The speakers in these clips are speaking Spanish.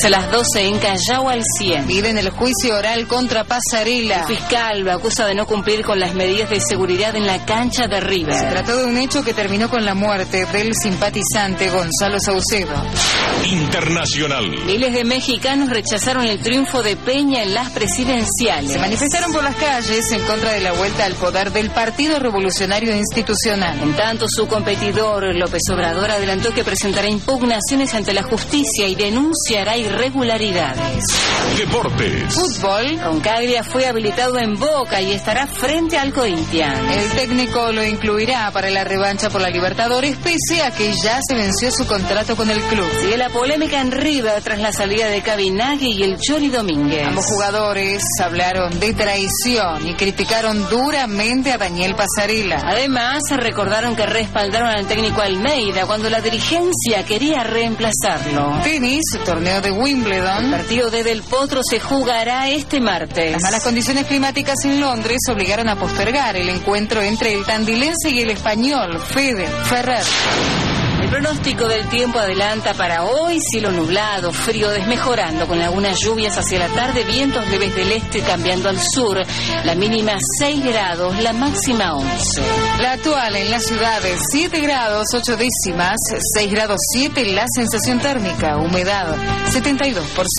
a las 12 en Callao al 100. Piden el juicio oral contra Pasarela. El fiscal lo acusa de no cumplir con las medidas de seguridad en la cancha de River. Se trató de un hecho que terminó con la muerte del simpatizante Gonzalo Saucedo. Internacional. Miles de mexicanos rechazaron el triunfo de Peña en las presidenciales. Se manifestaron por las calles en contra de la vuelta al poder del Partido Revolucionario Institucional. En tanto, su competidor, López Obrador, adelantó que presentará impugnaciones ante la justicia y denunciará irregularidades. Deportes. Fútbol. Roncaglia fue habilitado en Boca y estará frente al Corinthians. El técnico lo incluirá para la revancha por la Libertadores, pese a que ya se venció su contrato con el club. Sigue la polémica en River tras la salida de Cabinagui y el Chori Domínguez. Ambos jugadores hablaron de traición y criticaron duramente a Daniel Pasarela. Además, recordaron que respaldaron al técnico Almeida cuando la dirigencia quería reemplazarlo. Tenis, torneo de Wimbledon. El partido de Del Potro se jugará este martes. Las malas condiciones climáticas en Londres obligaron a postergar el encuentro entre el tandilense y el español Ferrer. El pronóstico del tiempo adelanta para hoy cielo nublado, frío desmejorando con algunas lluvias hacia la tarde, vientos leves del este cambiando al sur, la mínima 6 grados, la máxima 11. La actual en la ciudad es 7 grados 8 décimas, 6 grados 7 la sensación térmica, humedad 72%.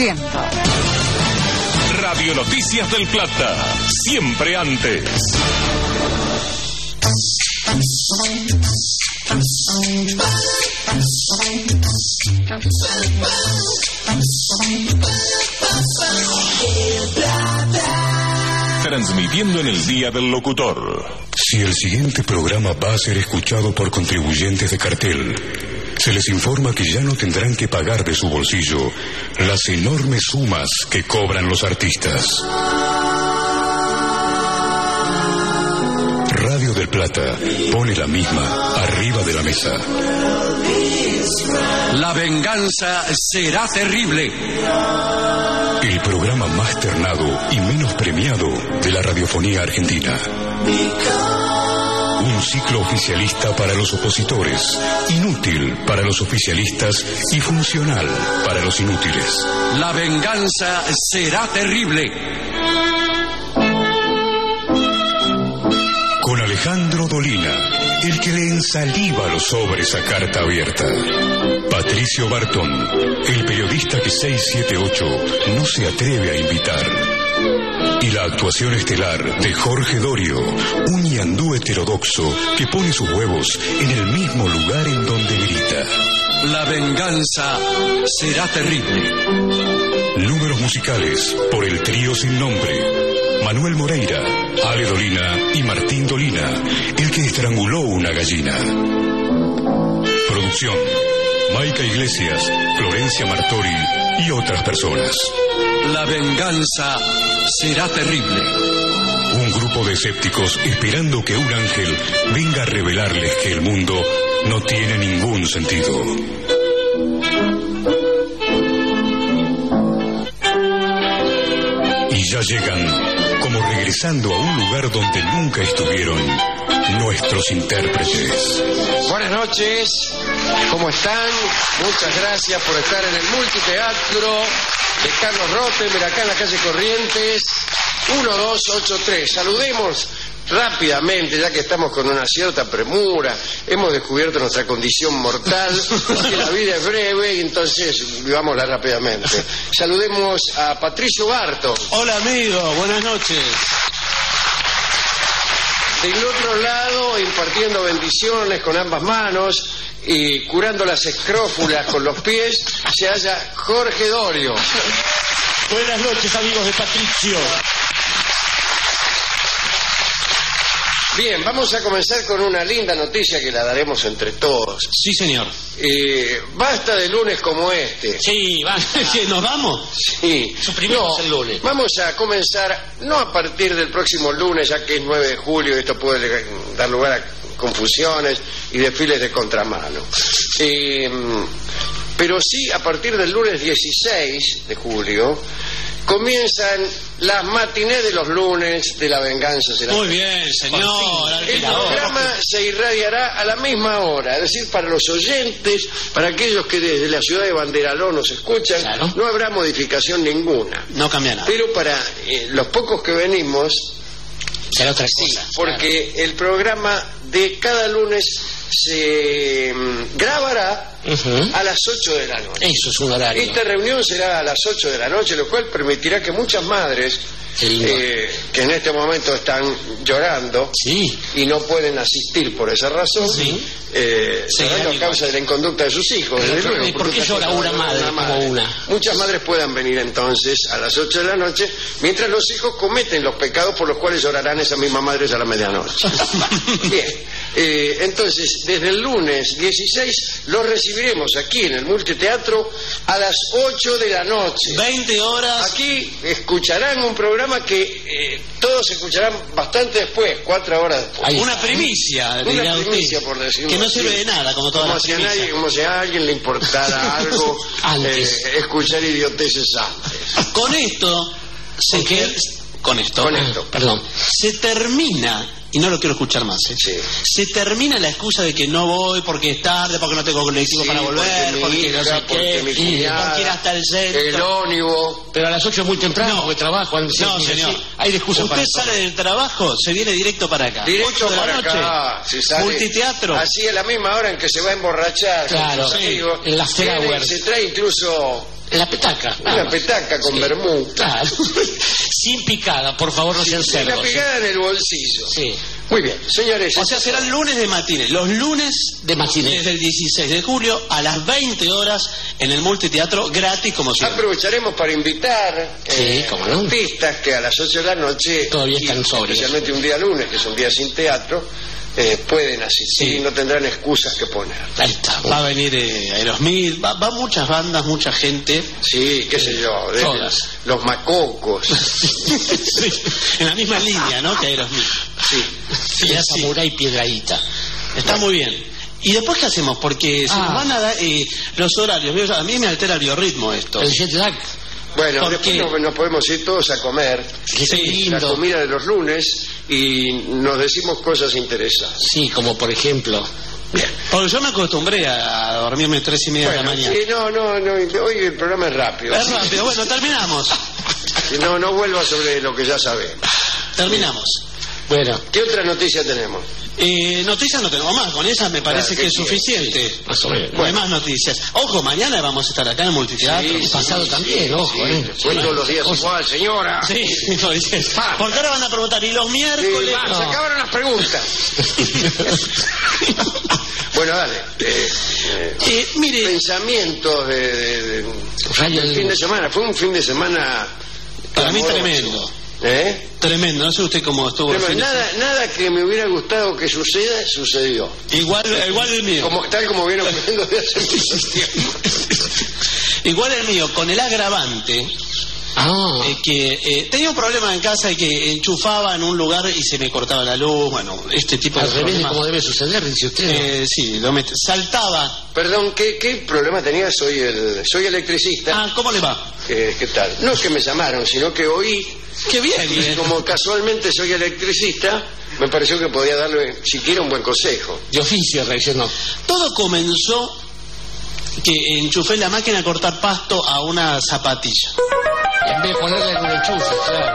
Radio Noticias del Plata, siempre antes. Transmitiendo en el Día del Locutor. Si el siguiente programa va a ser escuchado por contribuyentes de cartel, se les informa que ya no tendrán que pagar de su bolsillo las enormes sumas que cobran los artistas. Radio del Plata pone la misma arriba de la mesa. La venganza será terrible. El programa más ternado y menos premiado de la radiofonía argentina. Un ciclo oficialista para los opositores, inútil para los oficialistas y funcional para los inútiles. La venganza será terrible. Con Alejandro Dolina, el que le ensaliva los sobres a carta abierta. Patricio Bartón, el periodista que 678 no se atreve a invitar. Y la actuación estelar de Jorge Dorio, un ñandú heterodoxo que pone sus huevos en el mismo lugar en donde grita. La venganza será terrible. Números musicales por el trío sin nombre. Manuel Moreira, Ale Dolina y Martín Dolina, el que estranguló una gallina. Producción: Maica Iglesias, Florencia Martori y otras personas. La venganza será terrible. Un grupo de escépticos esperando que un ángel venga a revelarles que el mundo no tiene ningún sentido. Y ya llegan, como regresando a un lugar donde nunca estuvieron, nuestros intérpretes. Buenas noches, ¿cómo están? Muchas gracias por estar en el multiteatro de Carlos Rottenberg, acá en la calle Corrientes, 1283. Saludemos rápidamente, ya que estamos con una cierta premura, hemos descubierto nuestra condición mortal, que la vida es breve, y entonces vivámosla rápidamente. Saludemos a Patricio Bartón. Hola amigo, buenas noches. Del otro lado, impartiendo bendiciones con ambas manos y curando las escrófulas con los pies, se halla Jorge Dorio. Buenas noches, amigos de Patricio. Bien, vamos a comenzar con una linda noticia que la daremos entre todos. Sí, señor. Basta de lunes como este. Sí, ¿nos vamos? Sí. Suprimimos el lunes. Vamos a comenzar, no a partir del próximo lunes, ya que es 9 de julio, esto puede dar lugar a confusiones y desfiles de contramano. Pero sí, a partir del lunes 16 de julio, comienzan las matinés de los lunes de La Venganza Será Muy Terrible. bien, señor. El programa se irradiará a la misma hora, es decir, para los oyentes, para aquellos que desde la ciudad de Banderaló nos escuchan, Claro. no habrá modificación ninguna. No cambia nada. Pero para los pocos que venimos, Será otra sí, cosa. porque el programa de cada lunes se grabará a las 8 de la noche. Eso es un horario. Esta reunión será a las 8 de la noche, lo cual permitirá que muchas madres que en este momento están llorando Sí. y no pueden asistir por esa razón, Sí. llorando a causa de la inconducta de sus hijos. Pero, desde luego, ¿y por porque qué llora una madre como una? Muchas madres puedan venir entonces a las 8 de la noche, mientras los hijos cometen los pecados por los cuales llorarán esas mismas madres a la medianoche. Bien. Entonces, desde el lunes 16 los recibiremos aquí en el Multiteatro a las 8 de la noche. 20 horas. Aquí escucharán un programa que todos escucharán bastante después, 4 horas después. Una primicia, Una dirá primicia, usted, por decirlo que no así. sirve de nada, como todas las primicias. Como si a alguien le importara algo escuchar idioteces antes. Con esto, con esto, perdón. se termina, y no lo quiero escuchar más, Sí. se termina la excusa de que no voy porque es tarde, porque no tengo colectivo Sí, para volver, porque mi porque no hija, sé porque qué, mi cuñada, porque ir hasta el centro. el ónibus. Pero a las 8 es muy temprano, porque trabajo. No, señor. Hay excusas para Usted eso. sale del trabajo, se viene directo para acá. Directo 8 de la para noche, acá, se sale multiteatro. así a la misma hora en que se va a emborrachar Claro, con sus sí, amigos. en la after Viene y hour. se trae incluso La petaca. una petaca con vermú. Claro. Sin picada, por favor, no sean Y una cerdos. pegada en el bolsillo. Sí. Muy bien, señores. O sea, serán lunes de matines. Los lunes De matiné. desde el 16 de julio a las 20 horas en el multiteatro, gratis como siempre. Aprovecharemos para invitar Sí, cómo no. artistas que a las 8 de la noche, Todavía están y sobrios. especialmente un día lunes, que es un día sin teatro, pueden asistir Sí. y no tendrán excusas que poner. Ahí está. Va a venir Aerosmith, va muchas bandas, mucha gente. Sí, qué sé yo, desde Todas. los macocos. Sí, en la misma línea, ¿no? Que Aerosmith. Sí. Piedra Sí. Samurai Piedradita. Está muy bien. ¿Y después qué hacemos? Porque se nos van a dar los horarios. A mí me altera el biorritmo esto. El jet lag. Bueno, ¿Por después qué? nos podemos ir todos a comer Que Sí, es la lindo. comida de los lunes y nos decimos cosas interesantes. Sí, como por ejemplo. Bien. Porque yo me acostumbré a dormirme 3:30 de la Bueno, mañana. sí, no, hoy el programa es rápido. Es rápido. Bueno, terminamos. No vuelva sobre lo que ya sabemos. Terminamos. Bueno, ¿Qué otra noticia tenemos? Noticias no tenemos más, con esas me parece Claro, que es ¿qué suficiente. más o menos. No hay más noticias. Ojo, mañana vamos a estar acá en el multiteatro. Sí, pasado también, ojo, Después todos los días igual, señora. Sí, lo dice. Porque ahora van a preguntar, ¿y los Sí, miércoles? va, se acabaron las preguntas. Bueno, dale. Mire, Pensamientos del fin de semana. Fue un fin de semana para mí clamoroso. tremendo. ¿Eh? Tremendo, no sé usted cómo estuvo el fin de semana. Nada que me hubiera gustado que suceda, sucedió. Igual el mío. Tal como viene ocurriendo desde hace mucho tiempo. Igual el mío, con el agravante que tenía un problema en casa y que enchufaba en un lugar y se me cortaba la luz, bueno, este tipo de al revés de problemas. como debe suceder, dice usted. Sí, saltaba. Perdón, ¿qué problema tenía? Soy electricista. ¿Cómo le va? ¿Qué tal? No es que me llamaron, sino que oí, Qué bien. y como casualmente soy electricista, me pareció que podía darle siquiera un buen consejo. De oficio reaccionó. Todo comenzó que enchufé la máquina a cortar pasto a una zapatilla. En vez de ponerle en un enchufe, claro.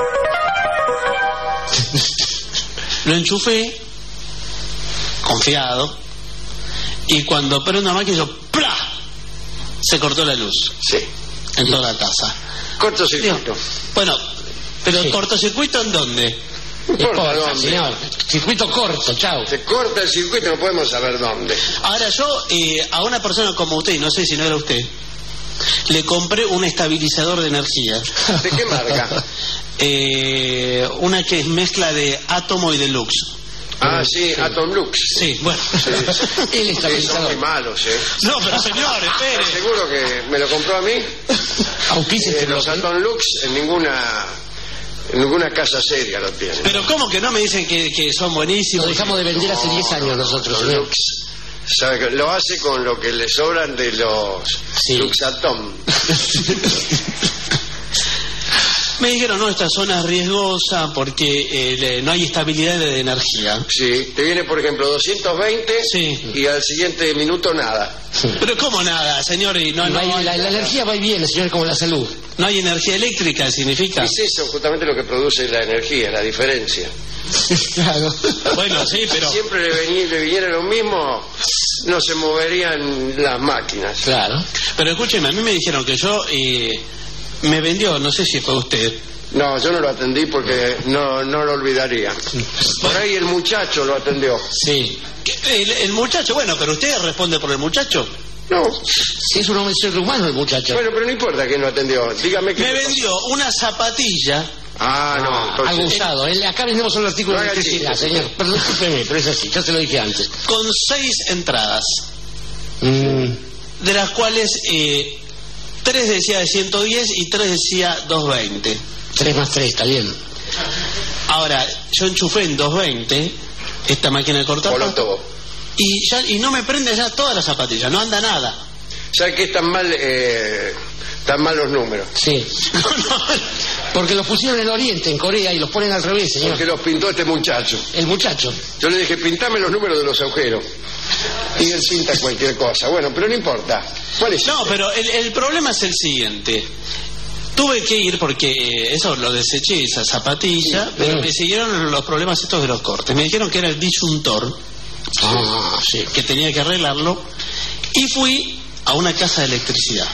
Lo enchufé, confiado, y cuando prendo la máquina, ¡plá! Se cortó la luz Sí. en toda la casa. Cortocircuito. Bueno, pero Sí. ¿cortocircuito en dónde? No importa Importa, dónde. señor. Circuito corto, chao. Se corta el circuito, no podemos saber dónde. Ahora yo, a una persona como usted, y no sé si no era usted, le compré un estabilizador de energía. ¿De qué marca? Una que es mezcla de átomo y de lux. Ah, sí, Atom Lux. Sí, bueno. El Sí, son estabilizador. muy malos, ¿eh? No, pero señor, espere. Seguro que me lo compró a mí. Auspicia este Los bloque. Atom Lux en ninguna casa seria lo tienen. Pero ¿cómo que no me dicen que son buenísimos? Lo dejamos de vender hace 10 años nosotros, Los señor. Lux, sabe que lo hace con lo que le sobran de los Sí. Luxatom. Me dijeron, no, esta zona es riesgosa porque no hay estabilidad de energía. Sí, te viene, por ejemplo, 220 Sí. y al siguiente minuto nada. Pero ¿cómo nada, señor? Y no, Y va y- la energía va y viene, señor, como la salud. no hay energía eléctrica, significa. Es eso justamente lo que produce la energía, la diferencia. Claro. Bueno, sí, pero... Si siempre le viniera lo mismo, no se moverían las máquinas. Claro. Pero escúcheme, a mí me dijeron que yo... me vendió, no sé si fue usted. No, yo no lo atendí porque no lo olvidaría. Por ahí el muchacho lo atendió. Sí. El muchacho, bueno, pero usted responde por el muchacho. No, Si es un hombre ser humano el muchacho. bueno, pero no importa quién lo atendió. Dígame qué Me le pasó. vendió una zapatilla Ah, no, entonces... Algo usado. Acá vendemos solo artículos No de haga electricidad, chiste. señor. Perdón, discúlpeme, pero es así. Ya se lo dije antes. con 6 entradas, de las cuales 3 decía de 110 y 3 decía 220. 3 más 3, está bien. Ahora, yo enchufé en 220 esta máquina de cortar Voló pasto, todo. y no me prende ya todas las zapatillas, no anda nada. ¿Sabes qué están mal los números? Sí. Porque los pusieron en Oriente, en Corea, y los ponen al revés, señor. Porque los pintó este muchacho. El muchacho. Yo le dije, pintame los números de los agujeros. Y él pinta cualquier cosa. Bueno, pero no importa. ¿Cuál es? No, pero el problema es el siguiente. Tuve que ir porque eso lo deseché, esa zapatilla, pero me siguieron los problemas estos de los cortes. Me dijeron que era el disyuntor, Sí. que tenía que arreglarlo, y fui a una casa de electricidad.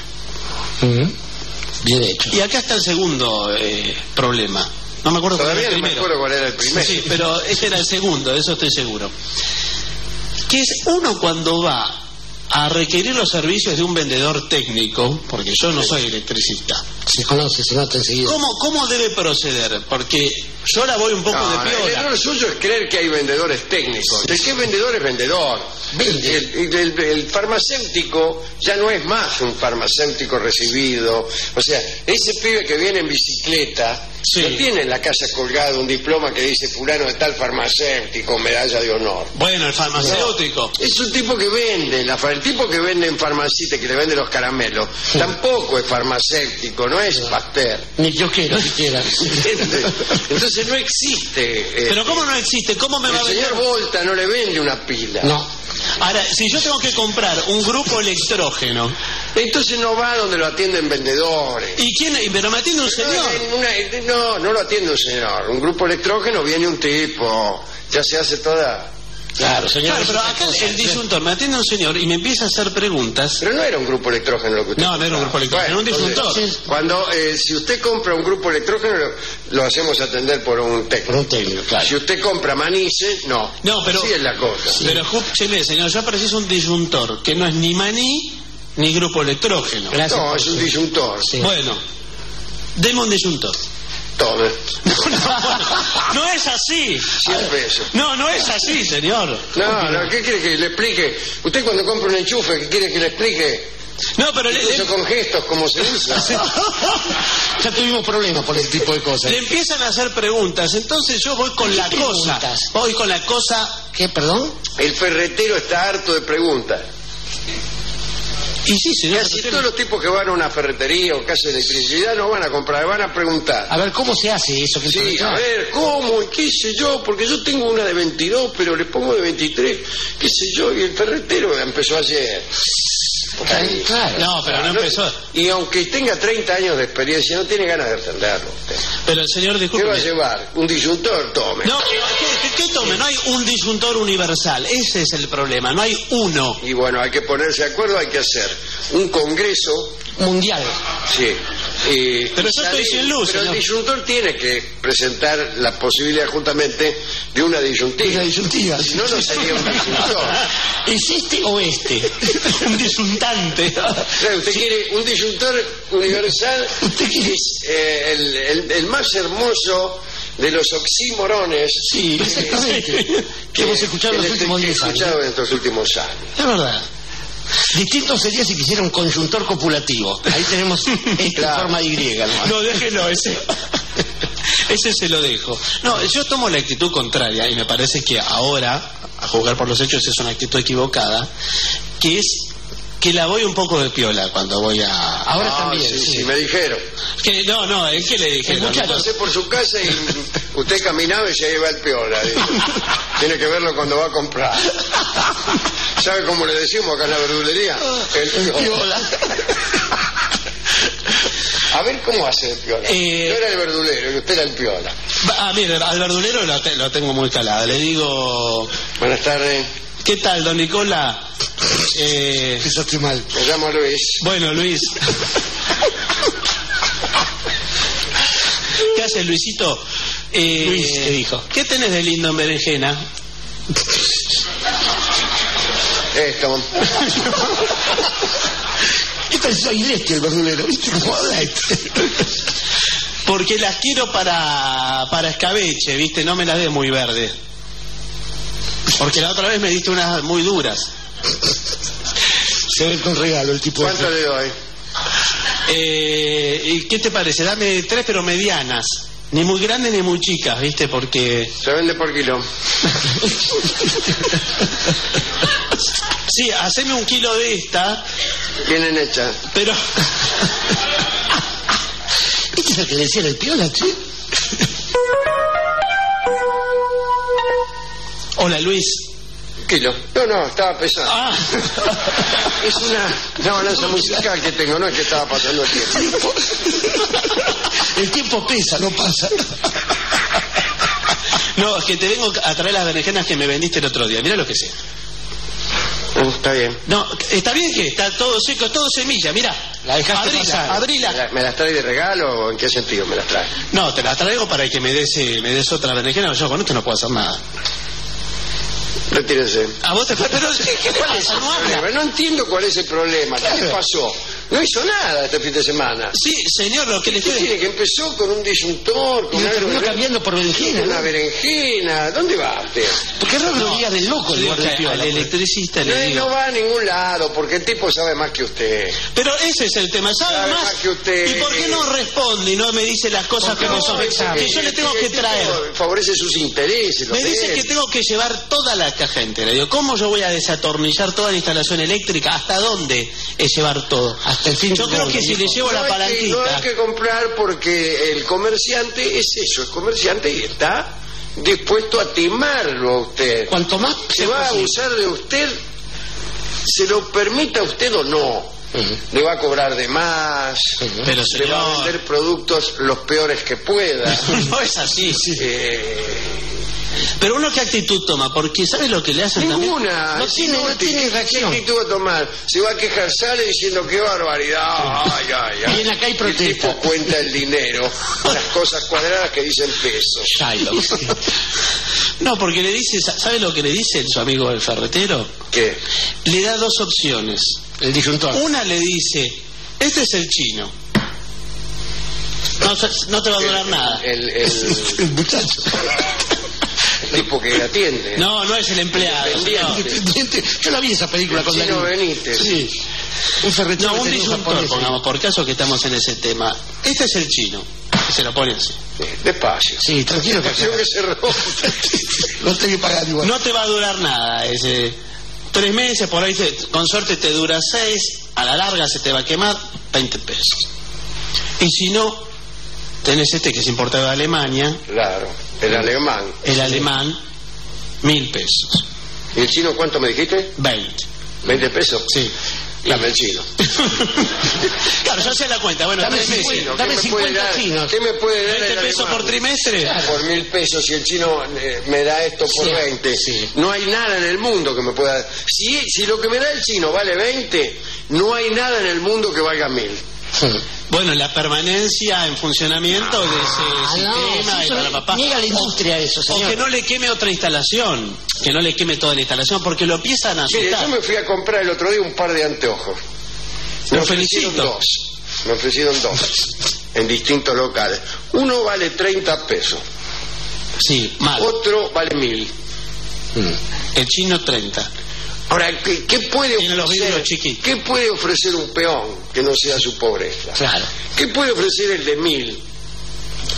Bien hecho. Y acá está el segundo problema. No me acuerdo cuál era Todavía el no me primero. acuerdo cuál era el primero. Sí, pero ese era el segundo, de eso estoy seguro. Que es uno cuando va a requerir los servicios de un vendedor técnico, porque yo no soy electricista. Se conoce, se nota enseguida. ¿Cómo debe proceder? Porque yo ahora voy un poco No, de el piola. error suyo es creer que hay vendedores técnicos. El que es vendedor es vendedor. Vende. El farmacéutico ya no es más un farmacéutico recibido. O sea, ese pibe que viene en bicicleta Sí. no tiene en la casa colgado un diploma que dice fulano de tal farmacéutico, medalla de honor. Bueno, el farmacéutico. Es un tipo que vende, el tipo que vende en farmacita, que le vende los caramelos, tampoco es farmacéutico, no es Pasteur. Ni yo quiero siquiera. ¿Entiende? Entonces no existe. Pero ¿cómo no existe? ¿Cómo me va a El vender? señor Volta no le vende una pila. No. Ahora, si yo tengo que comprar un grupo electrógeno, Entonces no va donde lo atienden vendedores. ¿y quién? Pero me atiende un señor. No lo atiende un señor. Un grupo electrógeno viene un tipo, ya se hace toda... Claro, señor. Claro, pero acá el disyuntor me atiende un señor y me empieza a hacer preguntas. Pero no era un grupo electrógeno lo que usted No, no era un grupo electrógeno, Bueno, era un disyuntor. entonces, cuando, si usted compra un grupo electrógeno, lo hacemos atender por un técnico. Por un técnico, claro. Si usted compra manice, no. No, pero... Así es la cosa. Pero escúcheme, señor, yo preciso un disyuntor que no es ni maní ni grupo electrógeno. Gracias. No, es un disyuntor. Sí. Bueno, deme un disyuntor. Tome. No es así. 100 pesos. No es así, señor. No, ¿qué quiere que le explique? Usted cuando compra un enchufe, ¿qué quiere que le explique? No, pero Eso con gestos, ¿cómo se usa? Ya tuvimos problemas por ese tipo de cosas. le empiezan a hacer preguntas, entonces yo voy con ¿Qué la cosa. preguntas? Voy con la cosa. ¿Qué, perdón? El ferretero está harto de preguntas. Y sí, señor. Casi pero todos los tipos que van a una ferretería o casa de electricidad no van a comprar, van a preguntar. A ver, ¿cómo se hace eso? Que Sí, a ver, ¿cómo? ¿Y qué sé yo? Porque yo tengo una de 22, pero le pongo de 23, qué sé yo, y el ferretero empezó ayer. Claro. No, pero no empezó. Y aunque tenga 30 años de experiencia, no tiene ganas de atenderlo. Pero señor, ¿Qué disculpe. va a llevar? ¿Un disyuntor? Tome. No, ¿qué tome? No hay un disyuntor universal. Ese es el problema. No hay uno. Y bueno, hay que ponerse de acuerdo, hay que hacer un congreso. Mundial. Sí. Pero yo estoy sin luz, Pero señor. el disyuntor tiene que presentar la posibilidad justamente de una disyuntiva. Una disyuntiva. Si no, no sería un disyuntor. ¿Es este o este? Un disyuntante. Claro, usted quiere un disyuntor universal, que es el más hermoso de los oxímorones Sí, exactamente. Que hemos escuchado en los últimos 10 años. escuchado en estos últimos años. Es verdad. Distinto sería si quisiera un conjuntor copulativo. Ahí tenemos esta Claro. forma de Y, hermano. No, déjelo, ese se lo dejo. No, yo tomo la actitud contraria y me parece que ahora, a juzgar por los hechos, es una actitud equivocada, que es que la voy un poco de piola cuando voy a... Ahora también. Sí, me dijeron. Que, no, ¿en qué le dije? Yo pasé por su casa y usted caminaba y se iba al piola. Tiene que verlo cuando va a comprar. ¿Sabe cómo le decimos acá en la verdulería? El piola. A ver cómo hace el piola. Yo era el verdulero y usted era el piola. Mire, al verdulero lo tengo muy calado. Le digo... Buenas tardes. ¿Qué tal, don Nicola? Empezaste mal. Me llamo Luis. Bueno, Luis. ¿Qué haces, Luisito? Luis, ¿qué dijo? ¿Qué tenés de lindo en berenjena? Esto. Este es Soilesti, el verdulero. ¿Viste cómo habla este? Porque las quiero para escabeche, ¿viste? No me las des muy verde. Porque la otra vez me diste unas muy duras. Se ve con regalo el tipo. ¿Cuánto le doy? ¿Qué te parece? Dame 3 pero medianas. Ni muy grandes ni muy chicas, ¿viste? Porque... Se vende por kilo. Sí, haceme 1 kilo de esta. Vienen hechas. Pero... ¿Este es el que decía el piola, che? Hola, Luis. Kilo. No, estaba pesado. Ah. Es una balanza musical que tengo, no es que estaba pasando el tiempo. El tiempo pesa, no pasa. No, es que te vengo a traer las berenjenas que me vendiste el otro día. Mira lo que sé. Está bien. No, está bien que está todo seco, todo semilla, mira. La dejaste pasar. Abrila. ¿Me las trae de regalo o en qué sentido me las trae? No, te las traigo para que me des otra berenjena, yo con esto no puedo hacer nada. Retírese. A vos te... Pero, ¿qué le pasa? No habla. No entiendo cuál es el problema. ¿Qué le pasó? No hizo nada este fin de semana. Sí, señor, lo que le ¿Qué estoy... tiene? Que empezó con un disyuntor, con Y lo terminó cambiando por berenjena, una ¿no? berenjena. ¿Dónde va usted? Porque raro lo diga del loco el lugar de piola. Al electricista le digo... No va a ningún lado, porque el tipo sabe más que usted. Pero ese es el tema, ¿sabe Sabe más? más que usted. ¿Y por qué no responde y no me dice las cosas como son? Que yo le tengo que traer. Favorece sus intereses. Me dice que tengo que llevar toda la caja entera. Digo, ¿cómo yo voy a desatornillar toda la instalación eléctrica? ¿Hasta dónde es llevar todo? Hasta el fin. Yo creo que si le llevo la palanquita... No hay que comprar porque el comerciante es eso, el comerciante y está dispuesto a timarlo a usted. Cuanto más se va a abusar de usted, se lo permita a usted o no. Le va a cobrar de más, Pero, le va a señor... vender productos los peores que pueda. No es así. Pero uno, ¿qué actitud toma? Porque ¿sabe lo que le hacen también? Ninguna. No tiene reacción. ¿Qué actitud va a tomar? Se va a quejar, sale diciendo qué barbaridad. Ay. Viene acá y protesta. El tipo cuenta el dinero, las cosas cuadradas que dicen pesos. Shylock. No, porque le dice, ¿sabe lo que le dice su amigo el ferretero? ¿Qué? Le da 2 opciones. El disyuntor. Una le dice, este es el chino. No te va a durar nada. El muchacho. El tipo que atiende. No es el empleado. Independiente. Yo la vi esa película El con chino Darín. Benítez. Sí. Un ferretero. No, un tenía disyuntor, japonés. pongamos, por caso que estamos en ese tema. Este es el chino. Y se lo pone así. Despacio. Sí, tranquilo que Despacio que se rompe. lo tengo que pagar igual. No te va a durar nada. 3 meses, por ahí con suerte te dura 6. A la larga se te va a quemar 20 pesos. Y si no, tenés este que es importado de Alemania. Claro, el alemán. El alemán, 1.000 pesos. ¿Y el chino cuánto me dijiste? 20. ¿20 pesos? Sí. Dame el chino. Claro, yo sé la cuenta. Bueno, Dame 3 meses. chino. Dame ¿Qué me puede 50 dar? chinos. ¿Qué me puede dar 20 el pesos alemán? por trimestre. Por 1.000 pesos, si el chino me da esto por Sí, 20. sí. No hay nada en el mundo que me pueda dar. Si lo que me da el chino vale 20, no hay nada en el mundo que valga 1.000. Bueno, la permanencia en funcionamiento de ese sistema y para papá. Niega la industria eso, O señor. que no le queme otra instalación, que no le queme toda la instalación, porque lo empiezan a Mire, asustar. yo me fui a comprar el otro día un par de anteojos. Lo felicito. Me ofrecieron 2 en distintos locales. Uno vale 30 pesos, Sí, mal. otro vale 1.000. El chino 30. Ahora, ¿qué puede Tiene los vidrios ofrecer? chiquitos. ¿Qué puede ofrecer un peón que no sea su pobreza? Claro. ¿Qué puede ofrecer el de 1.000?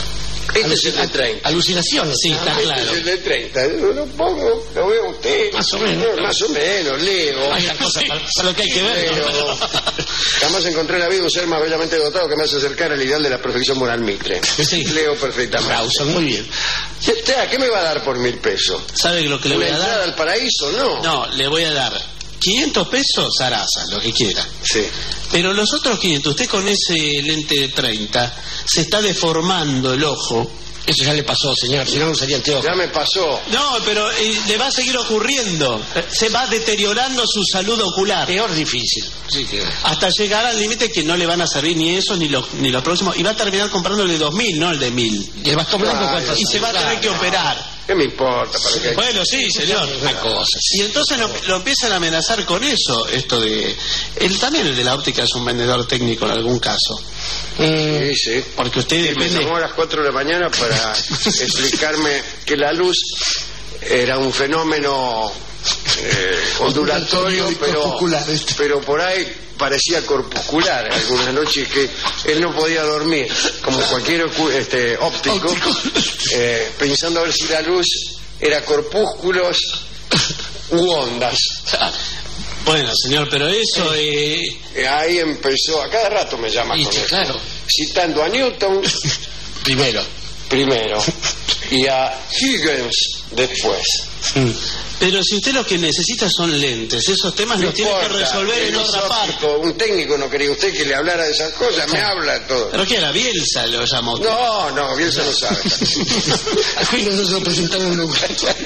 Este es el de 30. Alucinaciones. Sí, está claro. Este es el de 30. Lo pongo, lo veo usted. Más o menos. Más o menos, leo. Hay una cosa para lo que hay que ver. Leo. Jamás encontré en la vida un ser más bellamente dotado que me hace acercar al ideal de la perfección moral Mitre. Sí. Leo perfectamente. Aplausos, muy bien. ¿Qué me va a dar por 1.000 pesos? ¿Sabe lo que le voy ¿Una a entrada dar? al paraíso? No. No, le voy a dar 500 pesos, Sarasa, lo que quiera. Sí. Pero los otros 500, usted con ese lente de 30, se está deformando el ojo. Eso ya le pasó, señor, si no no usaría anteojos. Ya me pasó. No, pero le va a seguir ocurriendo. Se va deteriorando su salud ocular. Peor difícil. Sí, que... Hasta llegar al límite que no le van a servir ni eso ni los próximos. Y va a terminar comprando el de 2.000, no el de 1.000. ¿Y el bastón blanco Ay, cuánto Y se va a tener que operar. ¿Qué me importa? ¿Para qué? Bueno, sí, señor. Una cosa. Y entonces lo empiezan a amenazar con eso, esto de... También el de la óptica es un vendedor técnico en algún caso. Sí, sí. Porque usted Y me depende... llamó a las 4 de la mañana para explicarme que la luz era un fenómeno ondulatorio, pero por ahí parecía corpuscular algunas noches que él no podía dormir, como cualquier óptico, pensando a ver si la luz era corpúsculos u ondas. Bueno, señor, pero eso... Ahí empezó, a cada rato me llama con eso, claro. citando a Newton Primero. y a Huygens después. Pero si usted lo que necesita son lentes, esos temas los tiene que resolver en otra parte. Un técnico no quería usted que le hablara de esas cosas, me habla de todo. ¿Pero qué era? Bielsa lo llamó usted. No, Bielsa no sabe. Aquí no se lo presentaron nunca.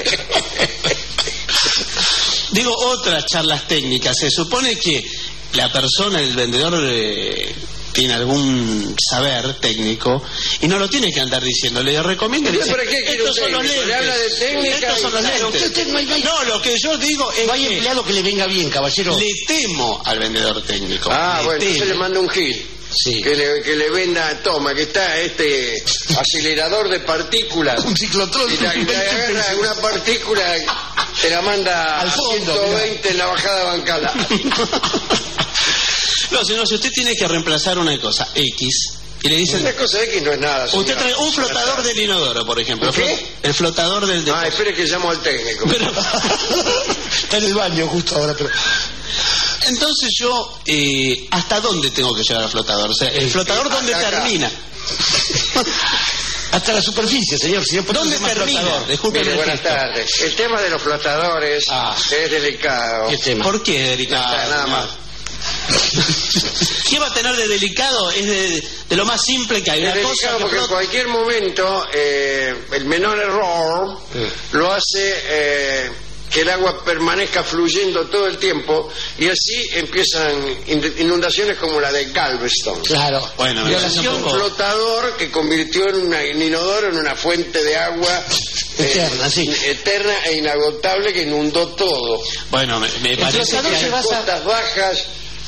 Digo, otras charlas técnicas. Se supone que la persona, el vendedor, tiene algún saber técnico y no lo tiene que andar diciendo. Le recomiendo... ¿Pero para qué quiere estos un son los técnico? lentes. Le habla de técnica Estos son los y- lentes. Usted no hay- No, lo que yo digo es No hay que empleado que le venga bien, caballero. le temo al vendedor técnico. Ah, Le bueno, temo. entonces le manda un gil. Sí. Que le venda, toma, que está este acelerador de partículas. Un ciclotrón. Y le agarra una partícula, te la manda Al a fondo, 120 en la bajada Bancala. No, señor, si usted tiene que reemplazar una cosa X y le dicen... Una cosa X no es nada. Usted señor. trae un flotador del inodoro, por ejemplo. ¿Qué? El flotador del... Ah, espere que llamo al técnico. Pero... Está en el baño justo ahora, pero... Entonces yo, ¿hasta dónde tengo que llevar el flotador? O sea, ¿el flotador dónde acá. termina? Hasta la superficie, señor. Si no puede ¿Dónde ser más termina? flotador. Disculpe Mire, el buenas gesto. tardes. El tema de los flotadores es delicado. ¿Qué tema? ¿Por qué, Ya delicado? está, nada más. ¿Qué va a tener de delicado? Es de lo más simple que hay. Es Una cosa delicado que porque en flota... cualquier momento el menor error lo hace que el agua permanezca fluyendo todo el tiempo y así empiezan inundaciones como la de Galveston. Claro. Bueno, me parece Nació un un poco... flotador que convirtió en inodoro en una fuente de agua Eterna, sí. eterna e inagotable que inundó todo. Bueno, me parece flotador que... se hay- va- Costas bajas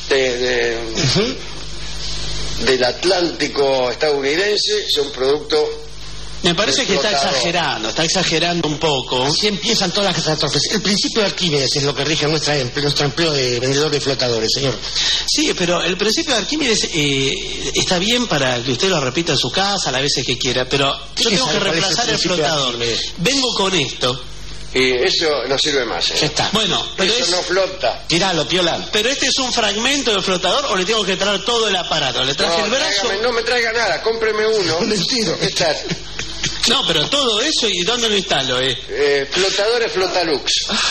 del Atlántico estadounidense son producto... Me parece que está Flotador. exagerando un poco. Así empiezan todas las catástrofes. El principio de Arquímedes es lo que rige nuestro empleo de vendedor de flotadores, señor. Sí, pero el principio de Arquímedes está bien para que usted lo repita en su casa las veces que quiera, pero yo tengo que sabe cuál es el reemplazar el principio de flotador. Arquímedes? Vengo con esto. Y eso no sirve más. Ya está. Bueno, pero Eso no flota. Tiralo, piola. pero este es un fragmento del flotador o le tengo que traer todo el aparato. Le traje el brazo. No me traiga nada, cómpreme uno. Un estilo. ¿Qué tal? No, pero todo eso, ¿y dónde lo instalo? Flotadores Flotalux.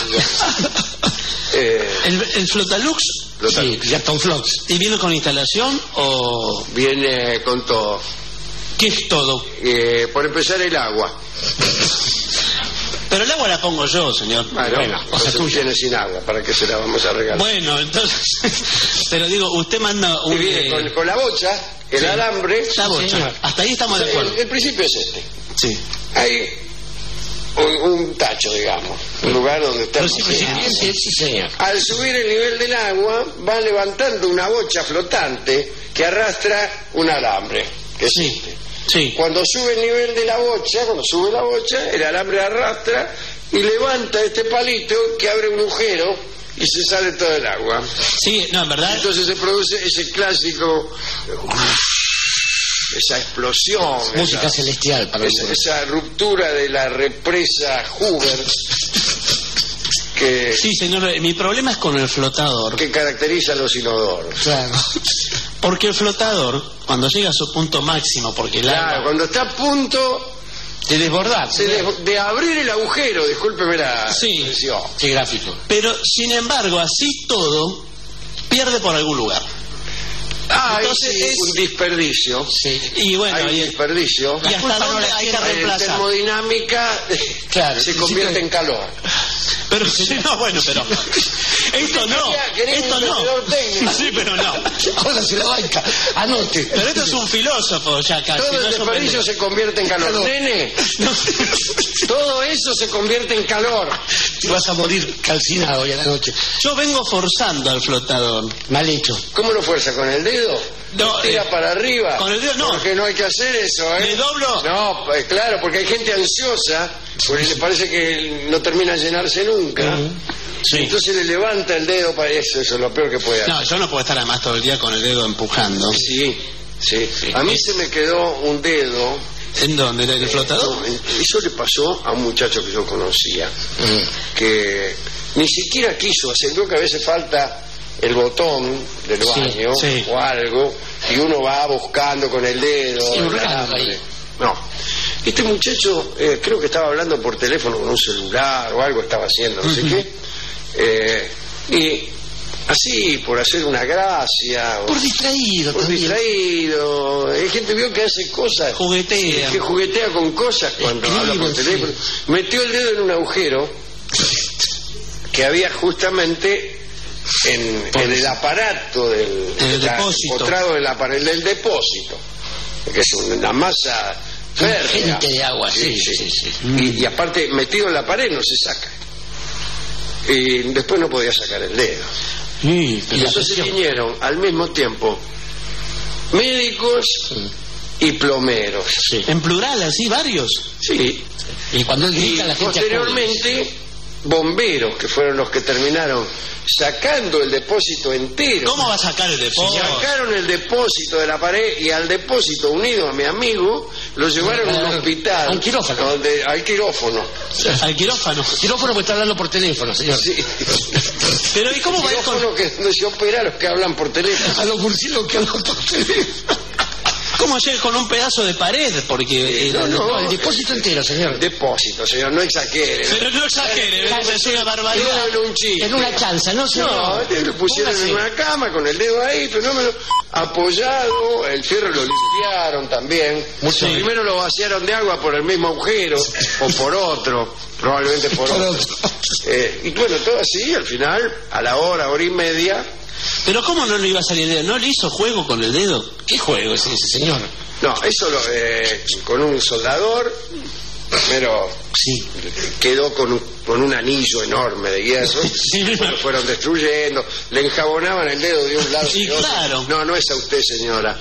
El Flotalux Sí, ya está un flox. y viene con instalación o Viene con todo. ¿qué es todo? Por empezar el agua. Pero el agua la pongo yo, señor. Bueno, cosa viene sin agua, ¿para qué se la vamos a regalar? Bueno, entonces, pero digo, usted manda Y un... viene con la bocha, el sí. alambre. La bocha. señor. Hasta ahí estamos de acuerdo. El principio es este. Sí. Hay un tacho, digamos, un lugar donde está el Sí, señor. Al subir el nivel del agua, va levantando una bocha flotante que arrastra un alambre. Que Sí. existe. Sí. Cuando sube el nivel de la bocha, el alambre arrastra y levanta este palito que abre un agujero y se sale todo el agua. Sí, no, en verdad. Entonces se produce ese clásico esa explosión, música celestial para esa ruptura de la represa Hoover que... Sí, señor, mi problema es con el flotador. Que caracteriza a los inodoros. Claro. Porque el flotador, cuando llega a su punto máximo, porque el agua... cuando está a punto... de desbordar. De abrir el agujero, discúlpeme la expresión. Sí, gráfico. Pero, sin embargo, así todo, pierde por algún lugar. Entonces es un desperdicio. Sí. Y bueno, hay un desperdicio. ¿Y hasta dónde hay que reemplazar? En termodinámica se convierte en calor. Pero sí, no, bueno, pero esto no. Sí, pero no. Ahora se la banca. Anote. Pero esto es un filósofo ya casi. Todo el desperdicio se convierte en calor. Nene, todo eso se convierte en calor. Te vas a morir calcinado hoy a la noche. Yo vengo forzando al flotador. Mal hecho. ¿Cómo lo fuerza? ¿Con el dedo? No, tira para arriba. Con el dedo no. Porque no hay que hacer eso, ¿eh? ¿Le doblo? No, claro, porque hay gente ansiosa, porque le parece que no termina de llenarse nunca. Sí. Entonces le levanta el dedo para eso es lo peor que puede hacer. No, yo no puedo estar además todo el día con el dedo empujando. Sí. A mí se me quedó un dedo. ¿En dónde? ¿En el flotador? Eso le pasó a un muchacho que yo conocía, que ni siquiera quiso hacer, creo que a veces falta el botón del baño o algo, y uno va buscando con el dedo. No, este muchacho creo que estaba hablando por teléfono con un celular o algo estaba haciendo, no sé qué, y así, por hacer una gracia. Por distraído. Hay gente vio que hace cosas. Que juguetea con cosas cuando habla por teléfono. Metió el dedo en un agujero que había justamente en el aparato del depósito. Postrado del depósito. Que es una masa férrea. De agua, sí. Y aparte, metido en la pared no se saca. Y después no podía sacar el dedo. Y entonces vinieron al mismo tiempo médicos y plomeros. En plural, así, varios. Sí. Y cuando él grita, la gente posteriormente bomberos, que fueron los que terminaron sacando el depósito entero. ¿Cómo va a sacar el depósito? Sacaron el depósito de la pared y al depósito, unido a mi amigo, lo llevaron a un hospital. A un quirófano. Al quirófano. Al quirófano. Quirófano porque está hablando por teléfono, señor. Sí. Pero ¿y cómo va a ir con...? Quirófano que no se opera a los que hablan por teléfono. A los murciélagos que hablan por teléfono. ¿Cómo llega con un pedazo de pared? Porque no, el depósito entero, señor. Depósito, señor, no exagere. Pero no exagere, es una barbaridad. En una chanza, ¿no, señor? No, lo pusieron en una cama con el dedo ahí, fenómeno, apoyado, el fierro lo limpiaron también. Primero lo vaciaron de agua por el mismo agujero o por otro, probablemente por otro. Y bueno, todo así, al final, a la hora y media. Pero ¿cómo no le iba a salir el dedo? ¿No le hizo juego con el dedo? ¿Qué juego es ese, señor? No, eso con un soldador, primero quedó con un anillo enorme de hierro, lo fueron destruyendo, le enjabonaban el dedo de un lado y otro. Claro. No es a usted, señora.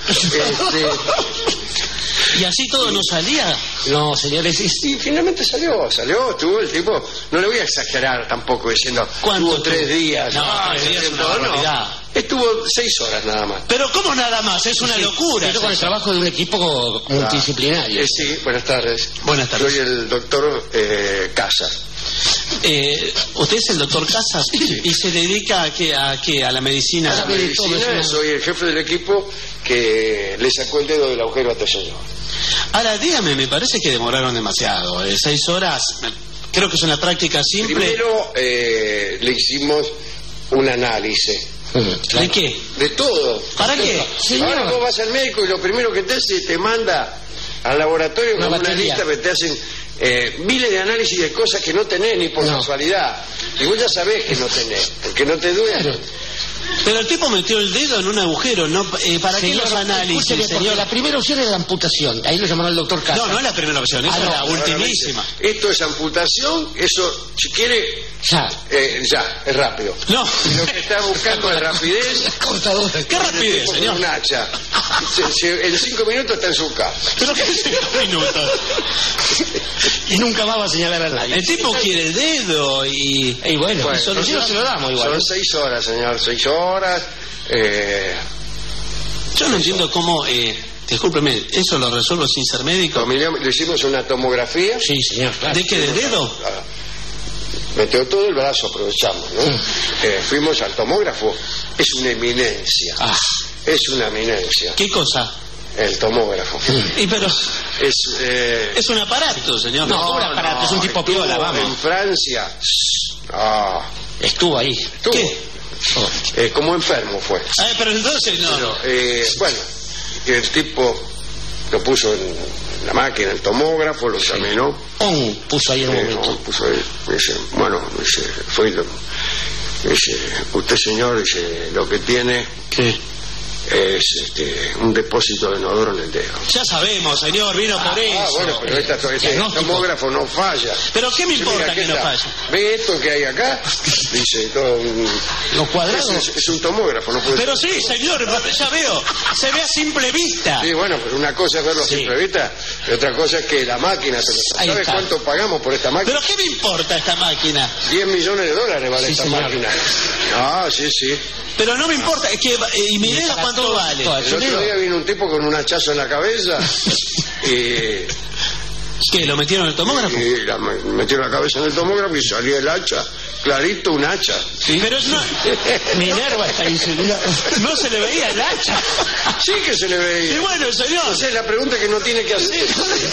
¿Y así todo no salía? No, señores. Y finalmente salió, estuvo el tipo, no le voy a exagerar tampoco diciendo, estuvo 3 días. No, 3 días es una barbaridad. Estuvo 6 horas nada más. Pero ¿cómo nada más? Es una locura. Pero con el trabajo de un equipo multidisciplinario. Sí, buenas tardes. Buenas tardes. Soy el doctor Casas. ¿Usted es el doctor Casas? Sí. ¿Y se dedica a la medicina? A la medicina, soy el jefe del equipo que le sacó el dedo del agujero a este señor. Ahora, dígame, me parece que demoraron demasiado. 6 horas, creo que es una práctica simple. Primero le hicimos un análisis. ¿De qué? De todo. ¿Para qué? Ahora vos vas al médico y lo primero que te hace te manda al laboratorio con una lista que te hacen miles de análisis de cosas que no tenés ni por casualidad. Y vos ya sabés que no tenés, porque no te duele. Pero el tipo metió el dedo en un agujero, ¿no? ¿Para qué los análisis, señor? La primera opción es la amputación, ahí lo llamaron el doctor Casas. No es la primera opción, esa es la ultimísima. Esto es amputación, eso, si quiere, ya, es rápido. No. Lo que está buscando es rapidez. ¿Qué rapidez, señor? Un hacha. En 5 minutos está en su casa. ¿Pero qué 5 minutos? Y nunca más va a señalar a nadie. El tipo quiere el dedo y bueno, nosotros se lo damos igual. Son 6 horas, señor, 6 horas. Yo no entiendo cómo Discúlpeme, ¿eso lo resuelvo sin ser médico? Le hicimos una tomografía. Sí, señor. Claro. ¿De qué, de dedo? Metió todo el brazo, aprovechamos, ¿no? Fuimos al tomógrafo. Es una eminencia. Es una eminencia. ¿Qué cosa? El tomógrafo. Y pero... Es un aparato, señor. No, un aparato, es un tipo piola, vamos. En Francia. Estuvo ahí. ¿Qué? Como enfermo fue. Pero entonces no. Pero, bueno, el tipo lo puso en la máquina, el tomógrafo, lo examinó. Puso ahí en un momento. Puso ahí. Dice, usted, señor, dice, lo que tiene... ¿Qué? Es un depósito de inodoro en el dedo. Ya sabemos, señor, vino por eso. Bueno, pero este tomógrafo no falla. ¿Pero qué me importa que no falle? ¿Ve esto que hay acá? Dice, todo los cuadrados. Es un tomógrafo, no puede Pero ser. sí, señor, ya veo. Se ve a simple vista. Sí, bueno, pero una cosa es verlo a simple vista y otra cosa es que la máquina... ¿Sabes cuánto pagamos por esta máquina? ¿Pero qué me importa esta máquina? $10 millones vale esta máquina. Sí. Pero no me importa, es que ¿y mi dedo cuánto vale? El otro día vino un tipo con un hachazo en la cabeza y... ¿Qué? ¿Lo metieron en el tomógrafo? Y metieron la cabeza en el tomógrafo y salía el hacha, clarito un hacha. ¿Sí? Pero no... Minerva está insulina. No se le veía el hacha. Sí que se le veía. Y bueno, señor. Esa es la pregunta que no tiene que hacer.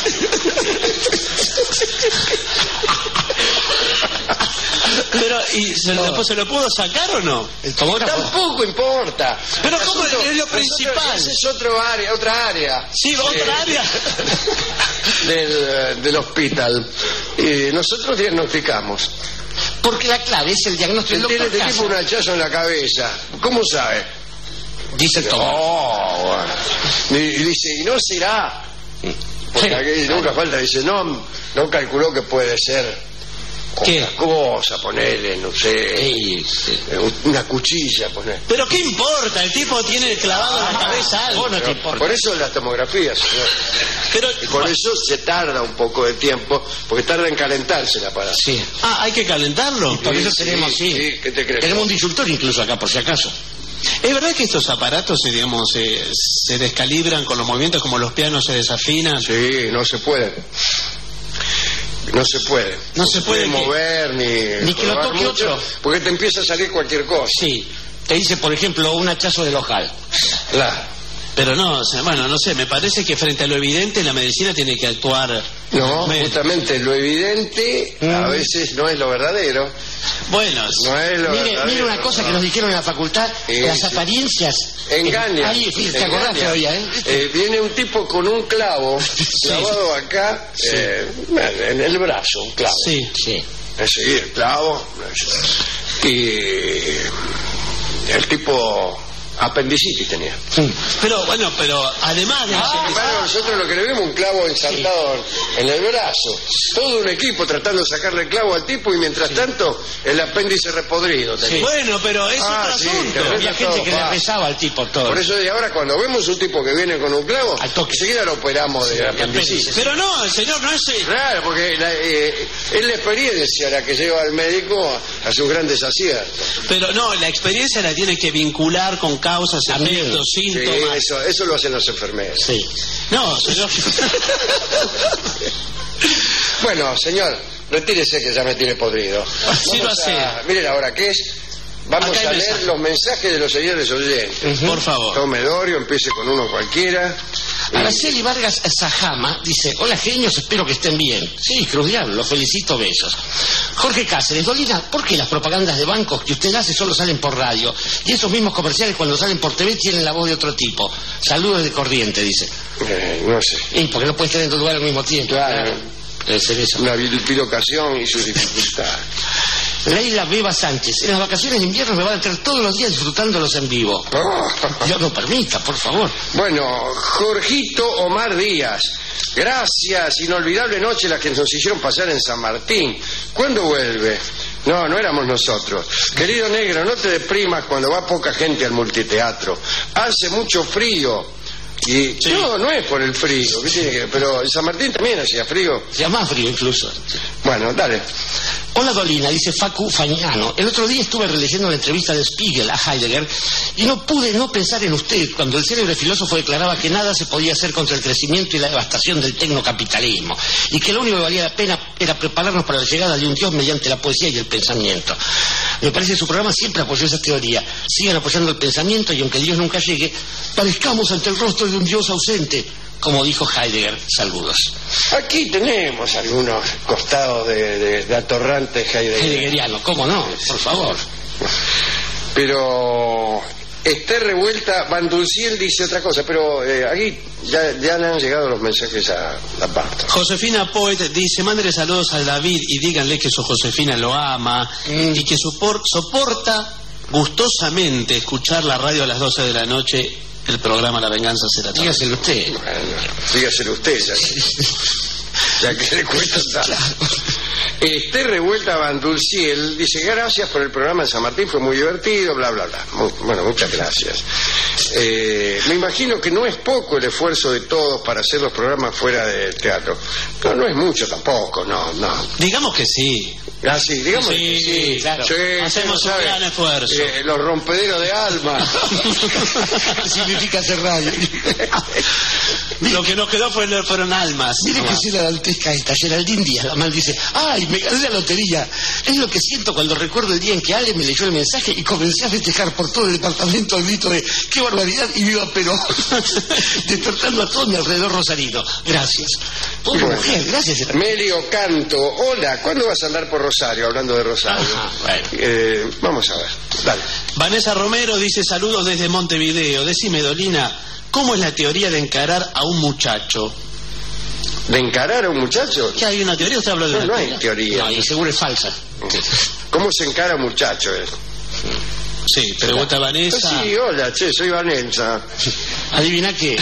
Pero, ¿y después se lo pudo sacar o no? El tomógrafo. Tampoco importa. Pero ¿cómo es lo principal? Esa es otra área. Sí, otra área. Del hospital. Y nosotros diagnosticamos. Porque la clave es el diagnóstico. Tiene este tipo un hachazo en la cabeza. ¿Cómo sabe? Dice el tomógrafo. Bueno. Y dice, ¿y no será? Porque aquí nunca falta. Dice, no calculó que puede ser... ¿Qué? Otra cosa, ponele, no sé. Una cuchilla, ponele. ¿Pero qué importa? El tipo tiene clavado en la cabeza algo. No te importa. Por eso las tomografías, señor. Pero, y por eso se tarda un poco de tiempo, porque tarda en calentarse el aparato. Sí. ¿hay que calentarlo? Por eso tenemos, ¿qué te crees? Tenemos un disyuntor incluso acá, por si acaso. ¿Es verdad que estos aparatos, digamos, se descalibran con los movimientos, como los pianos se desafinan? Sí, no se puede. No se puede. No se puede mover ni que lo toque otro. Porque te empieza a salir cualquier cosa. Sí. Te dice, por ejemplo, un hachazo del ojal. Claro. Pero no, bueno, no sé, me parece que frente a lo evidente la medicina tiene que actuar. No, justamente lo evidente a veces no es lo verdadero. Bueno, no es lo verdadero. Mire una cosa que nos dijeron en la facultad, las apariencias engañan. Ahí, te acordás todavía, viene un tipo con un clavo clavado acá en el brazo, un clavo. Sí. Sí, el clavo. Y el tipo apendicitis tenía. Pero además de nosotros lo que le vimos un clavo ensartado en el brazo, todo un equipo tratando de sacarle el clavo al tipo y mientras tanto el apéndice repodrido tenía. Bueno, pero es otro asunto. Había gente que le rezaba al tipo todo. Por eso de ahora cuando vemos un tipo que viene con un clavo, enseguida lo operamos de apendicitis. Pero no, el señor no es... Claro, porque es la experiencia la que lleva al médico a sus grandes aciertos. Pero no, la experiencia la tiene que vincular con causas, efectos, síntomas. Sí, eso lo hacen los enfermeros. Sí. No, señor. Bueno, señor, retírese que ya me tiene podrido. Así va a ser. Miren ahora qué es. Vamos a leer los mensajes de los señores oyentes. Por favor. Tome Dorio, empiece con uno cualquiera. Araceli Vargas Sajama dice: hola genios, espero que estén bien. Sí, Cruz Diablo, los felicito, besos. Jorge Cáceres, Dolina, ¿por qué las propagandas de bancos que usted hace solo salen por radio? Y esos mismos comerciales cuando salen por TV tienen la voz de otro tipo. Saludos de Corriente, dice. No sé. Y porque no puedes estar en dos lugares al mismo tiempo. Claro. Debe ser eso. Una bilocación y sus dificultades. Leila Beba Sánchez, en las vacaciones de invierno me van a tener todos los días disfrutándolos en vivo. Dios no permita, por favor. Bueno, Jorgito Omar Díaz, gracias, inolvidable noche la que nos hicieron pasar en San Martín. ¿Cuándo vuelve? No éramos nosotros. Querido negro, no te deprimas cuando va poca gente al multiteatro. Hace mucho frío. Y no es por el frío, ¿qué tiene que? Pero en San Martín también hacía frío. Hacía más frío incluso. Bueno, dale. Hola Dolina, dice Facu Fagnano. El otro día estuve releyendo la entrevista de Spiegel a Heidegger y no pude no pensar en usted cuando el célebre filósofo declaraba que nada se podía hacer contra el crecimiento y la devastación del tecnocapitalismo y que lo único que valía la pena era prepararnos para la llegada de un Dios mediante la poesía y el pensamiento. Me parece que su programa siempre apoyó esa teoría. Sigan apoyando el pensamiento y aunque Dios nunca llegue, parezcamos ante el rostro de un Dios ausente, como dijo Heidegger. Saludos. Aquí tenemos algunos costados de atorrantes heideggerianos, ¿cómo no? Por favor. Pero esté revuelta, Van Dulciel dice otra cosa, pero aquí ya le han llegado los mensajes a Barton. Josefina Poet dice, mándele saludos a David y díganle que su Josefina lo ama y que soporta gustosamente escuchar la radio a las 12 de la noche. El programa La Venganza Será Terrible. Dígaselo usted. Bueno, dígaselo usted, ya que le cuesta tanto. Esté revuelta Van Dulciel dice, gracias por el programa en San Martín, fue muy divertido, bla, bla, bla. Bueno, muchas gracias. Me imagino que no es poco el esfuerzo de todos para hacer los programas fuera de teatro. No es mucho tampoco, no. Digamos que sí. Ah, sí, digamos que sí. Claro. Sí, hacemos un gran esfuerzo. Los rompederos de alma. Significa hacer radio. Lo que nos quedó fueron almas. Mire que es la dantesca esta. Geraldine Díaz, la mal dice, ¡ay, me gané la lotería! Es lo que siento cuando recuerdo el día en que Ale me leyó el mensaje y comencé a festejar por todo el departamento al grito de ¡qué barbaridad! Y viva Perón, despertando a todo mi alrededor rosarino. Gracias. Pobre mujer, gracias. Melio Canto, hola, ¿cuándo vas a andar por Rosario? Hablando de Rosario. Bueno. Vamos a ver, dale. Vanessa Romero dice, saludos desde Montevideo. Decime, Dolina, ¿cómo es la teoría de encarar a un muchacho? ¿De encarar a un muchacho? ¿Qué hay una teoría? ¿Usted habló de una teoría? No hay teoría. No, y seguro es falsa. ¿Cómo se encara a un muchacho? Sí, pregunta Vanessa. Sí, hola, soy Vanessa. ¿Adivina qué?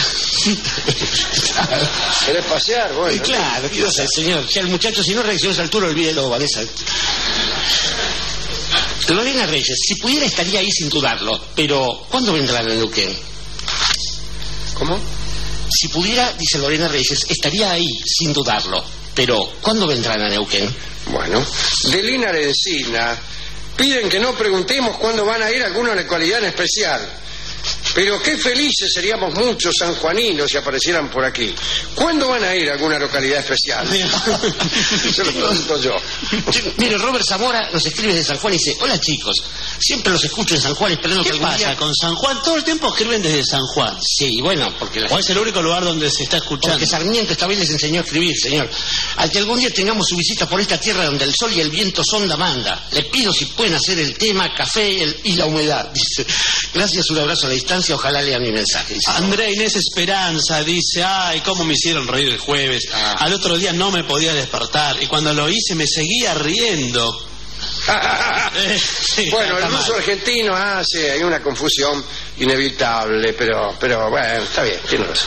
¿Querés pasear? Bueno. Y claro, ¿qué pasa, señor? Si el muchacho, si no reacciona a esa altura, olvídelo, Vanessa. Lorena Reyes, si pudiera estaría ahí sin dudarlo, pero ¿cuándo vendrán a Neuquén? ¿Cómo? Si pudiera, dice Lorena Reyes, estaría ahí sin dudarlo, pero ¿cuándo vendrán a Neuquén? Bueno, Delina Lencina, piden que no preguntemos cuándo van a ir a alguna localidad en especial. Pero qué felices seríamos muchos sanjuaninos si aparecieran por aquí. ¿Cuándo van a ir a alguna localidad especial? Se lo pregunto yo. Mire, Robert Zamora nos escribe desde San Juan y dice, hola chicos, siempre los escucho en San Juan esperando que ¿Qué algún pasa día... con San Juan? Todo el tiempo escriben desde San Juan. Sí, bueno, porque... ¿O es el único lugar donde se está escuchando? Porque Sarmiento esta vez les enseñó a escribir, señor. Al que algún día tengamos su visita por esta tierra donde el sol y el viento son la manda, le pido si pueden hacer el tema, café y la humedad, dice. Gracias, un abrazo a la distancia, ojalá lean mi mensaje. Dice. Andrea Inés Esperanza dice, ay, cómo me hicieron reír el jueves. Al otro día no me podía despertar y cuando lo hice me seguía riendo. Sí, bueno, el ruso argentino hace, hay una confusión inevitable, pero bueno, está bien, tiene razón.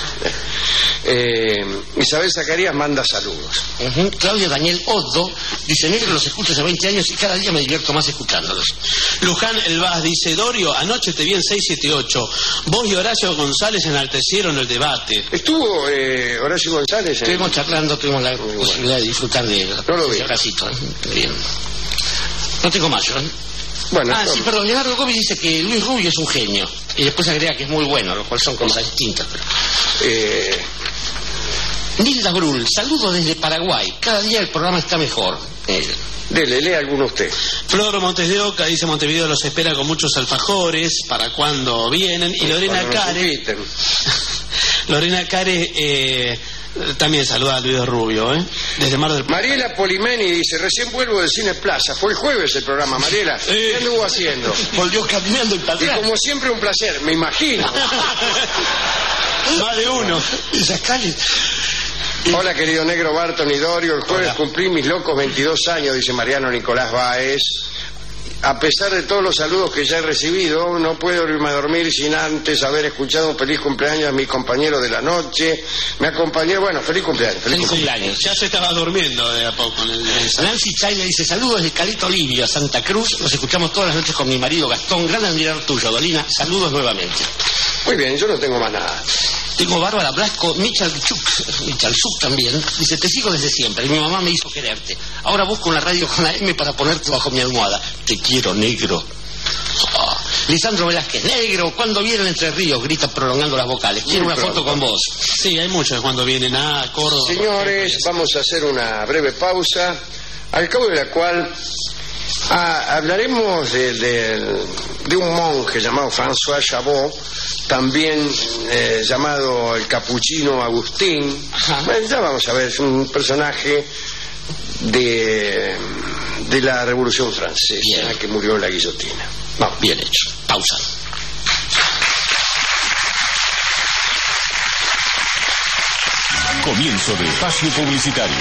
Isabel Zacarías manda saludos. Claudio Daniel Oddo dice, negro, los escucho hace 20 años y cada día me divierto más escuchándolos. Luján Elvaz dice, Dorio, anoche te vi en 678. Vos y Horacio González enaltecieron el debate. ¿Estuvo Horacio González? Estuvimos charlando, tuvimos la posibilidad de disfrutar de no lo vi. abracito. Bien. No tengo más, ¿eh? Bueno, sí, perdón, Leonardo Gómez dice que Luis Rubio es un genio y después agrega que es muy bueno, lo cual son cosas distintas. Pero... Nilda Brul, saludos desde Paraguay. Cada día el programa está mejor. Dele, lea alguno usted. Flor Montes de Oca dice, Montevideo los espera con muchos alfajores, ¿para cuándo vienen? Y Lorena Care... Lorena Care... también saluda a Luis Rubio, desde Mar del Plata. Mariela Polimeni dice, recién vuelvo del Cine Plaza. Fue el jueves el programa, Mariela. ¿Qué anduvo haciendo? Volvió caminando y para atrás. Y como siempre un placer, me imagino. Más de uno. Esas calles. Hola, querido negro Barton y Dorio. El jueves cumplí mis locos 22 años, dice Mariano Nicolás Báez. A pesar de todos los saludos que ya he recibido, no puedo irme a dormir sin antes haber escuchado un feliz cumpleaños a mi compañero de la noche. Me acompañé, bueno, feliz cumpleaños. Feliz cumpleaños. Ya se estaba durmiendo de a poco en el mensaje. Nancy Chayla dice, saludos desde Caleta Olivia, Santa Cruz. Los escuchamos todas las noches con mi marido Gastón. Gran admirador tuyo, Dolina. Saludos nuevamente. Muy bien, yo no tengo más nada. Tengo Bárbara Blasco, Michalchuk también. Dice, te sigo desde siempre. Mi mamá me hizo quererte. Ahora busco una radio con la M para ponerte bajo mi almohada. Te quiero, negro. Oh. Lisandro Velázquez, negro, ¿cuándo vienen Entre Ríos? Grita prolongando las vocales. Quiero una foto con vos. Sí, hay muchos cuando vienen a Córdoba. Señores, vamos a hacer una breve pausa, al cabo de la cual hablaremos de un monje llamado François Chabot, también llamado el capuchino Agustín. Bueno, ya vamos a ver, es un personaje de la Revolución Francesa, bien, que murió en la guillotina. Vamos, bien hecho. Pausa. Comienzo de espacio publicitario.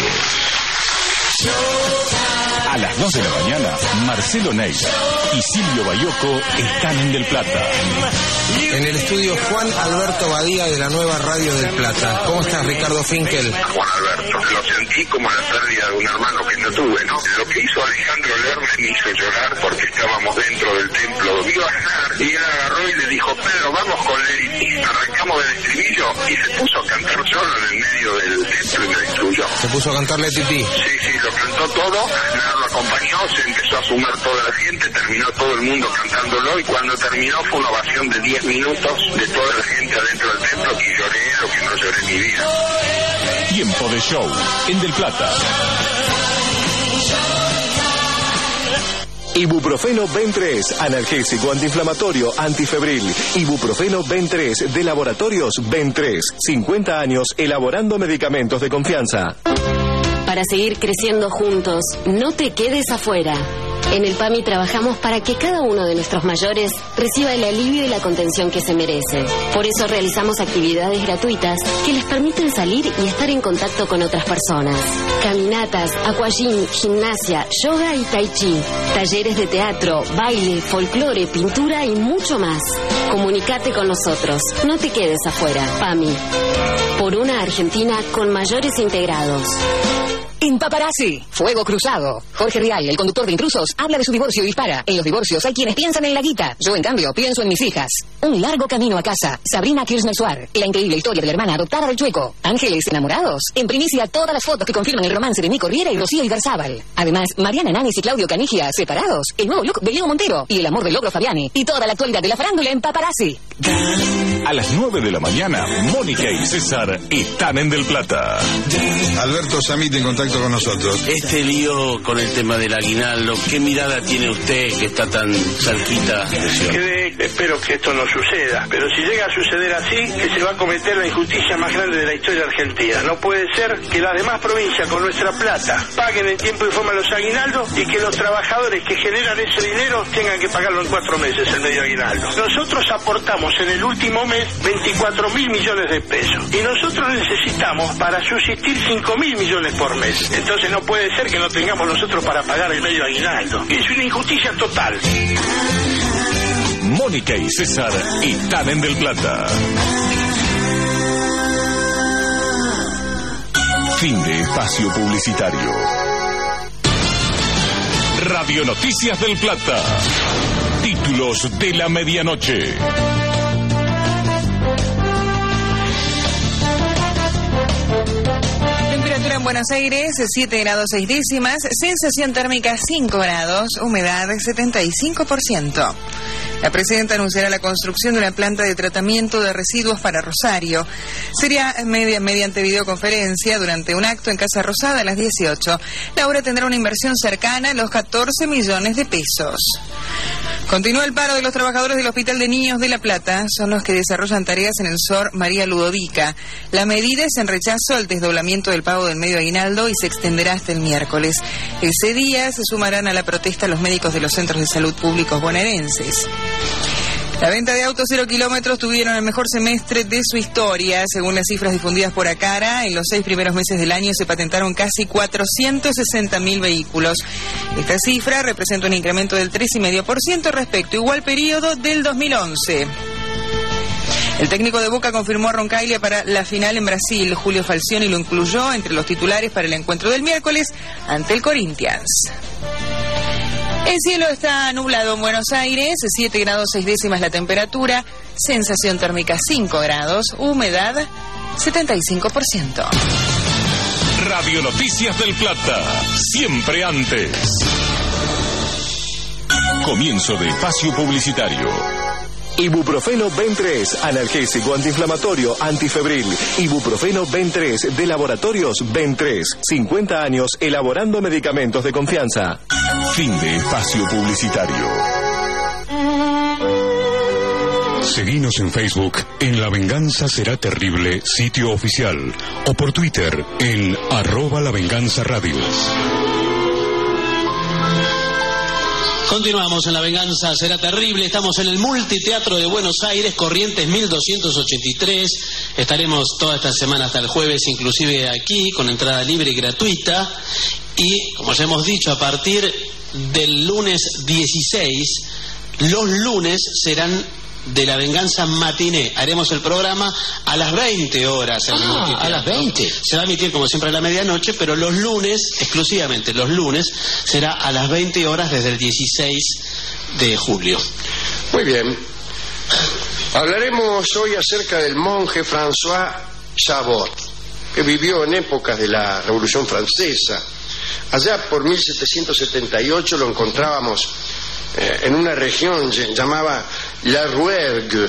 A las 2 de la mañana, Marcelo Neira y Silvio Bayoco están en Del Plata. En el estudio Juan Alberto Badía de la nueva Radio del Plata. ¿Cómo estás, Ricardo Finkel? Juan Alberto, lo sentí como la pérdida de un hermano que no tuve, ¿no? Lo que hizo Alejandro Lerner me hizo llorar porque estábamos dentro del templo. Vio a Aznar y él agarró y le dijo, Pedro, vamos con Lady. Arrancamos del estribillo y se puso a cantar solo en el medio del templo y me destruyó. ¿Se puso a cantarle Tití? Sí, lo cantó todo, Aznar lo acompañó, se empezó a sumar toda la gente, terminó todo el mundo cantándolo y cuando terminó fue una ovación de 10 minutos de toda la gente adentro del templo y lloré lo que no lloré en mi vida. Tiempo de show en Del Plata. Ibuprofeno Ben3, analgésico, antiinflamatorio, antifebril. Ibuprofeno Ben3 de Laboratorios Ben3. 50 años elaborando medicamentos de confianza. Para seguir creciendo juntos, no te quedes afuera. En el PAMI trabajamos para que cada uno de nuestros mayores reciba el alivio y la contención que se merece. Por eso realizamos actividades gratuitas que les permiten salir y estar en contacto con otras personas. Caminatas, aquagym, gimnasia, yoga y tai chi. Talleres de teatro, baile, folclore, pintura y mucho más. Comunicate con nosotros. No te quedes afuera. PAMI. Por una Argentina con mayores integrados. En Paparazzi, Fuego Cruzado. Jorge Rial, el conductor de Intrusos, habla de su divorcio y dispara. En los divorcios hay quienes piensan en la guita. Yo, en cambio, pienso en mis hijas. Un largo camino a casa. Sabrina Kirchner-Suar. La increíble historia de la hermana adoptada del Chueco. Ángeles enamorados. En primicia, todas las fotos que confirman el romance de Nico Riera y Rocío Igarzábal. Además, Mariana Nanis y Claudio Canigia separados. El nuevo look de Leo Montero. Y el amor del Logro Fabiani. Y toda la actualidad de la farándula en Paparazzi. A las 9 de la mañana, Mónica y César están en Del Plata. Alberto Samit en contacto con nosotros. Este lío con el tema del aguinaldo, ¿qué mirada tiene usted que está tan cerquita? Espero que esto no suceda, pero si llega a suceder así, que se va a cometer la injusticia más grande de la historia argentina. No puede ser que las demás provincias con nuestra plata paguen en tiempo y forma los aguinaldos y que los trabajadores que generan ese dinero tengan que pagarlo en 4 meses el medio aguinaldo. Nosotros aportamos en el último mes 24.000 millones de pesos y nosotros necesitamos para subsistir 5.000 millones por mes. Entonces no puede ser que no tengamos nosotros para pagar el medio aguinaldo. Es una injusticia total. Mónica y César están en Del Plata. Fin de espacio publicitario. Radio Noticias Del Plata. Títulos de la medianoche. Temperatura en Buenos Aires, 7 grados 6 décimas, sensación térmica 5 grados, humedad 75%. La presidenta anunciará la construcción de una planta de tratamiento de residuos para Rosario. Sería mediante videoconferencia durante un acto en Casa Rosada a las 18. La obra tendrá una inversión cercana a los 14 millones de pesos. Continúa el paro de los trabajadores del Hospital de Niños de La Plata. Son los que desarrollan tareas en el SOR María Ludovica. La medida es en rechazo al desdoblamiento del pago del medio aguinaldo y se extenderá hasta el miércoles. Ese día se sumarán a la protesta los médicos de los centros de salud públicos bonaerenses. La venta de autos 0 kilómetros tuvieron el mejor semestre de su historia. Según las cifras difundidas por Acara, en los 6 primeros meses del año se patentaron casi 460.000 vehículos. Esta cifra representa un incremento del 3,5% respecto a igual periodo del 2011. El técnico de Boca confirmó a Roncaglia para la final en Brasil. Julio Falcioni lo incluyó entre los titulares para el encuentro del miércoles ante el Corinthians. El cielo está nublado en Buenos Aires, 7 grados 6 décimas la temperatura. sensación térmica 5 grados, humedad 75%. Radio Noticias del Plata, siempre antes. Comienzo de espacio publicitario. Ibuprofeno Ben3, analgésico, antiinflamatorio, antifebril. Ibuprofeno Ben3 de Laboratorios Ben3. 50 años elaborando medicamentos de confianza. Fin de espacio publicitario. Seguinos en Facebook en La Venganza Será Terrible, sitio oficial, o por Twitter en @lavenganzaradio. Continuamos en La Venganza Será Terrible. Estamos en el Multiteatro de Buenos Aires, Corrientes 1283. Estaremos toda esta semana hasta el jueves, inclusive aquí, con entrada libre y gratuita. Y, como ya hemos dicho, a partir del lunes 16, los lunes serán de La Venganza Matiné. Haremos el programa a las 20 horas. A las 20. Se va a emitir como siempre a la medianoche, pero los lunes, exclusivamente los lunes, será a las 20 horas desde el 16 de julio. Muy bien. Hablaremos hoy acerca del monje François Chabot, que vivió en épocas de la Revolución Francesa. Allá por 1778 lo encontrábamos en una región llamada La Rouergue.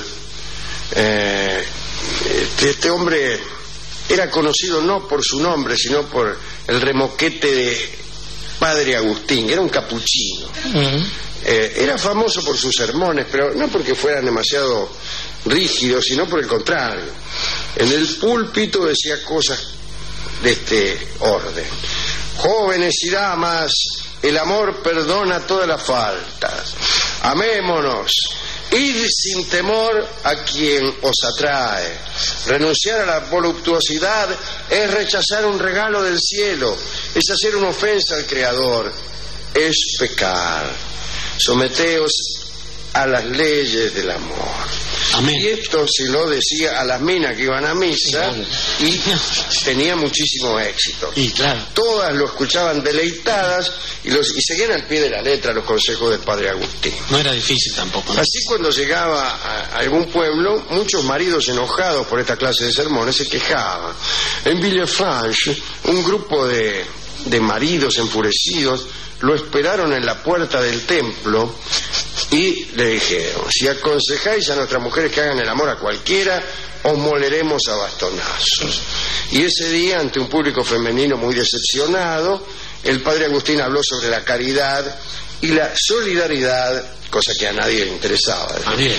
Este hombre era conocido no por su nombre, sino por el remoquete de Padre Agustín. Era un capuchino. Era famoso por sus sermones, pero no porque fueran demasiado rígidos, sino por el contrario. En el púlpito decía cosas de este orden: jóvenes y damas, el amor perdona todas las faltas. Amémonos. Id sin temor a quien os atrae. Renunciar a la voluptuosidad es rechazar un regalo del cielo, es hacer una ofensa al Creador, es pecar. Someteos a las leyes del amor. Amén. Y esto se lo decía a las minas que iban a misa y tenía muchísimo éxito. Y claro, todas lo escuchaban deleitadas y seguían al pie de la letra los consejos del Padre Agustín. No era difícil tampoco, ¿no? Así, cuando llegaba a algún pueblo, muchos maridos enojados por esta clase de sermones se quejaban. En Villefranche, un grupo de maridos enfurecidos lo esperaron en la puerta del templo y le dijeron: si aconsejáis a nuestras mujeres que hagan el amor a cualquiera, os moleremos a bastonazos. Y ese día, ante un público femenino muy decepcionado, el Padre Agustín habló sobre la caridad y la solidaridad, cosa que a nadie le interesaba.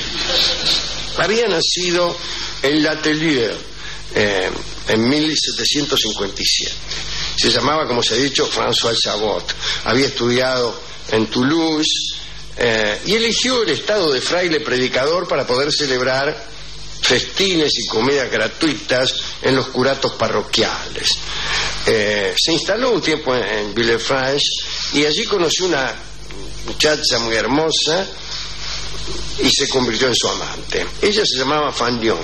Había nacido en L'Atelier en 1757. Se llamaba, como se ha dicho, François Chabot. Había estudiado en Toulouse y eligió el estado de fraile predicador para poder celebrar festines y comidas gratuitas en los curatos parroquiales. Se instaló un tiempo en Villefranche y allí conoció una muchacha muy hermosa y se convirtió en su amante. Ella se llamaba Fandion,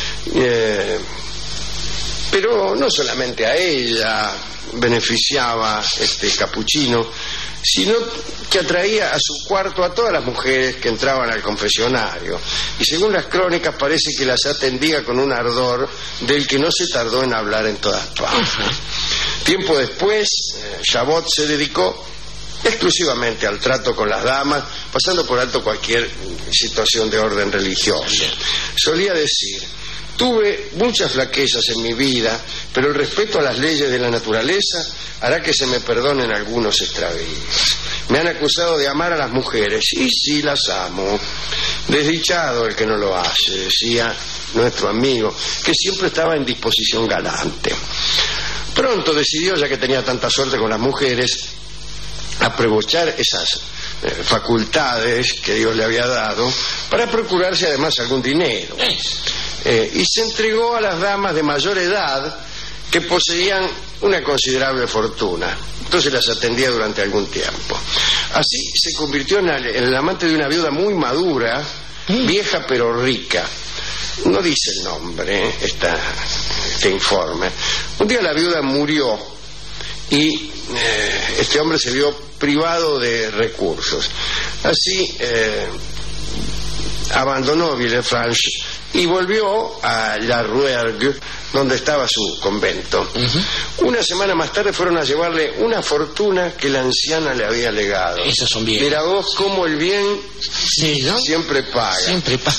pero no solamente a ella beneficiaba este capuchino, sino que atraía a su cuarto a todas las mujeres que entraban al confesionario, y según las crónicas parece que las atendía con un ardor del que no se tardó en hablar en todas partes. Tiempo después, Chabot se dedicó exclusivamente al trato con las damas, pasando por alto cualquier situación de orden religioso. Solía decir: tuve muchas flaquezas en mi vida, pero el respeto a las leyes de la naturaleza hará que se me perdonen algunos extravíos. Me han acusado de amar a las mujeres, y sí las amo. Desdichado el que no lo hace, decía nuestro amigo, que siempre estaba en disposición galante. Pronto decidió, ya que tenía tanta suerte con las mujeres, aprovechar esas facultades que Dios le había dado para procurarse además algún dinero. Y se entregó a las damas de mayor edad que poseían una considerable fortuna. Entonces las atendía durante algún tiempo. Así se convirtió en el amante de una viuda muy madura, vieja pero rica. No dice el nombre, este informe. Un día la viuda murió y este hombre se vio privado de recursos. Así abandonó Villefranche y volvió a La Rouergue, donde estaba su convento. Una semana más tarde fueron a llevarle una fortuna que la anciana le había legado. Esos son bien. Mira vos cómo el bien ¿no? siempre paga. Siempre paga.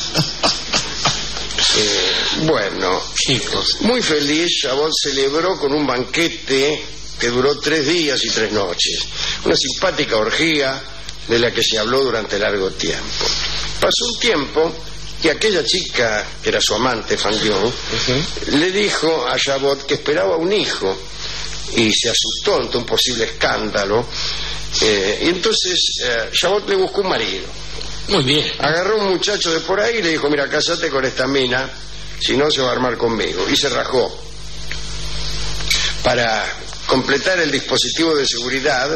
Bueno, chicos, muy feliz, Chabot celebró con un banquete que duró 3 días y 3 noches. Una simpática orgía de la que se habló durante largo tiempo. Pasó un tiempo y aquella chica, que era su amante, Fandion, le dijo a Chabot que esperaba un hijo y se asustó ante un posible escándalo. Y entonces Chabot le buscó un marido. Muy bien. Agarró un muchacho de por ahí y le dijo, mira, cásate con esta mina, si no se va a armar conmigo. Y se rajó. Para completar el dispositivo de seguridad,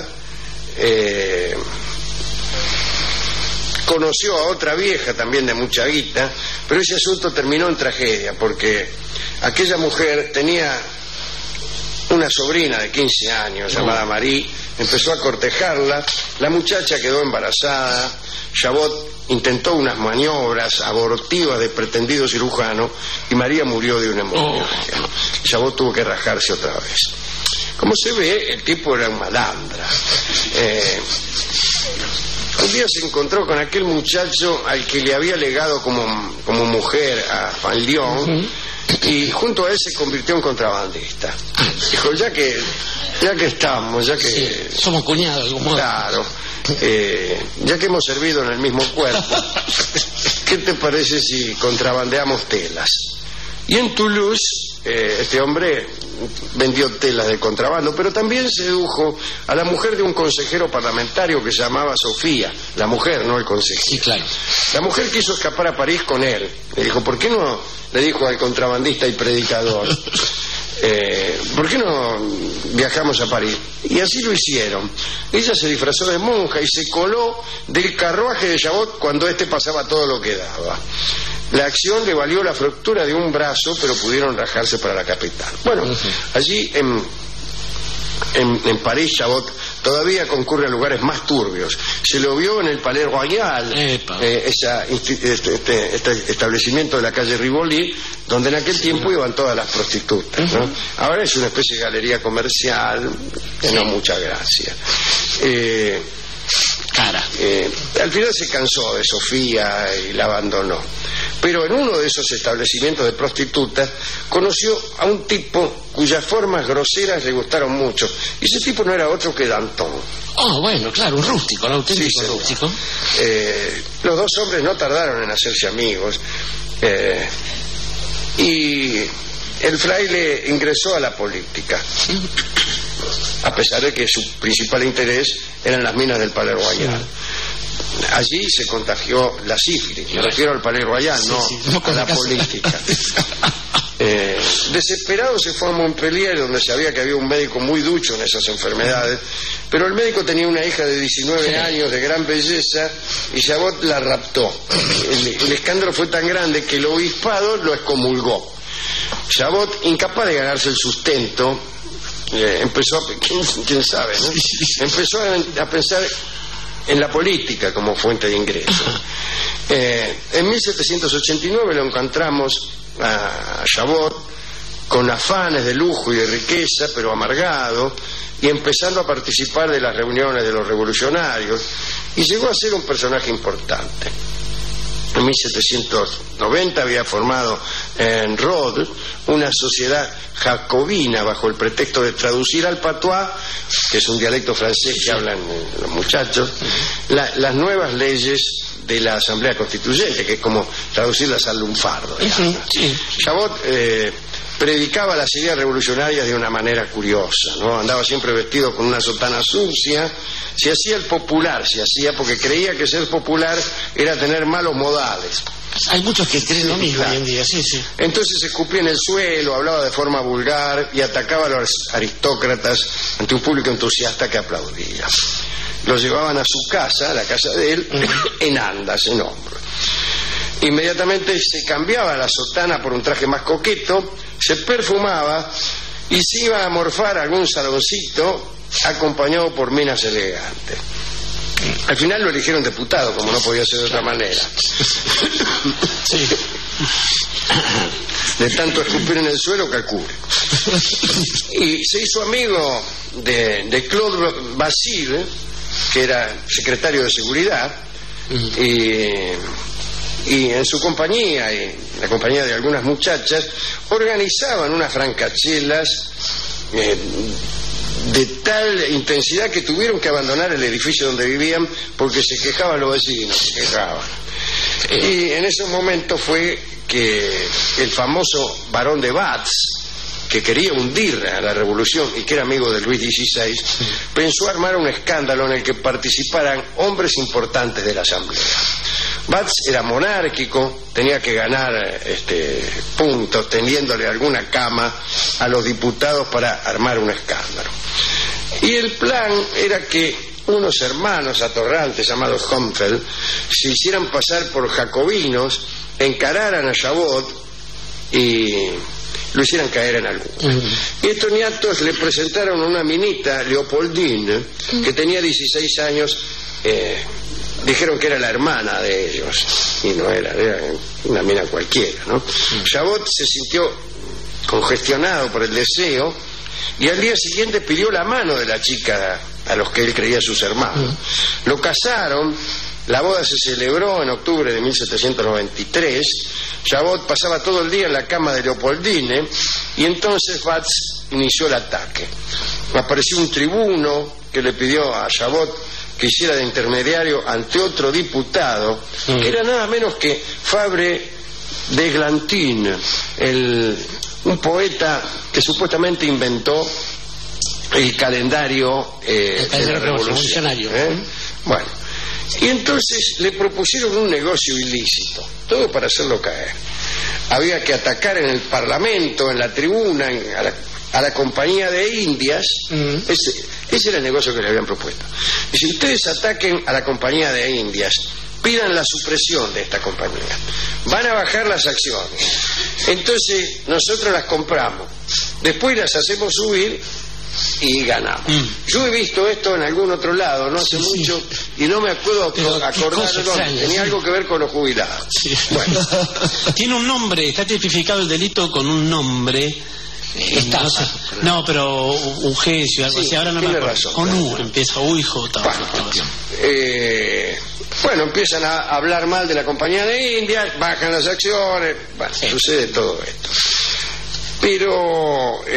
conoció a otra vieja también de mucha guita, pero ese asunto terminó en tragedia, porque aquella mujer tenía una sobrina de 15 años llamada Marie, empezó a cortejarla, la muchacha quedó embarazada, Chabot intentó unas maniobras abortivas de pretendido cirujano y María murió de una hemorragia. Chabot tuvo que rajarse otra vez. Como se ve, el tipo era un malandra. Un día se encontró con aquel muchacho al que le había legado como mujer a Fandion, y junto a él se convirtió en contrabandista. Dijo, ya que estamos, ya que... Sí, somos cuñados. Claro. Ya que hemos servido en el mismo cuerpo, ¿qué te parece si contrabandeamos telas? Y en Toulouse, este hombre vendió telas de contrabando, pero también sedujo a la mujer de un consejero parlamentario que se llamaba Sofía, la mujer, no el consejero. Sí, claro. La mujer quiso escapar a París con él. Le dijo, ¿por qué no? Le dijo al contrabandista y predicador, ¿por qué no viajamos a París? Y así lo hicieron. Ella se disfrazó de monja y se coló del carruaje de Chabot cuando éste pasaba todo lo que daba. La acción le valió la fractura de un brazo, pero pudieron rajarse para la capital. Bueno, allí en París, Chabot todavía concurre a lugares más turbios. Se lo vio en el Palais Royal, este establecimiento de la calle Rivoli, donde en aquel tiempo iban todas las prostitutas, ¿no? Ahora es una especie de galería comercial que no mucha gracia. Al final se cansó de Sofía y la abandonó. Pero en uno de esos establecimientos de prostitutas conoció a un tipo cuyas formas groseras le gustaron mucho. Y ese tipo no era otro que Danton. Oh, bueno, claro, un rústico, un auténtico rústico. Los dos hombres no tardaron en hacerse amigos. Y el fraile ingresó a la política, a pesar de que su principal interés eran las minas del Palais Royal. Allí se contagió la sífilis, me refiero al Palais Royal, no a la política. Desesperado se fue a Montpellier, donde sabía que había un médico muy ducho en esas enfermedades, pero el médico tenía una hija de 19 años de gran belleza y Chabot la raptó. El escándalo fue tan grande que el obispado lo excomulgó. Chabot, incapaz de ganarse el sustento, empezó quién sabe, ¿no? Empezó a pensar en la política como fuente de ingresos. En 1789 lo encontramos a Chabot con afanes de lujo y de riqueza, pero amargado, y empezando a participar de las reuniones de los revolucionarios, y llegó a ser un personaje importante. En 1790 había formado en Rhodes una sociedad jacobina bajo el pretexto de traducir al patois, que es un dialecto francés que hablan los muchachos, las nuevas leyes de la Asamblea Constituyente, que es como traducirlas al lunfardo. Chabot predicaba las ideas revolucionarias de una manera curiosa, ¿no? Andaba siempre vestido con una sotana sucia, se hacía el popular, porque creía que ser popular era tener malos modales. Hay muchos que creen lo mismo hoy en día, Entonces escupía en el suelo, hablaba de forma vulgar y atacaba a los aristócratas ante un público entusiasta que aplaudía. Lo llevaban a su casa, a la casa de él, en andas, en hombros. Inmediatamente se cambiaba la sotana por un traje más coqueto, se perfumaba y se iba a morfar a algún saloncito acompañado por minas elegantes. Al final lo eligieron diputado, como no podía ser de otra manera. Sí. De tanto escupir en el suelo que cubre. Y se hizo amigo de Claude Basile, que era secretario de Seguridad, y en su compañía y en la compañía de algunas muchachas organizaban unas francachelas de tal intensidad que tuvieron que abandonar el edificio donde vivían porque se quejaban los vecinos, se quejaban. Y en ese momento fue que el famoso barón de Batz, que quería hundir a la revolución y que era amigo de Luis XVI, pensó armar un escándalo en el que participaran hombres importantes de la asamblea. Batz era monárquico, tenía que ganar puntos tendiéndole alguna cama a los diputados para armar un escándalo. Y el plan era que unos hermanos atorrantes llamados Humfeld se hicieran pasar por jacobinos, encararan a Chabot y lo hicieran caer en alguno. Y estos niatos le presentaron a una minita, Leopoldine, que tenía 16 años. Dijeron que era la hermana de ellos, y no era una mina cualquiera, ¿no? Chabot se sintió congestionado por el deseo y al día siguiente pidió la mano de la chica a los que él creía sus hermanos. Lo casaron, la boda se celebró en octubre de 1793. Chabot pasaba todo el día en la cama de Leopoldine y entonces Batz inició el ataque. Apareció un tribuno que le pidió a Chabot que hiciera de intermediario ante otro diputado, que era nada menos que Fabre d'Églantine, un poeta que supuestamente inventó el calendario de la revolución. Bueno, y entonces le propusieron un negocio ilícito, todo para hacerlo caer. Había que atacar en el Parlamento, en la tribuna, a la Compañía de Indias. Ese era el negocio que le habían propuesto. Y si ustedes ataquen a la Compañía de Indias, pidan la supresión de esta compañía, van a bajar las acciones, entonces nosotros las compramos, después las hacemos subir y ganamos. Yo he visto esto en algún otro lado, no hace mucho, y no me puedo acordar dónde. Tenía algo que ver con los jubilados. Bueno. Tiene un nombre, está tipificado el delito con un nombre. No, pero Ugesio, algo así, ahora no me acuerdo. Razón, con U, empieza U y J. Bueno, empiezan a hablar mal de la Compañía de Indias, bajan las acciones, bueno, sucede todo esto. Pero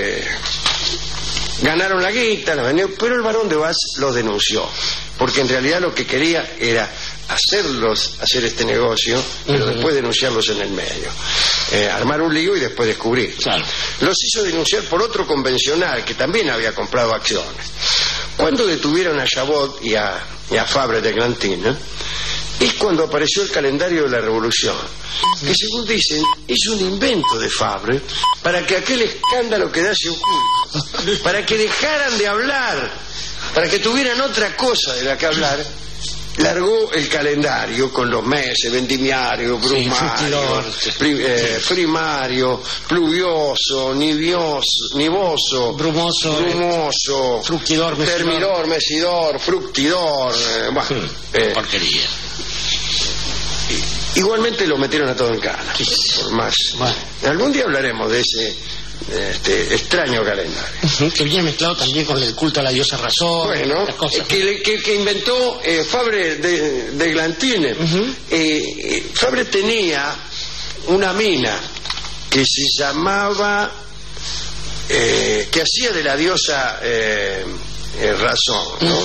ganaron la guita, la vendieron, pero el barón de Batz los denunció, porque en realidad lo que quería era hacer este negocio, pero después denunciarlos en el medio. Armar un lío y después descubrir. Claro. Los hizo denunciar por otro convencional que también había comprado acciones. Cuando detuvieron a Chabot y a Fabre d'Églantine, es cuando apareció el calendario de la revolución, que según dicen es un invento de Fabre para que aquel escándalo quedase oculto, para que dejaran de hablar, para que tuvieran otra cosa de la que hablar. Largó el calendario con los meses: vendimiario, brumario, primario, pluvioso, nivoso, brumoso, fructidor, termidor, mesidor, fructidor, porquería. Igualmente lo metieron a todo en cana, por más. Algún día hablaremos de ese extraño calendario. Que viene mezclado también con el culto a la diosa razón. Bueno, que inventó Fabre d'Églantine. Fabre tenía una mina que se llamaba, que hacía de la diosa razón, ¿no?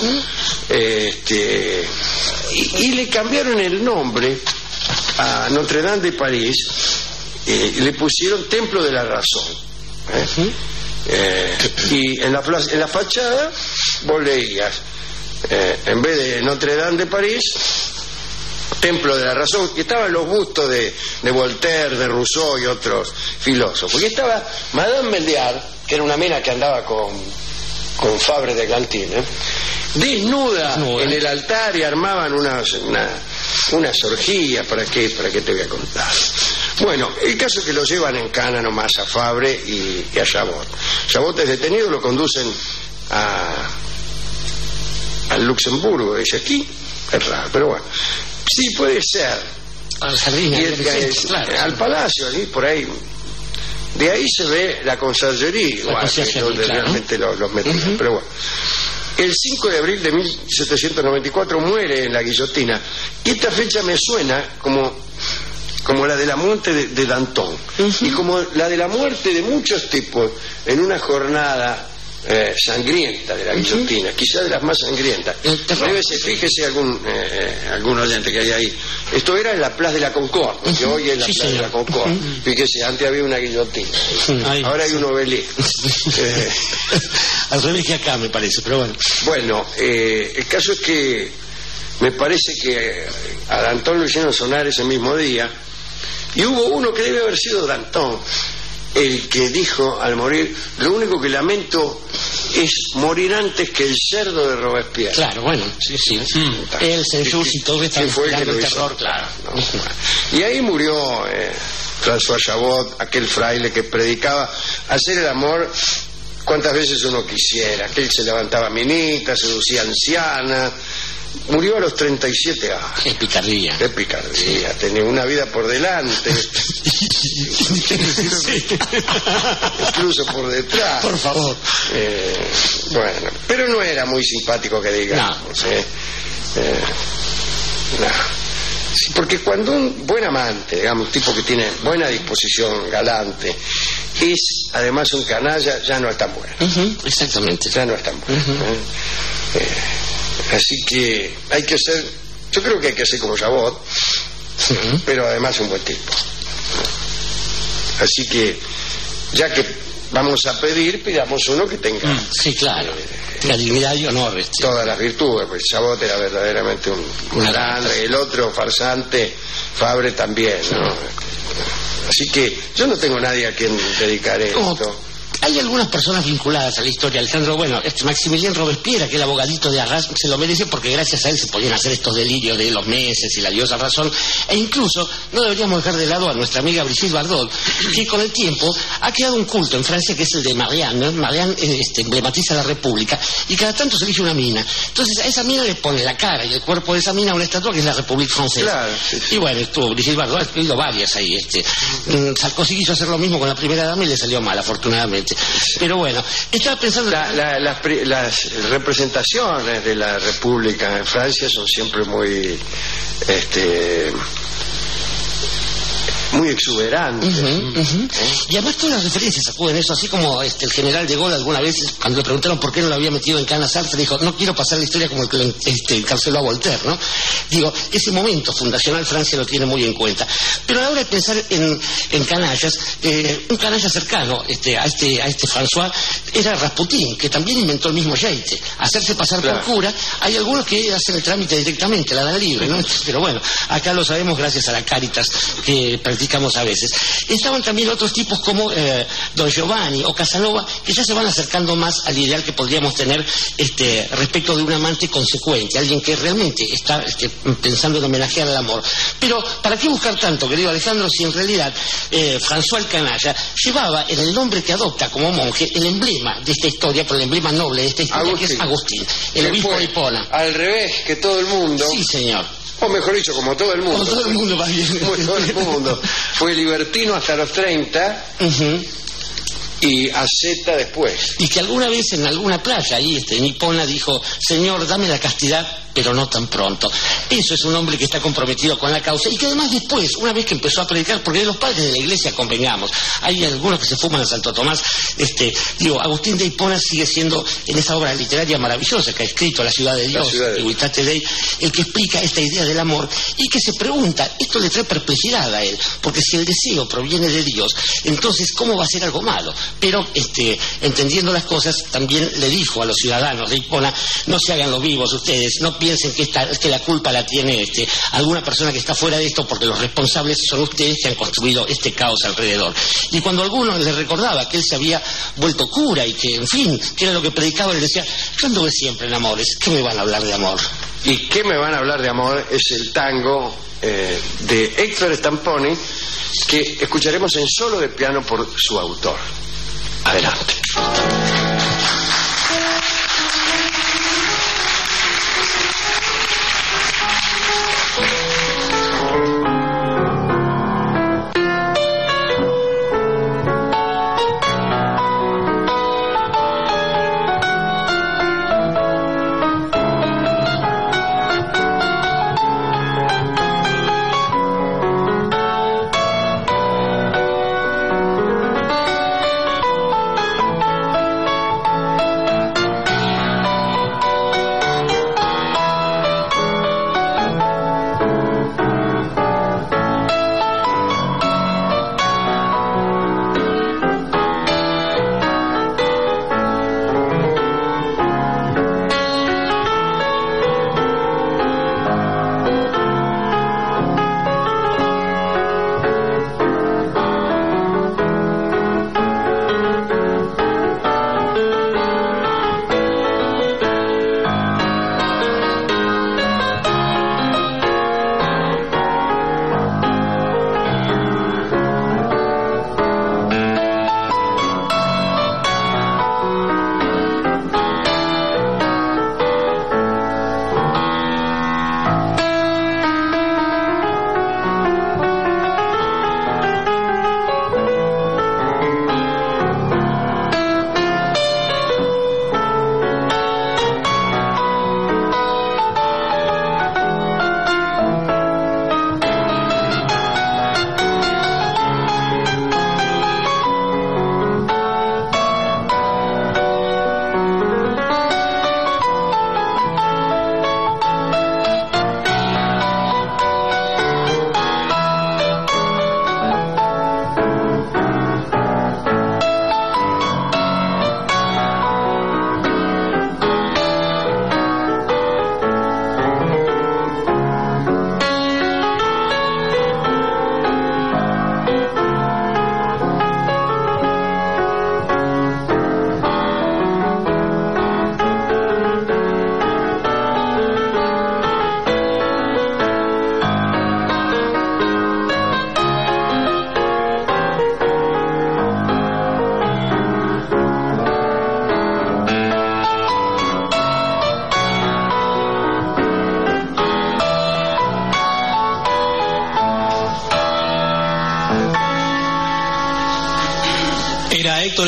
Y le cambiaron el nombre a Notre Dame de París y le pusieron Templo de la Razón. Y en la fachada vos leías, en vez de Notre Dame de París, Templo de la Razón, y estaban los bustos de Voltaire, de Rousseau y otros filósofos. Y estaba Madame Meldiar, que era una mina que andaba con Fabre d'Églantine, desnuda en el altar, y armaban unas orgías. ¿Para qué te voy a contar? Bueno, el caso es que lo llevan en cana nomás a Fabre y a Chabot. Chabot es detenido, lo conducen a al Luxemburgo, dice aquí, es raro, pero bueno, sí puede ser. Al jardín, claro, al palacio, allí por ahí. De ahí se ve la conserjería, donde claro, realmente los metían, pero bueno. El 5 de abril de 1794 muere en la guillotina. Y esta fecha me suena como la de la muerte de Danton. Y como la de la muerte de muchos tipos en una jornada sangrienta de la guillotina, quizás de las más sangrientas. Fíjese algún oyente que hay ahí. Esto era en la Plaza de la Concorde, que hoy es la Plaza de la Concorde. Fíjese, antes había una guillotina. Ahora hay un obelisco. Al revés que acá, me parece, pero bueno. Bueno, el caso es que me parece que a Danton lo hicieron sonar ese mismo día, y hubo uno que debe haber sido Danton, el que dijo al morir: lo único que lamento es morir antes que el cerdo de Robespierre. Claro, bueno, sí. El Saint-Just y todo está inspirando el terror, claro. Y ahí murió François Chabot, aquel fraile que predicaba hacer el amor cuantas veces uno quisiera, que él se levantaba minita, seducía ancianas. Murió a los 37 años. Qué picardía. Qué picardía. Tenía una vida por delante. Incluso por detrás. Por favor. Bueno, pero no era muy simpático que digamos. No. Sí, porque cuando un buen amante, digamos, un tipo que tiene buena disposición, galante, es además un canalla, ya no es tan bueno. Exactamente. Ya no es tan bueno. Así que hay que ser, yo creo que hay que ser como Chabot, pero además un buen tipo. Así que, ya que vamos a pedir, pidamos uno que tenga. Sí, claro. La dignidad y honor. Todas las virtudes, pues Chabot era verdaderamente un grande, el otro farsante, Fabre también, ¿no? Así que yo no tengo nadie a quien dedicar esto. Hay algunas personas vinculadas a la historia, Alejandro. Bueno, Maximilien Robespierre, que el abogadito de Arras, se lo merece porque gracias a él se podían hacer estos delirios de los meses y la diosa razón. E incluso no deberíamos dejar de lado a nuestra amiga Brigitte Bardot, que con el tiempo ha creado un culto en Francia que es el de Marianne. Marianne emblematiza la República y cada tanto se elige una mina. Entonces a esa mina le pone la cara y el cuerpo de esa mina a una estatua que es la République Française. Claro, sí. Y bueno, estuvo Brigitte Bardot, ha escrito varias ahí. Sarkozy quiso hacer lo mismo con la primera dama y le salió mal, afortunadamente. Pero bueno, estaba pensando... Las representaciones de la República en Francia son siempre muy exuberantes. Y además todas las referencias acuden a eso, así como el general de Gaulle alguna vez, cuando le preguntaron por qué no lo había metido en Cannes Sartre, dijo: no quiero pasar la historia como el que encarceló a Voltaire, ¿no? Digo, ese momento fundacional Francia lo tiene muy en cuenta. Pero a la hora de pensar en canallas, un canalla cercano a este François era Rasputín, que también inventó el mismo jeite, hacerse pasar por cura. Hay algunos que hacen el trámite directamente, la dan libre, ¿no? Pero bueno, acá lo sabemos gracias a la Cáritas que practicamos a veces. Estaban también otros tipos como Don Giovanni o Casanova, que ya se van acercando más al ideal que podríamos tener respecto de un amante consecuente, alguien que realmente está pensando en homenajear al amor. Pero ¿para qué buscar tanto, querido Alejandro, si en realidad François el Canalla llevaba en el nombre que adopta como monje el emblema de esta historia, pero el emblema noble de esta historia, Agustín, que es Agustín, el obispo de Hipona? Al revés que todo el mundo. Sí, señor. O mejor dicho, como todo el mundo. Como todo el mundo, va bien. Como todo el mundo. Fue libertino hasta los 30 y asceta después. Y que alguna vez en alguna playa ahí en Hipona dijo: Señor, dame la castidad, pero no tan pronto. Eso es un hombre que está comprometido con la causa y que además después, una vez que empezó a predicar, porque de los padres de la iglesia convengamos, hay algunos que se fuman a Santo Tomás, Agustín de Hipona sigue siendo, en esa obra literaria maravillosa que ha escrito La ciudad de Dios, Civitate Dei, el que explica esta idea del amor y que se pregunta, esto le trae perplejidad a él, porque si el deseo proviene de Dios, entonces ¿cómo va a ser algo malo? Pero entendiendo las cosas, también le dijo a los ciudadanos de Hipona: no se hagan los vivos ustedes, no piensen que la culpa la tiene alguna persona que está fuera de esto, porque los responsables son ustedes que han construido este caos alrededor. Y cuando alguno le recordaba que él se había vuelto cura y que, en fin, que era lo que predicaba, él decía: yo anduve siempre en amores, ¿qué me van a hablar de amor? ¿Y qué me van a hablar de amor? Es el tango de Héctor Stamponi, que escucharemos en solo de piano por su autor. Adelante.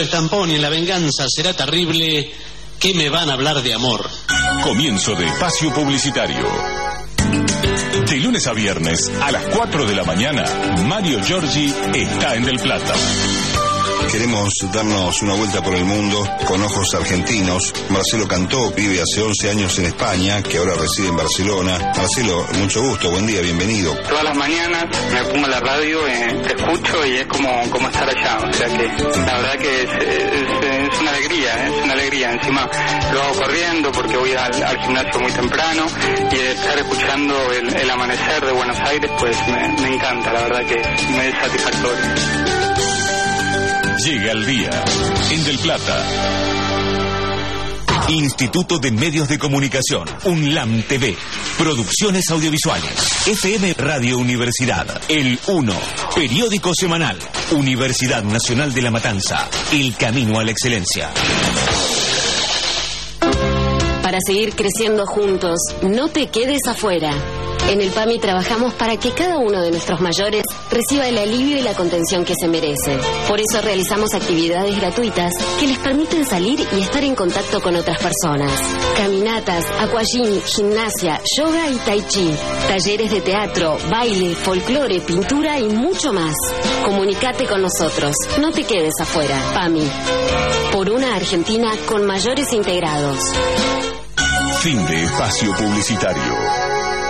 estampón y en La venganza será terrible. ¿Qué me van a hablar de amor? Comienzo de espacio publicitario. De lunes a viernes a las 4 de la mañana, Mario Giorgi está en Del Plata. Queremos darnos una vuelta por el mundo con ojos argentinos. Marcelo Cantó vive hace 11 años en España, que ahora reside en Barcelona. Marcelo, mucho gusto, buen día, bienvenido. Todas las mañanas me pongo la radio, te escucho y es como estar allá. O sea que la verdad que es una alegría. Encima lo hago corriendo porque voy al gimnasio muy temprano y estar escuchando el amanecer de Buenos Aires, pues me encanta, la verdad que me es satisfactorio. Llega el día en Del Plata. Instituto de Medios de Comunicación, UNLAM TV, Producciones Audiovisuales, FM Radio Universidad, El 1, Periódico Semanal, Universidad Nacional de La Matanza, El Camino a la Excelencia. Para seguir creciendo juntos, no te quedes afuera. En el PAMI trabajamos para que cada uno de nuestros mayores reciba el alivio y la contención que se merece. Por eso realizamos actividades gratuitas que les permiten salir y estar en contacto con otras personas. Caminatas, aquagym, gimnasia, yoga y tai chi. Talleres de teatro, baile, folclore, pintura y mucho más. Comunicate con nosotros. No te quedes afuera. PAMI. Por una Argentina con mayores integrados. Fin de espacio publicitario.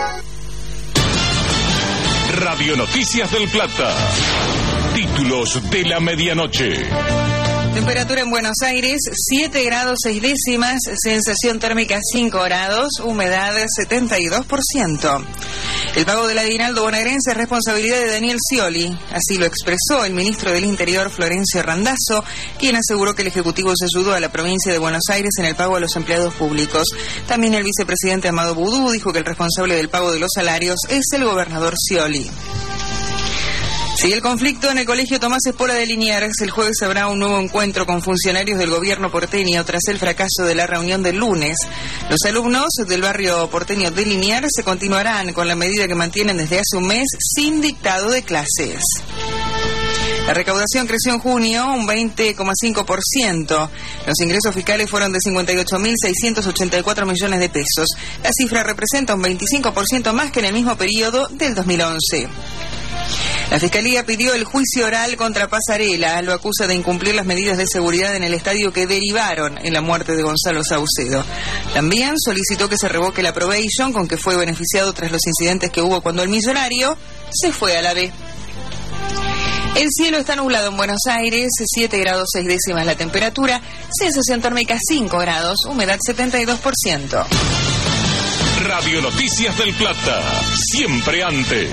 Radio Noticias del Plata. Títulos de la medianoche. Temperatura en Buenos Aires, 7 grados 6 décimas, sensación térmica 5 grados, humedad 72%. El pago del aguinaldo bonaerense es responsabilidad de Daniel Scioli. Así lo expresó el ministro del Interior, Florencio Randazzo, quien aseguró que el Ejecutivo se ayudó a la provincia de Buenos Aires en el pago a los empleados públicos. También el vicepresidente Amado Boudou dijo que el responsable del pago de los salarios es el gobernador Scioli. Sigue el conflicto en el Colegio Tomás Espola de Liniers. El jueves habrá un nuevo encuentro con funcionarios del gobierno porteño tras el fracaso de la reunión del lunes. Los alumnos del barrio porteño de Liniers se continuarán con la medida que mantienen desde hace un mes sin dictado de clases. La recaudación creció en junio un 20,5%. Los ingresos fiscales fueron de 58.684 millones de pesos. La cifra representa un 25% más que en el mismo periodo del 2011. La Fiscalía pidió el juicio oral contra Pasarela. Lo acusa de incumplir las medidas de seguridad en el estadio que derivaron en la muerte de Gonzalo Saucedo. También solicitó que se revoque la probation con que fue beneficiado tras los incidentes que hubo cuando el millonario se fue a la B. El cielo está nublado en Buenos Aires, 7 grados 6 décimas la temperatura, sensación térmica 5 grados, humedad 72%. Radio Noticias del Plata, siempre antes.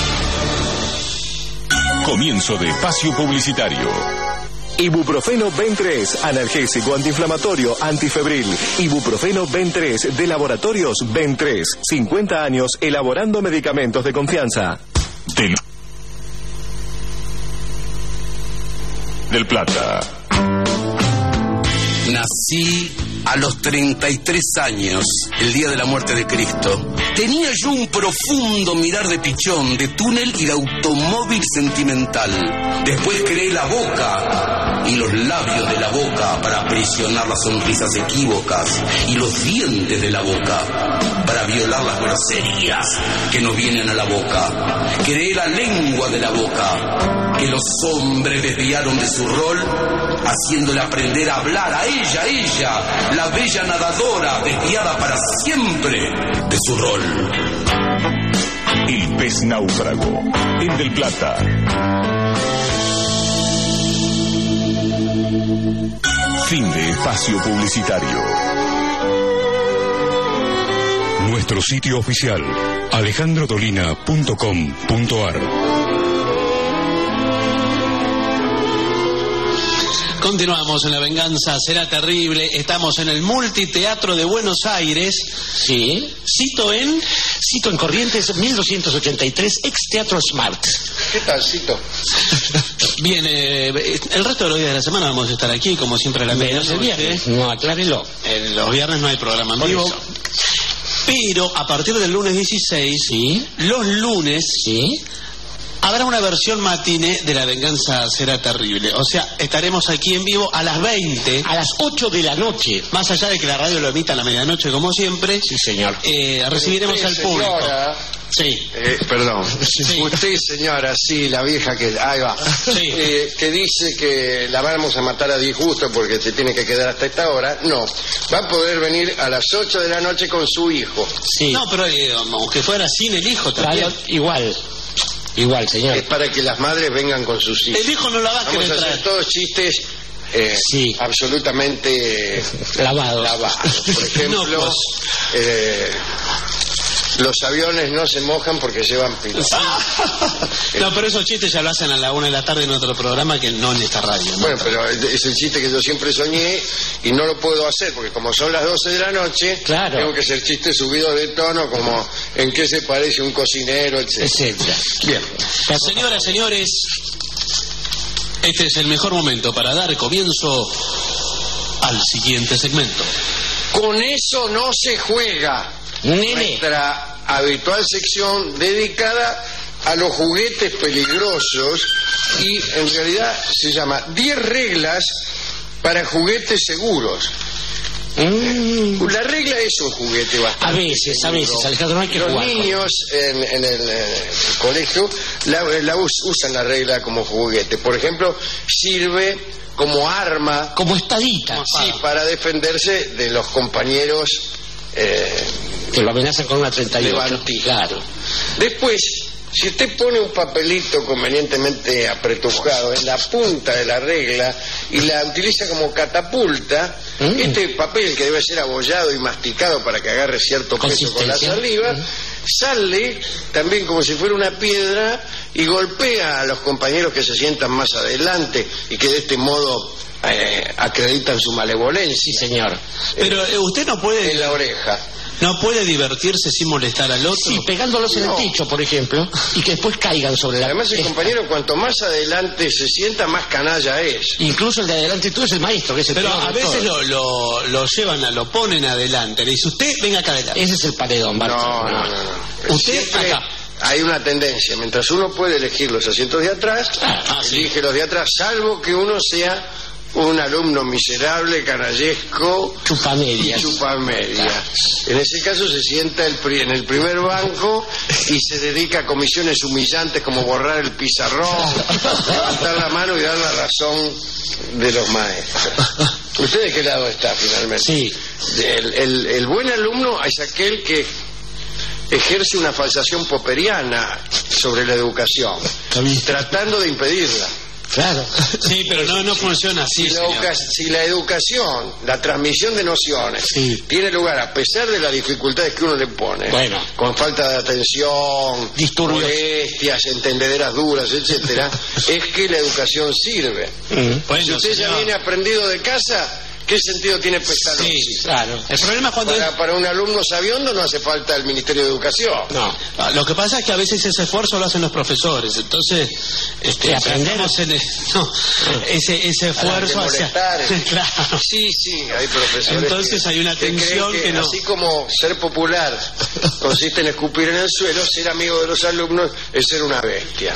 Comienzo de espacio publicitario. Ibuprofeno Ben 3, analgésico, antiinflamatorio, antifebril. Ibuprofeno Ben 3 de Laboratorios Ben 3. 50 años elaborando medicamentos de confianza. Del Plata. Nací a los 33 años, el día de la muerte de Cristo. Tenía yo un profundo mirar de pichón, de túnel y de automóvil sentimental. Después creé la boca y los labios de la boca para aprisionar las sonrisas equívocas y los dientes de la boca para violar las groserías que nos vienen a la boca. Creé la lengua de la boca que los hombres desviaron de su rol, haciéndole aprender a hablar a ella, la bella nadadora desviada para siempre de su rol. El pez náufrago en Del Plata. Fin de espacio publicitario. Nuestro sitio oficial, alejandrodolina.com.ar. Continuamos en La venganza será terrible. Estamos en el Multiteatro de Buenos Aires. Sí. Cito en Corrientes 1283, ex Teatro Smart. ¿Qué tal, Cito? Bien, el resto de los días de la semana vamos a estar aquí, como siempre, a la medianoche. El viernes, no, aclárelo. Los viernes no hay programa en vivo. Pero a partir del lunes 16, ¿sí? Los lunes, ¿sí? habrá una versión matiné de La venganza será terrible. O sea, estaremos aquí en vivo a las 20. A las 8 de la noche. Más allá de que la radio lo emita a la medianoche, como siempre. Sí, señor. Recibiremos al público. Señora, sí. Perdón. Sí. Usted, señora, sí, la vieja que... Ahí va. Sí. Que dice que la vamos a matar a disgusto porque se tiene que quedar hasta esta hora. No. Va a poder venir a las 8 de la noche con su hijo. Sí. No, pero aunque fuera sin el hijo también. Claro, igual, señor. Es para que las madres vengan con sus hijos. El hijo no la va a Vamos querer a hacer traer. todos chistes sí. absolutamente lavados. Por ejemplo, No, los aviones no se mojan porque llevan pilas. No, pero esos chistes ya lo hacen a la 1 de la tarde en otro programa que no en esta radio, ¿no? Bueno, pero es el chiste que yo siempre soñé y no lo puedo hacer porque como son las 12 de la noche, claro, tengo que hacer chistes subidos de tono como en qué se parece un cocinero, etcétera. Bien. Señoras, señores, este es el mejor momento para dar comienzo al siguiente segmento. Con eso no se juega. Nene. Nuestra habitual sección dedicada a los juguetes peligrosos y en realidad se llama 10 reglas para juguetes seguros. La regla es un juguete bastante A veces, Alejandro, no hay que Los jugar. niños en el colegio usan la regla como juguete. Por ejemplo, sirve como arma. Como estadita. Sí, para defenderse de los compañeros que lo amenazan con una 38. Levantí. Claro. Después, si usted pone un papelito convenientemente apretujado en la punta de la regla y la utiliza como catapulta, este papel que debe ser abollado y masticado para que agarre cierto peso con la saliva, sale también como si fuera una piedra y golpea a los compañeros que se sientan más adelante y que de este modo acreditan su malevolencia. Sí, señor. Pero usted no puede... En la oreja. ¿No puede divertirse sin molestar al otro? Sí, pegándolos en el techo, por ejemplo, y que después caigan sobre la... Además, el compañero, cuanto más adelante se sienta, más canalla es. Incluso el de adelante tú es el maestro, que es el Pero peor a de veces todos. lo llevan, lo ponen adelante. Le dice, usted, venga acá adelante. Ese es el paredón, Bartolo. No. Usted Siempre acá. hay una tendencia. Mientras uno puede elegir los asientos de atrás, elige los de atrás, salvo que uno sea un alumno miserable, canallesco, chupamedias. En ese caso se sienta en el primer banco y se dedica a comisiones humillantes como borrar el pizarrón, levantar la mano y dar la razón de los maestros. ¿Usted de qué lado está finalmente? Sí. El buen alumno es aquel que ejerce una falsación popperiana sobre la educación, tratando de impedirla. Claro. Sí, pero no funciona así. Si la educación, la transmisión de nociones, tiene lugar a pesar de las dificultades que uno le pone, con falta de atención, disturbios, molestias, entendederas duras, etcétera, es que la educación sirve. Si usted ya viene aprendido de casa, ¿qué sentido tiene pesarlo? Sí, claro. El problema es cuando... Para un alumno sabiondo no hace falta el Ministerio de Educación. No. Lo que pasa es que a veces ese esfuerzo lo hacen los profesores. Entonces, aprendemos ese esfuerzo hacia... Claro. Sí, hay profesores. Entonces hay una tensión que no... Así como ser popular consiste en escupir en el suelo, ser amigo de los alumnos es ser una bestia.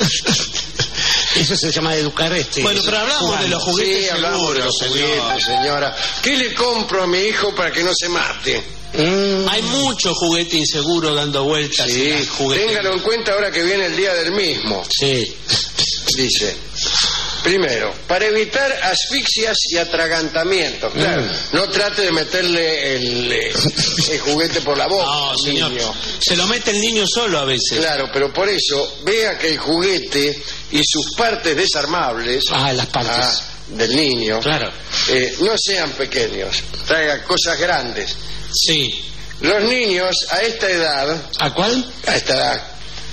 Eso se llama educar Bueno, pero hablamos de los juguetes seguros, señora. ¿Qué le compro a mi hijo para que no se mate? Hay mucho juguete inseguro dando vueltas. Sí, téngalo en cuenta ahora que viene el día del mismo. Sí. Dice, primero, para evitar asfixias y atragantamientos. Claro, no trate de meterle el juguete por la boca. No, señor. Niño. Se lo mete el niño solo a veces. Claro, pero por eso, vea que el juguete y sus partes desarmables... las partes del niño, claro, no sean pequeños, traiga cosas grandes. Sí. Los niños a esta edad... ¿A cuál? A esta edad,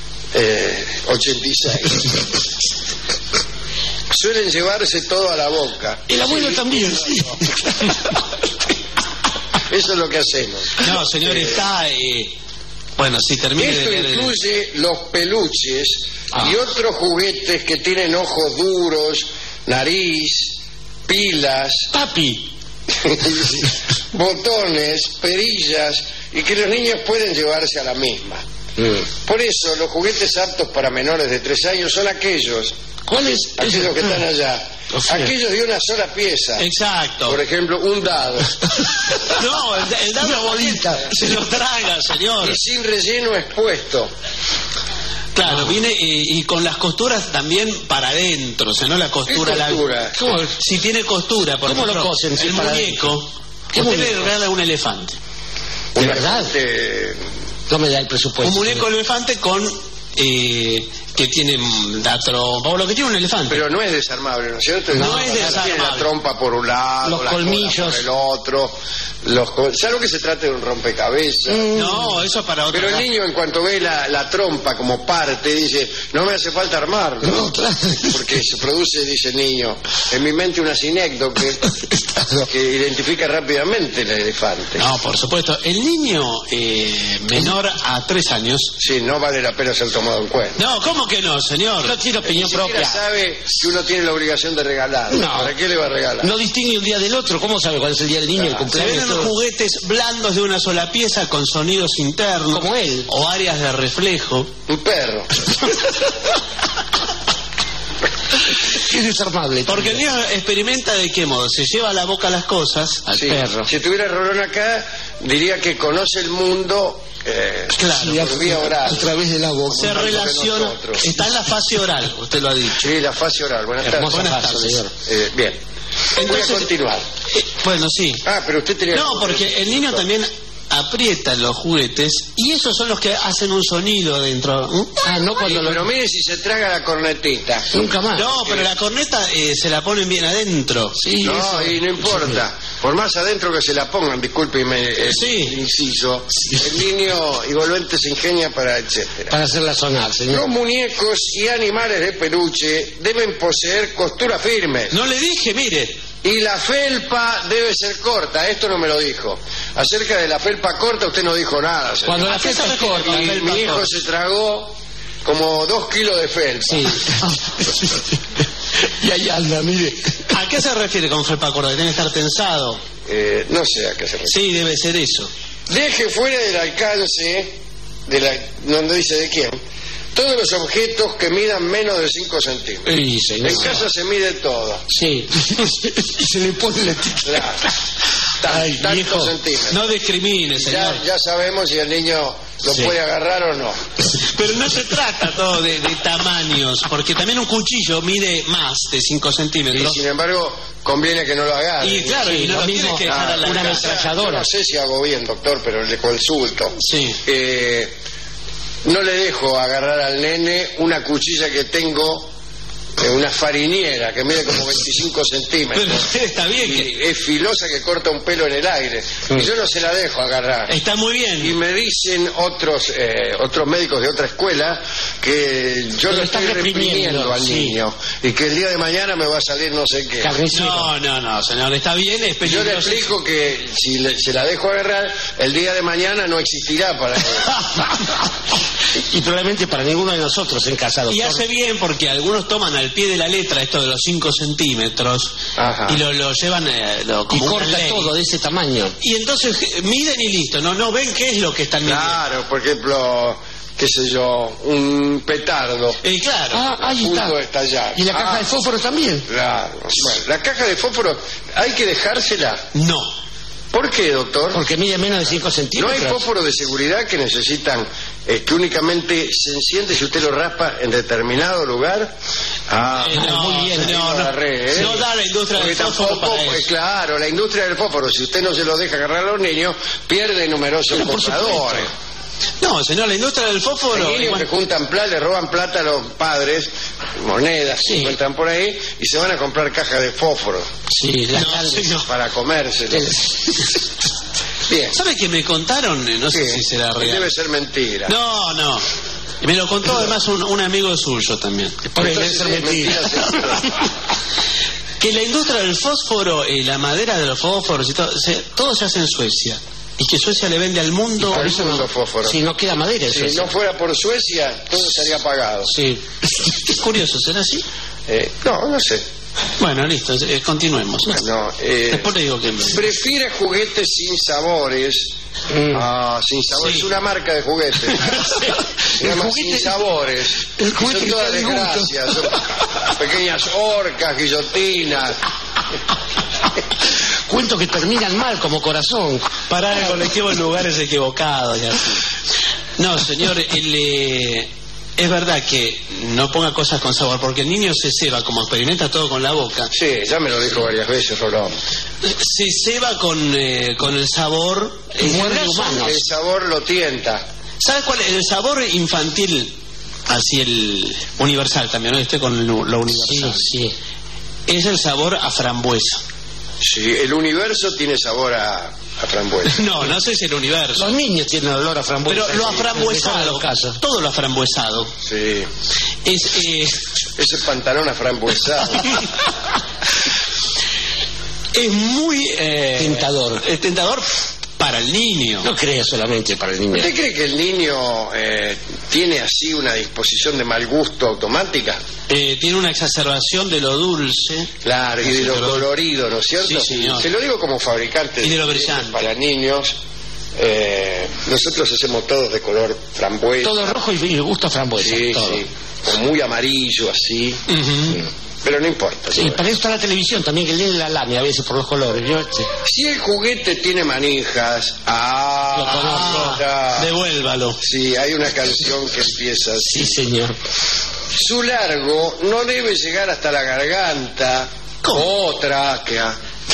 86. Suelen llevarse todo a la boca. El abuelo también, sí. Eso es lo que hacemos. No, señor, está... Bueno, si termine esto de leer incluye los peluches y otros juguetes que tienen ojos duros, nariz, pilas, botones, perillas y que los niños pueden llevarse a la misma. Por eso los juguetes aptos para menores de 3 años son aquellos. ¿Cuáles? Aquellos que están allá. O sea, aquellos de una sola pieza. Exacto. Por ejemplo, un dado. No, el dado una bolita. se lo traga, señor. Y sin relleno expuesto. Claro, viene y con las costuras también para adentro, o sea, no la costura. ¿Qué costura? ¿Cómo? Si tiene costura, por ¿Cómo ejemplo, lo cosen? el muñeco. ¿Qué Usted muñeco? le regala un elefante. ¿De verdad? No me da el presupuesto. Un muñeco elefante con que tiene la trompa, o lo que tiene un elefante. Pero no es desarmable, ¿no es cierto? No es desarmable. Tiene la trompa por un lado, Los la colmillos cola por el otro. Salvo que se trate de un rompecabezas. No, eso para otro. Pero el niño, en cuanto ve la trompa como parte, dice, no me hace falta armarlo. No, claro. Porque se produce, dice el niño, en mi mente una sinécdoque que identifica rápidamente el elefante. No, por supuesto. El niño menor a 3 años. Sí, no vale la pena ser tomado en cuenta. No, ¿cómo que no, señor? No tiene opinión Ni siquiera propia. sabe que uno tiene la obligación de regalar. No. ¿Para qué le va a regalar? No distingue un día del otro. ¿Cómo sabe cuándo es el día del niño, el Se cumpleaños? venden todo? juguetes blandos de una sola pieza con sonidos internos. Como él. O áreas de reflejo. Un perro. Es desarmable. Porque el niño experimenta de qué modo. Se lleva a la boca las cosas al Sí. perro. Si tuviera Rolón acá, diría que conoce el mundo Claro, por vía oral. A través de la boca. Se relaciona. nosotros. Está en la fase oral, usted lo ha dicho. Sí, la fase oral. Buenas tardes. Hermosa Buenas fase, tardes. señor. Bien. Voy a Entonces, continuar. Bueno, sí. Ah, pero usted tenía... No, porque el niño también aprieta los juguetes y esos son los que hacen un sonido adentro. Ah, no cuando Pero mire si se traga la cornetita. Nunca más. No, pero la corneta se la ponen bien adentro. Sí, No, eso. y no importa. Por más adentro que se la pongan, discúlpeme el Sí. inciso, el niño igualmente se ingenia para etcétera. Para hacerla sonar, señor. Los muñecos y animales de peluche deben poseer costuras firmes. No le dije, mire. Y la felpa debe ser corta. Esto no me lo dijo. Acerca de la felpa corta usted no dijo nada, señor. Cuando la felpa es corta, Y la felpa mi hijo corta. se tragó como 2 kilos de felpa. Sí. Y ahí anda, mire. ¿A qué se refiere con felpa corta? Tiene que estar tensado. No sé a qué se refiere. Sí, debe ser eso. Deje fuera del alcance, no dice de quién, todos los objetos que midan menos de 5 centímetros. Sí, señor. En casa se mide todo. Sí. Y se le pone la etiqueta. Claro. Ay, Tantos viejo, centímetros. No discrimine, señor. Ya sabemos si el niño lo Sí. puede agarrar o no. Pero no se trata todo de tamaños, porque también un cuchillo mide más de 5 Y sin centímetros. embargo, conviene que no lo agarre. Y claro, y no lo lo mismo, tiene que dejar a la una casa. ametralladora. Yo no sé si hago bien, doctor, pero le consulto. Sí. No le dejo agarrar al nene una cuchilla que tengo, una fariniera que mide como 25 centímetros. Pero está bien Y que... es filosa que corta un pelo en el aire. Y yo no se la dejo agarrar. Está muy bien. Y me dicen otros médicos de otra escuela que yo lo está estoy reprimiendo al sí. niño y que el día de mañana me va a salir no sé qué. No, señor, está bien, es Yo peligroso. le explico que si se la dejo agarrar, el día de mañana no existirá para él. Y probablemente para ninguno de nosotros en casa, doctor. Y hace bien porque algunos toman al pie de la letra esto de los 5 centímetros. Ajá. Y lo llevan Y como una corta ley. todo de ese tamaño. Y entonces miden y listo, no ven qué es lo que están midiendo. Claro, por ejemplo, qué sé yo, un petardo. Y claro. Ahí a punto está. de estallar. Y la caja de fósforo también. Claro. Bueno, la caja de fósforo, ¿hay que dejársela? No. ¿Por qué, doctor? Porque mide menos de 5 ¿No centímetros. hay fósforos de seguridad que necesitan que únicamente se enciende si usted lo raspa en determinado lugar? No, muy bien. no, agarré, ¿eh? no da la industria Porque del fósforo tampoco, para eso. claro, la industria del fósforo, si usted no se lo deja agarrar a los niños, pierde numerosos Pero por compradores. No, señor, la industria del fósforo... Hay niños igual- que juntan plata, le roban plata a los padres, monedas que encuentran por ahí, y se van a comprar cajas de fósforo Sí, las No, grandes. señor. para comérselo. Bien. ¿Sabe qué me contaron? No sé si será real. Debe ser mentira. No. Me lo contó además un amigo suyo también. Porque debe Entonces, ser es mentira. Que la industria del fósforo, la madera de los fósforos y todo se hace en Suecia. Y que Suecia le vende al mundo... Por eso no fósforo. Si no queda madera, eso Si es. no fuera por Suecia, todo estaría pagado. Sí. Es curioso, ¿será así? No sé. Bueno, listo, continuemos. No, después le digo que... Prefiere juguetes sin sabores. Sin sabores. Sí. Es una marca de juguetes. Se llama Sin Sabores. Son todas desgracias. Son pequeñas orcas, guillotinas. Cuentos que terminan mal, como Corazón. Parar el colectivo en lugares equivocados y así. No, señor, es verdad que no ponga cosas con sabor, porque el niño se ceba, como experimenta todo con la boca. Sí, ya me lo dijo varias veces, Rolón. Se ceba con el sabor. El sabor lo tienta. ¿Sabes cuál es? El sabor infantil, así el universal también, ¿no? Estoy con lo universal. Sí. Es el sabor a frambuesa. Sí, el universo tiene sabor a frambuesa. No sé si el universo. Los niños tienen olor a frambuesa. Pero lo aframbuesado, todo lo aframbuesado. Sí. Ese pantalón aframbuesado. Es muy tentador. Es tentador para el niño. No creo solamente para el niño. ¿Usted cree que el niño tiene así una disposición de mal gusto automática? Tiene una exacerbación de lo dulce. Claro, y de lo colorido, ¿no es cierto? Sí, señor. Se lo digo como fabricante y de lo brillante. Para niños. Nosotros hacemos todos de color frambuesa. Todo rojo y gusto a frambuesa. Sí, todo. Sí. O muy amarillo, así. Pero no importa. Sí, para eso está la televisión también, que lee la lámina a veces por los colores. Si el juguete tiene manijas, lo conozco. Devuélvalo. Sí, hay una canción que empieza así. Sí, señor. Su largo no debe llegar hasta la garganta o tráquea.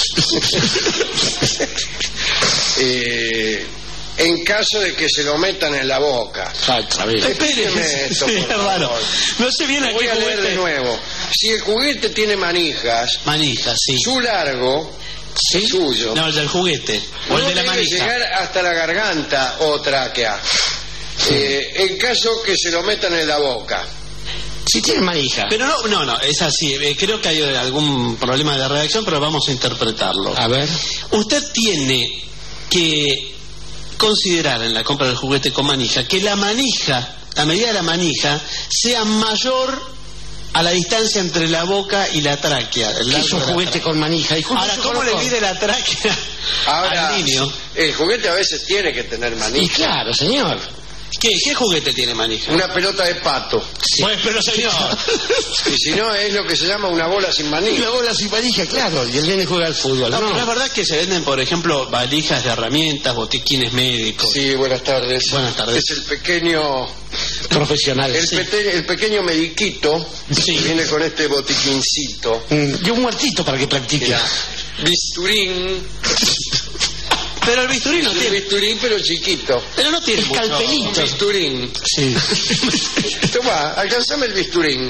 En caso de que se lo metan en la boca. Espéreme esto, por favor. No sé bien a qué voy a leer de nuevo. Si el juguete tiene manijas, sí. Su largo, ¿sí? Suyo. No, el del juguete. O el de la debe manija. llegar hasta la garganta o tráquea. En caso que se lo metan en la boca. Si tiene manija. Pero no, es así. Creo que hay algún problema de redacción, pero vamos a interpretarlo. A ver. Usted tiene que considerar en la compra del juguete con manija que la manija, la medida de la manija, sea mayor a la distancia entre la boca y la tráquea. ¿Qué es un juguete con manija? Ahora, ¿cómo le mide la tráquea al niño? El juguete a veces tiene que tener manija. Y claro, señor. ¿Qué juguete tiene manija? Una pelota de pato. Sí. Pues, pero señor. Y si no, es lo que se llama una bola sin manija. Una bola sin manija, claro. Y el nene juega al fútbol. No, pero es verdad que se venden, por ejemplo, valijas de herramientas, botiquines médicos. Sí, buenas tardes. Buenas tardes. Es el pequeño profesional. El pequeño mediquito. Sí. Viene con este botiquincito. Y un muertito para que practique. Mira, bisturín. Pero el bisturí no tiene. Bisturín, pero chiquito. Pero no tiene escalpelito. Bisturín. Sí. Toma, alcanzame el bisturín.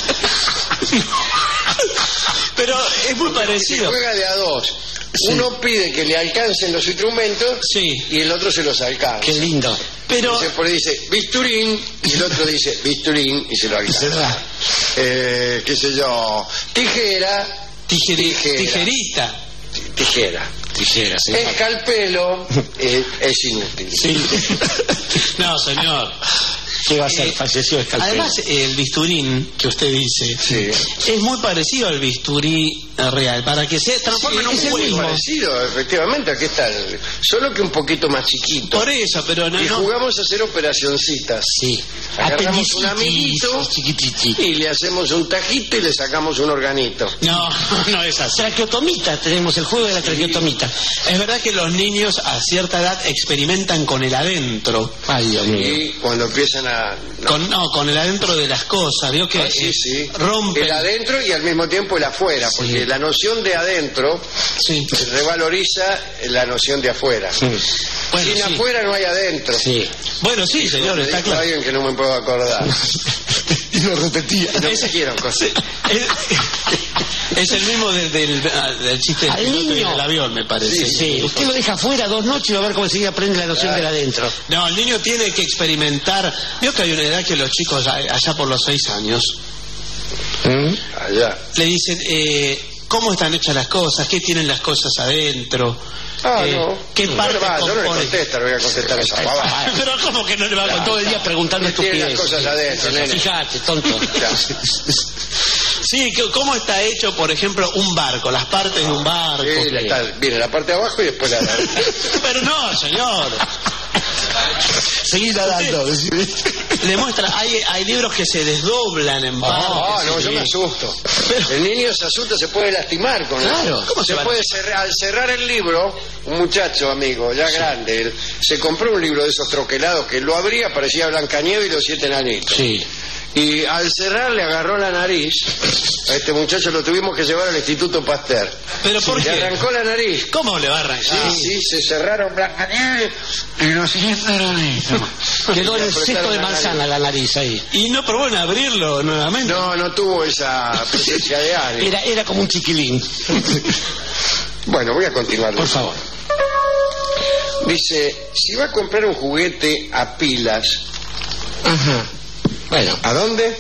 Pero es muy parecido. Se juega de a dos. Sí. Uno pide que le alcancen los instrumentos, sí, y el otro se los alcanza. Qué lindo. Pero por ahí dice bisturín y el otro dice bisturín y se lo alcanza. Qué sé yo, tijera. Tijerita. Tijera, sí. Escalpelo es inútil. Sí. No, señor. ¿Qué va a ser? Falleció escalpelo. Además, el bisturín que usted dice, sí, es muy parecido al bisturí real, para que se transforme en un juego. Es muy parecido, efectivamente, aquí está, solo que un poquito más chiquito. Por eso, pero no. Y jugamos a hacer operacioncitas. Sí. Agarramos un amiguito y le hacemos un tajito y le sacamos un organito. No es así. Traqueotomita, tenemos el juego de la traqueotomita. Es verdad que los niños a cierta edad experimentan con el adentro. Ay, Dios mío. Y cuando empiezan a... Con el adentro de las cosas, ¿vio? Que sí. Rompen. El adentro y al mismo tiempo el afuera, porque la noción de adentro revaloriza la noción de afuera. Sí. Bueno, sin afuera no hay adentro. Sí. Bueno, sí, señor, está claro. Alguien que no me puedo acordar. Y lo repetía. No me quiero cosas. Es el mismo del chiste del piloto y del avión, me parece. Sí. Usted lo deja afuera 2 noches y va a ver cómo enseguida aprende la noción del adentro. No, el niño tiene que experimentar. Veo que hay una edad que los chicos, allá por los 6 años, allá, le dicen cómo están hechas las cosas, qué tienen las cosas adentro. ¿Qué parte yo no le contesto, no voy a contestar esa pavada. Pero ¿cómo que no le va con todo el día preguntando Tiene las estupideces? cosas adentro, nene. Fíjate, tonto. Sí, ¿cómo está hecho, por ejemplo, un barco? Las partes de un barco. Viene la parte de abajo y después la de arriba. Pero no, señor. Seguí nadando. Le muestra, hay libros que se desdoblan en partes. No, yo me asusto. El niño se asusta, se puede lastimar con Claro. eso. ¿Cómo se se puede cerrar? Al cerrar el libro, un muchacho amigo, ya grande, él se compró un libro de esos troquelados que lo abría, parecía Blancanieves y los 7 enanitos. Sí. Y al cerrar le agarró la nariz. A este muchacho lo tuvimos que llevar al Instituto Pasteur. ¿Pero por Le qué? arrancó la nariz. ¿Cómo le va a arrancar? Sí, se cerraron Blancanieves y los 7 enanitos. Quedó en el cesto de manzana la nariz ahí. ¿Y no probó en abrirlo nuevamente? No tuvo esa presencia de ánimo. Era como un chiquilín. Bueno, voy a continuar. Por favor. Dice, si va a comprar un juguete a pilas, Ajá. Bueno. ¿a dónde?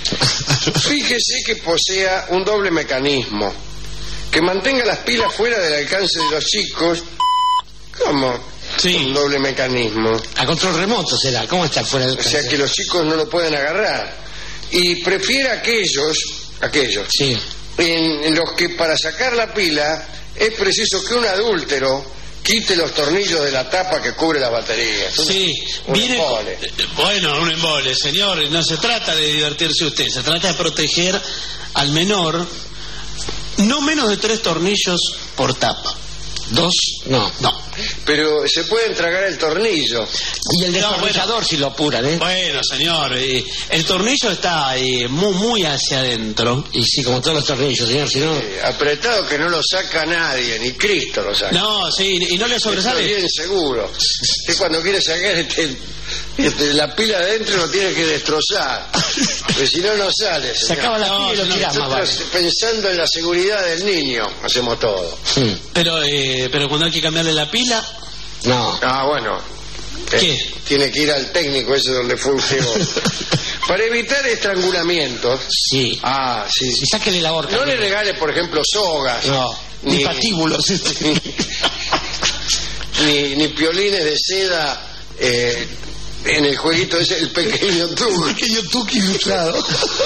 Fíjese que posea un doble mecanismo, que mantenga las pilas fuera del alcance de los chicos. ¿Cómo? Sí. Un doble mecanismo. A control remoto será. ¿Cómo está fuera del O sea que los chicos no lo pueden agarrar. Y prefiere aquellos Sí. en los que para sacar la pila es preciso que un adúltero quite los tornillos de la tapa que cubre la batería. Sí, Un embole. Bueno, un embole, señor. No se trata de divertirse usted, se trata de proteger al menor no menos de 3 tornillos por tapa. 2, no. Pero se puede tragar el tornillo. Y el destornillador si lo apuran, ¿eh? Bueno, señor, el tornillo está muy hacia adentro. Y sí, como todos los tornillos, señor, si no... Apretado que no lo saca nadie, ni Cristo lo saca. No, sí, y no le sobresale. Estoy bien seguro. Usted cuando quiere sacar la pila adentro lo tiene que destrozar, porque si no, no sale, señor. Sacaba la pila y lo tiraba, Nosotros, pensando en la seguridad del niño, hacemos todo. Sí. Pero cuando hay que cambiarle la pila... No. Ah, bueno. ¿Qué? Tiene que ir al técnico ese donde fue usted hoy. Para evitar estrangulamientos. Sí. Ah, sí. Y sáquele la horca. No le regale, por ejemplo, sogas. No. Ni patíbulos. ni piolines de seda en el jueguito ese, el pequeño Tuki. El pequeño Tuki ilustrado.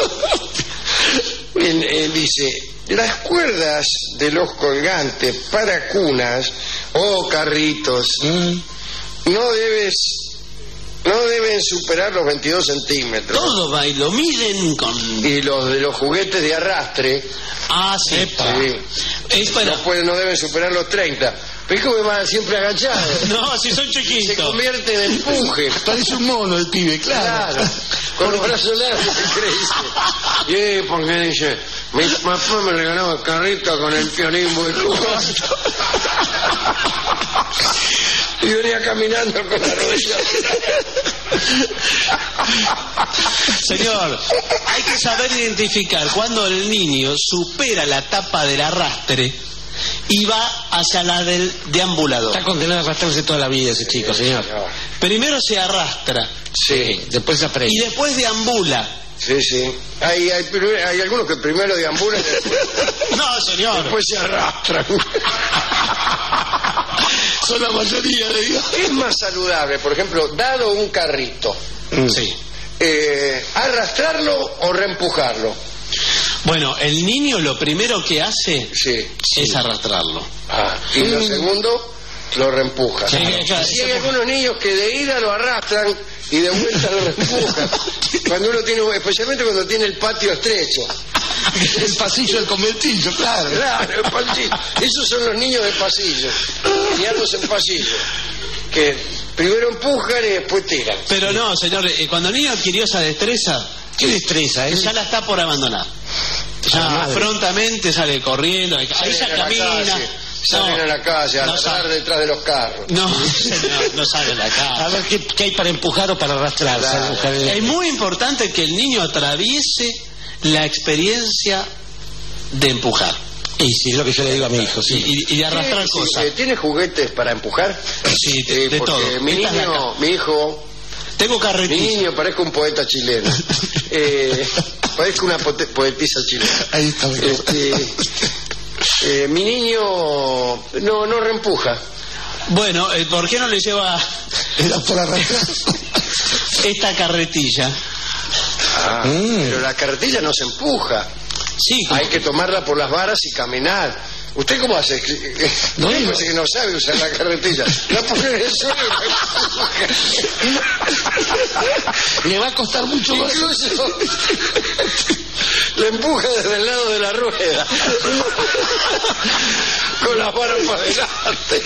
Dice, las cuerdas de los colgantes para cunas o carritos no deben superar los 22 centímetros. Todo va y lo miden con... Y los de los juguetes de arrastre. Ah, sí. Sí. No deben superar los 30. Pero es que van siempre agachados. No, si son chiquitos. Se convierte en empuje. Parece un mono el pibe, claro. Con los brazos largos se crece. Y porque dice, mi papá me regalaba el carrito con el piolín muy corto. Y venía caminando con la rodilla. Señor, hay que saber identificar cuando el niño supera la tapa del arrastre y va hacia la del deambulador. Está condenado a arrastrarse toda la vida ese chico, señor. Primero se arrastra. Sí. Después se aprende. Y después deambula. Sí. Hay algunos que primero deambulan y después... No, señor. Después se arrastran. Son la mayoría, le digo. Es más saludable, por ejemplo, dado un carrito. Sí. ¿Arrastrarlo o reempujarlo? Bueno, el niño lo primero que hace es arrastrarlo. Y lo segundo, lo reempuja. Sí, Si hay algunos niños que de ida lo arrastran y de vuelta lo reempujan. Especialmente cuando tiene el patio estrecho. El pasillo del conventillo, claro. Claro, el pasillo. Esos son los niños de pasillo. Criados en pasillo. Que primero empujan y después tiran. Pero no, señor, cuando el niño adquirió esa destreza... ¿Qué destreza, Ya la está por abandonar. Ya prontamente sale corriendo, ahí ya camina. Salen a la calle, a andar detrás de los carros. No, señor, no sale a la calle. A ver qué hay para empujar o para arrastrar. Claro. Es muy importante que el niño atraviese la experiencia de empujar. Y sí, es lo que yo le digo a mi hijo, sí. Y de arrastrar cosas. ¿Tiene juguetes para empujar? Sí, de todo. Mi hijo... Tengo carretilla. Mi niño parezco un poeta chileno. Parezco una poetisa chilena. Ahí está. Mi niño no reempuja. Bueno, ¿por qué no le lleva esta carretilla? Pero la carretilla no se empuja. Sí. Hay que tomarla por las varas y caminar. ¿Usted cómo hace? No dice que no sabe usar la carretilla. La pone en el suelo y le va a costar mucho más. Incluso le empuja desde el lado de la rueda. Con las varas para adelante.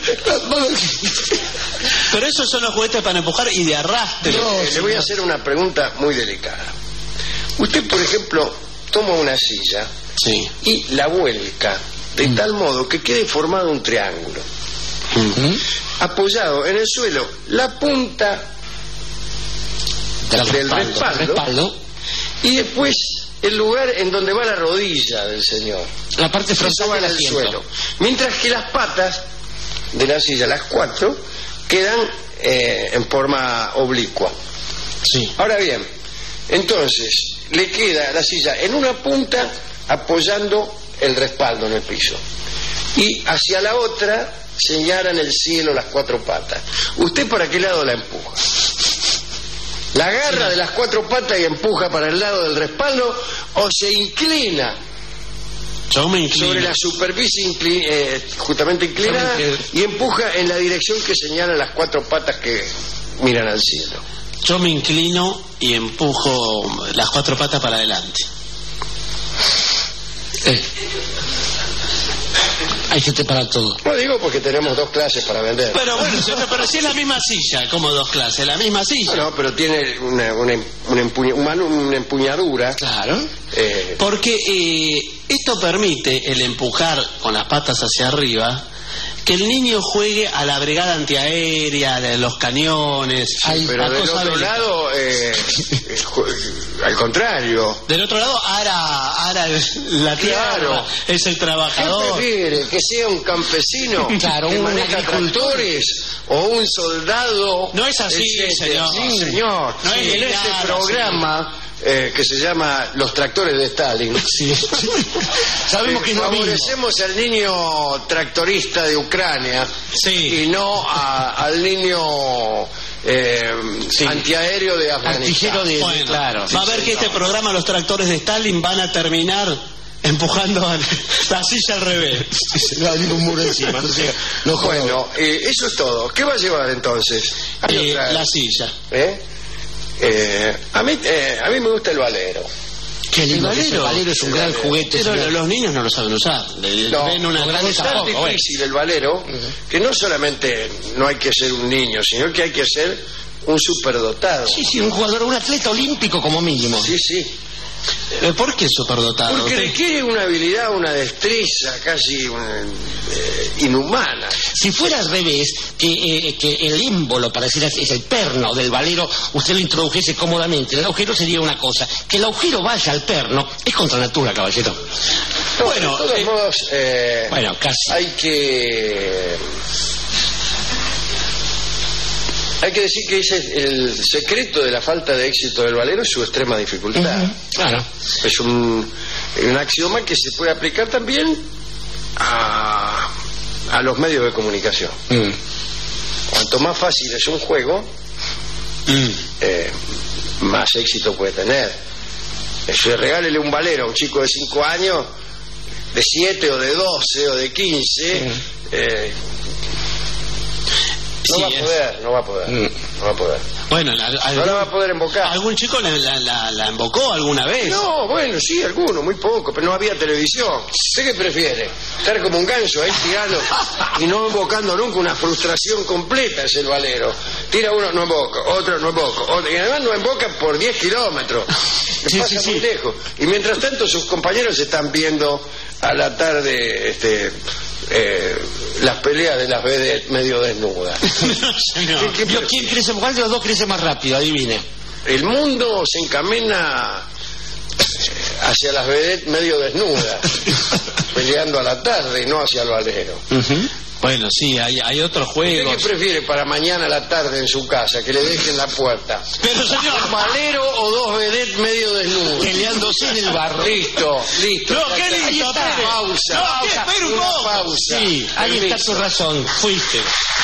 Pero esos son los juguetes para empujar y de arrastre. Le voy a hacer una pregunta muy delicada. Usted, por ejemplo, toma una silla y la vuelca de tal modo que quede formado un triángulo. Apoyado en el suelo, la punta del respaldo y después el lugar en donde va la rodilla del señor. La parte frontal del suelo. Mientras que las patas de la silla, las 4, quedan en forma oblicua. Ahora bien, entonces le queda la silla en una punta apoyando el respaldo en el piso y hacia la otra señalan el cielo las 4 patas. ¿Usted para qué lado la empuja? ¿La agarra de las 4 patas y empuja para el lado del respaldo o se inclina? Yo me inclino sobre la superficie justamente inclinada y empuja en la dirección que señalan las 4 patas que miran al cielo. Yo me inclino y empujo las 4 patas para adelante. Hay gente para todo. No digo porque tenemos 2 clases para vender. Pero bueno, pero si es la misma silla, como 2 clases, la misma silla. No, pero tiene una empuñadura. Claro. Porque esto permite el empujar con las patas hacia arriba, que el niño juegue a la brigada antiaérea, de los cañones. Pero del otro lado, al contrario. Del otro lado, ara la tierra, es el trabajador. ¿Qué prefiere? ¿Que sea un campesino que maneja tractores o un soldado? No es así, señor. Sí, señor. No es en este programa... que se llama Los Tractores de Stalin. Sabemos que favorecemos al niño tractorista de Ucrania y no al niño antiaéreo de Afganistán. Claro. Va a ver que este programa Los Tractores de Stalin van a terminar empujando la silla al revés. Se va a venir un muro encima. Bueno, eso es todo. ¿Qué va a llevar entonces? La silla. A mí me gusta el valero. El valero es un gran juguete. Pero los niños no lo saben usar. Es tan difícil el valero que no solamente no hay que ser un niño, sino que hay que ser un superdotado. Sí, un jugador, un atleta olímpico como mínimo. Sí. ¿Por qué superdotado? Porque requiere una habilidad, una destreza casi inhumana. Si fuera al revés, que el émbolo, para decir así, es el perno del valero, usted lo introdujese cómodamente, el agujero sería una cosa. Que el agujero vaya al perno es contra natura, caballero. Bueno, de todos modos, casi. Hay que decir que ese es el secreto de la falta de éxito del valero, es su extrema dificultad. Claro. Es un axioma que se puede aplicar también a los medios de comunicación. Cuanto más fácil es un juego, más éxito puede tener. Regálele un valero a un chico de 5 años, de 7 o de 12 o de 15... No va a poder. Bueno, no la va a poder invocar. ¿Algún chico la invocó alguna vez? No, bueno, sí, alguno, muy poco, pero no había televisión. ¿Usted qué prefiere? Estar como un ganso ahí tirando y no invocando nunca, una frustración completa es el valero. Tira uno, no invoca, otro no invoca, y además no invoca por 10 kilómetros. Pasa muy lejos. Y mientras tanto sus compañeros están viendo a la tarde las peleas de las vedettes medio desnudas. ¿Cuál de los dos crece más rápido? Adivine. El mundo se encamina hacia las vedettes medio desnudas, peleando a la tarde y no hacia el alero. Bueno, sí, hay otros juegos. ¿Usted qué prefiere para mañana a la tarde en su casa? Que le dejen la puerta. Pero, señor, ¿un alero o dos vedettes medio desnudos? Peleándose en el barro. Listo. No, qué lindo. Pausa. Sí, ahí está su razón. Fuiste.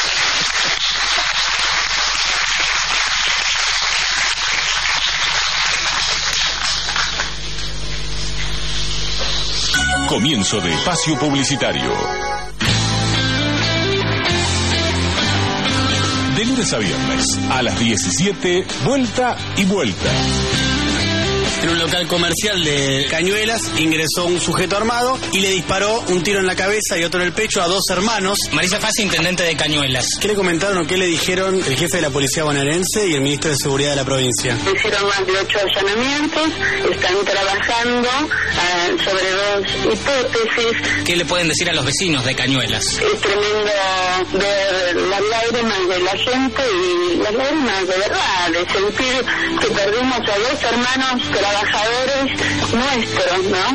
Comienzo de espacio publicitario. De lunes a viernes, a las 17, vuelta y vuelta. En un local comercial de Cañuelas ingresó un sujeto armado y le disparó un tiro en la cabeza y otro en el pecho a dos hermanos. Marisa Fassi, intendente de Cañuelas. ¿Qué le comentaron o qué le dijeron el jefe de la policía bonaerense y el ministro de Seguridad de la provincia? Hicieron más de 8 allanamientos, están trabajando sobre 2 hipótesis. ¿Qué le pueden decir a los vecinos de Cañuelas? Es tremendo ver las lágrimas de la gente y las lágrimas de verdad, de sentir que perdimos a 2 hermanos trabajadores nuestros, ¿no?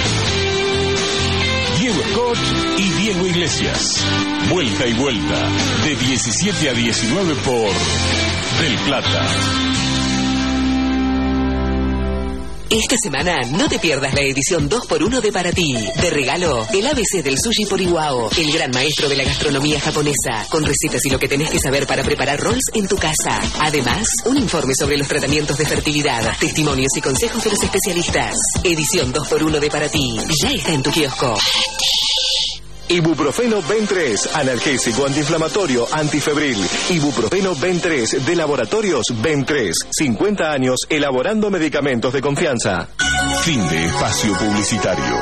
Diego Scott y Diego Iglesias. Vuelta y vuelta, de 17 a 19 por Del Plata. Esta semana no te pierdas la edición 2x1 de Para Ti. De regalo, el ABC del sushi por Iwao, el gran maestro de la gastronomía japonesa, con recetas y lo que tenés que saber para preparar rolls en tu casa. Además, un informe sobre los tratamientos de fertilidad, testimonios y consejos de los especialistas. Edición 2x1 de Para Ti. Ya está en tu kiosco. Ibuprofeno Ben3, analgésico, antiinflamatorio, antifebril. Ibuprofeno Ben3 de Laboratorios Ben3. 50 años elaborando medicamentos de confianza. Fin de espacio publicitario.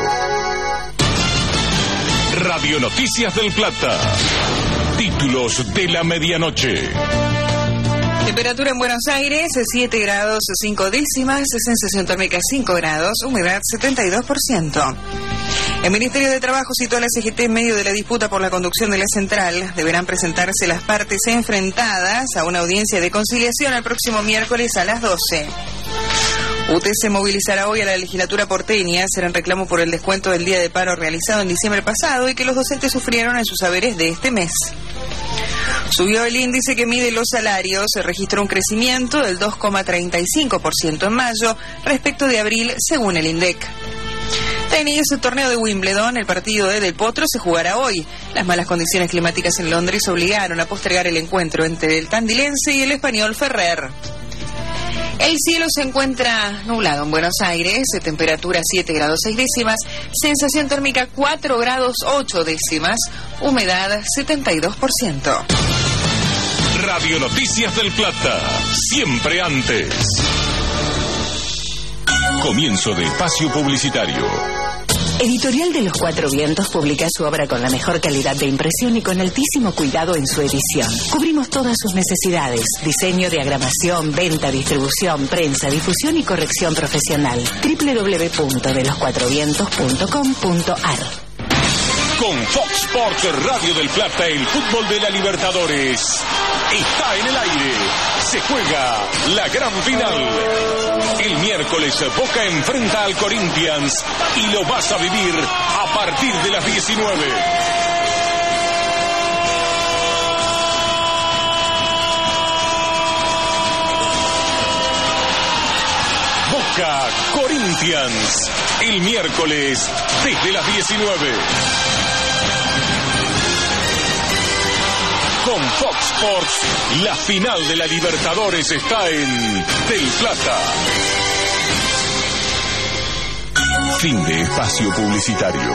Radio Noticias del Plata. Títulos de la medianoche. Temperatura en Buenos Aires, 7 grados 5 décimas, sensación térmica 5 grados, humedad 72%. El Ministerio de Trabajo citó a la CGT en medio de la disputa por la conducción de la central. Deberán presentarse las partes enfrentadas a una audiencia de conciliación el próximo miércoles a las 12. UTE se movilizará hoy a la legislatura porteña. Será en reclamo por el descuento del día de paro realizado en diciembre pasado y que los docentes sufrieron en sus haberes de este mes. Subió el índice que mide los salarios, se registró un crecimiento del 2,35% en mayo respecto de abril, según el INDEC. Tenis, el torneo de Wimbledon, el partido de Del Potro se jugará hoy. Las malas condiciones climáticas en Londres obligaron a postergar el encuentro entre el tandilense y el español Ferrer. El cielo se encuentra nublado en Buenos Aires, temperatura 7 grados 6 décimas, sensación térmica 4 grados 8 décimas, humedad 72%. Radio Noticias del Plata, siempre antes. Comienzo de espacio publicitario. Editorial de los Cuatro Vientos publica su obra con la mejor calidad de impresión y con altísimo cuidado en su edición. Cubrimos todas sus necesidades: diseño, diagramación, venta, distribución, prensa, difusión y corrección profesional. www.deloscuatrovientos.com.ar. Con Fox Sports Radio del Plata, el fútbol de la Libertadores está en el aire. Se juega la gran final. El miércoles Boca enfrenta al Corinthians y lo vas a vivir a partir de las 19. Boca Corinthians, el miércoles desde las 19. Con Fox Sports, la final de la Libertadores está en Del Plata. Fin de espacio publicitario.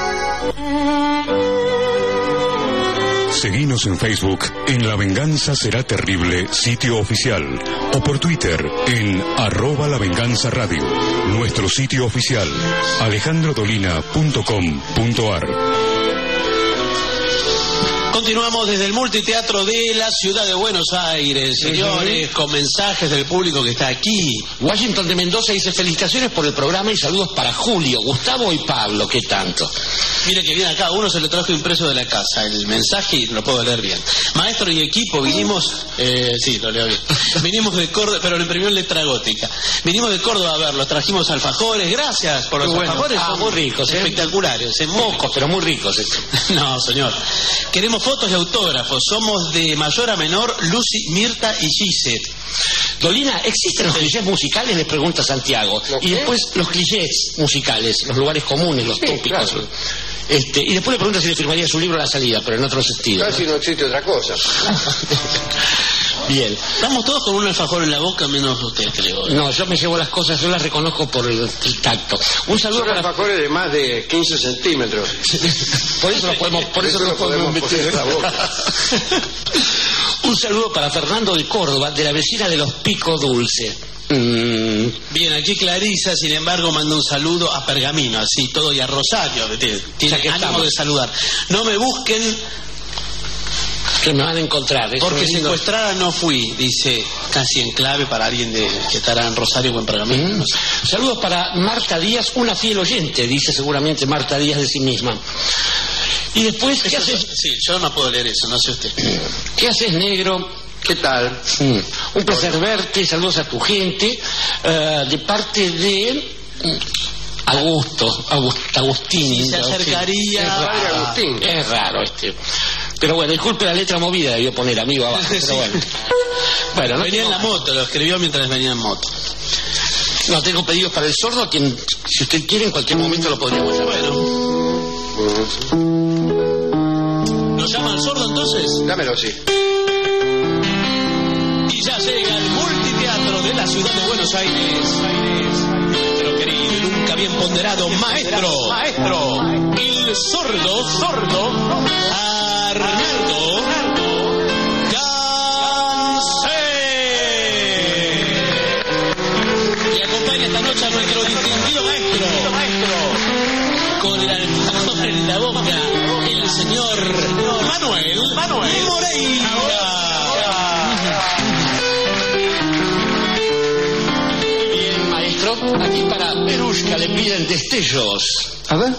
Seguinos en Facebook en La Venganza Será Terrible, sitio oficial, o por Twitter en @lavenganzaradio. Nuestro sitio oficial, alejandrodolina.com.ar. Continuamos desde el multiteatro de la ciudad de Buenos Aires, señores, con mensajes del público que está aquí. Washington de Mendoza dice: felicitaciones por el programa y saludos para Julio, Gustavo y Pablo. ¿Qué tanto? Mire que viene acá, uno se lo trajo impreso de la casa, el mensaje, y lo puedo leer bien. Maestro y equipo, vinimos, sí, lo leo bien. Vinimos de Córdoba, pero lo imprimió en letra gótica. Vinimos de Córdoba a verlos, trajimos alfajores, gracias por los alfajores. Muy ricos, espectaculares, pocos, pero muy ricos. No, señor. Queremos fotos y autógrafos, somos de mayor a menor, Lucy, Mirta y Gisette. Dolina, ¿existen los clichés musicales? Le pregunta Santiago. Y después los clichés musicales, los lugares comunes, los tópicos. Claro. Y después le pregunta si le firmaría su libro a la salida, pero en otros estilos. Casi no existe otra cosa. Bien. Estamos todos con un alfajor en la boca, menos usted, creo. No, yo me llevo las cosas, yo las reconozco por el tacto. Un saludo para alfajores de más de 15 centímetros. Por eso no podemos meter en la boca. Un saludo para Fernando de Córdoba, de la vecina de los Pico Dulce. Bien, aquí Clarisa, sin embargo, manda un saludo a Pergamino, así todo, y a Rosario, tiene ánimo de saludar. No me busquen, que me van a encontrar. Porque secuestrada no fui, dice, casi en clave para alguien que estará en Rosario o en Pergamino. No sé. Saludos para Marta Díaz, una fiel oyente, dice seguramente Marta Díaz de sí misma. Y después, ¿qué haces? Sí, yo no puedo leer eso, no sé usted. ¿Qué haces, negro? ¿Qué tal? Un placer verte, saludos a tu gente, de parte de Agustín. Sí, se acercaría. Agustín. Es raro Pero bueno, disculpe la letra movida, debió poner amigo abajo, pero bueno. Bueno, no venía en la moto, lo escribió mientras venía en moto. No, tengo pedidos para el sordo, a quien, si usted quiere, en cualquier momento lo podríamos llamar. Bueno. ¿Lo llama al sordo entonces? Dámelo, sí. Y ya llega el multiteatro de la ciudad de Buenos Aires. Nuestro querido y nunca bien ponderado maestro. El sordo. Arnaldo Gansé. Y acompaña esta noche a nuestro distinguido maestro. Con el alfajor en la boca, el señor Manuel Moreira. Aquí para Perushka le piden destellos. A ver.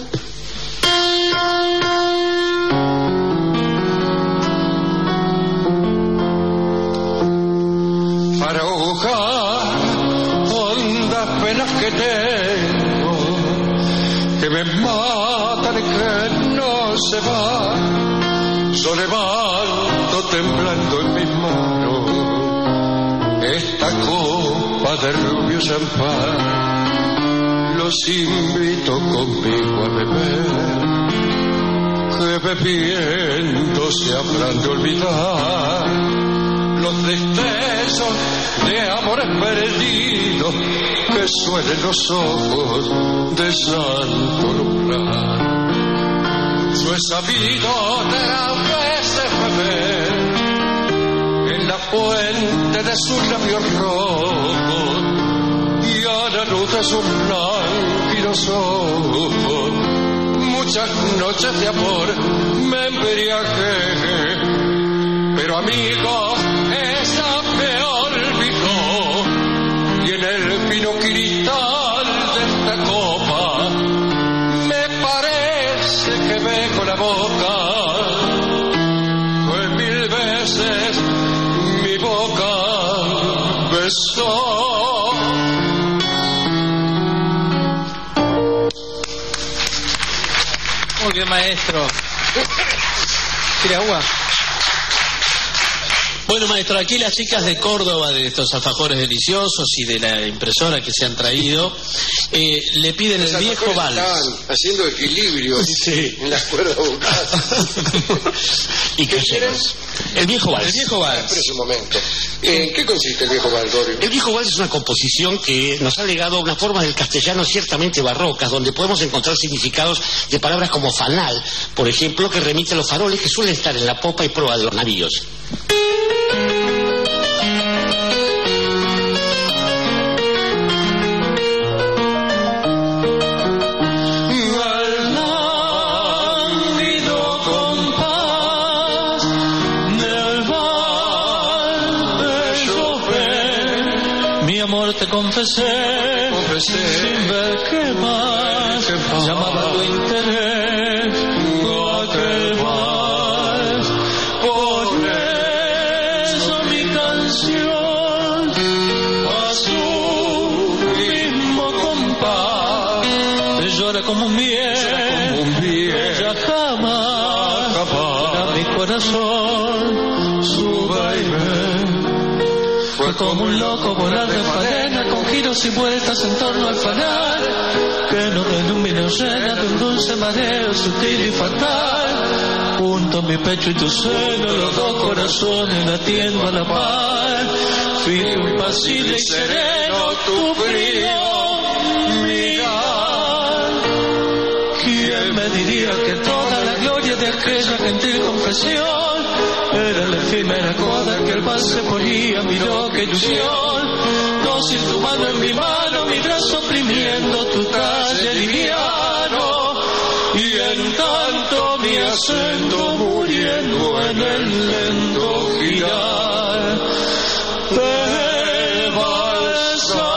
Para ahogar hondas penas que tengo, que me matan y que no se van, yo levanto temblando en mis manos esta copa de rubio champán, los invito conmigo a beber, que bebiendo se habrán de olvidar los destellos de amores perdidos que suelen los ojos de santo nublar. Yo he sabido 3 veces beber en la fuente de sus labios rojos y a la luz de sus lánguidos ojos. Muchas noches de amor me embriagué, pero amigo, ella me olvidó, y en el fino cristal de esta copa me parece que beso la boca, pues 1000 veces mi boca besó. Muy bien, maestro. ¿Quiere agua? Bueno, maestro, aquí las chicas de Córdoba, de estos alfajores deliciosos y de la impresora que se han traído, le piden el viejo vals. Estaban haciendo equilibrio en la cuerda vocal. ¿Y qué quieren? El viejo vals. El viejo vals. Espera un momento. ¿En qué consiste el viejo vals, Dorio? El viejo vals es una composición que nos ha legado unas formas del castellano ciertamente barrocas, donde podemos encontrar significados de palabras como fanal, por ejemplo, que remite a los faroles que suelen estar en la popa y proa de los navíos. Al lánguido compás amor te confesé, sin ver qué más llamaba tu interés, aquel vals. Por eso mi canción a su mismo compás te llora como un bien, ella jamás para mi corazón su baile. Fue como un loco volar de faena, con giros y vueltas en torno al fanal, que nos ilumina llena de un dulce mareo sutil y fatal. Junto a mi pecho y tu seno, los dos corazones latiendo a la par, firme, impasible y sereno, tu frío mirar. ¿Quién me diría que toda la gloria de aquella gentil confesión era la efímera coda que el vals se ponía, miró qué ilusión, dócil tu mano en mi mano, mi brazo oprimiendo tu talle liviano, y en un tanto mi acento muriendo en el lento girar del balsar.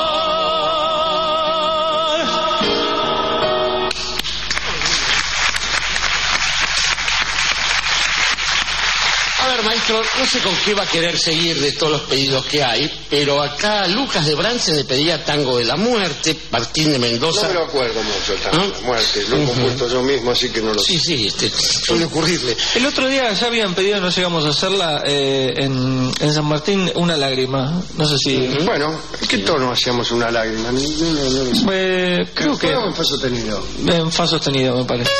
Maestro, no sé con qué va a querer seguir de todos los pedidos que hay, pero acá Lucas de Brance me pedía Tango de la Muerte, Martín de Mendoza. No me lo acuerdo mucho el Tango de la Muerte, lo he compuesto yo mismo, así que no lo sé. Sí, suele ocurrirle. El otro día ya habían pedido, no llegamos a hacerla, en San Martín, Una lágrima. No sé si... Bueno, ¿en qué tono hacíamos Una lágrima? Creo que... en fa sostenido. En fa sostenido, me parece.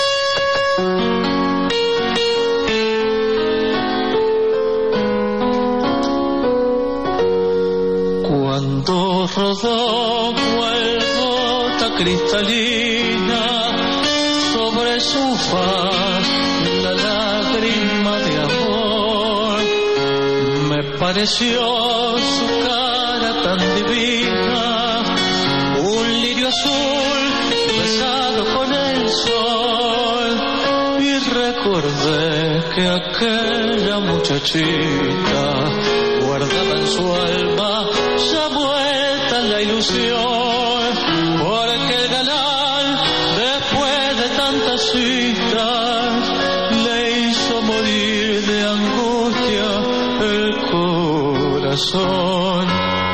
Cuando rodó cual gota cristalina sobre su faz la lágrima de amor, me pareció su cara tan divina, un lirio azul besado con el sol, y recordé que aquella muchachita guardaba en su alma ya vuelta la ilusión, porque el galán, después de tantas citas, le hizo morir de angustia el corazón.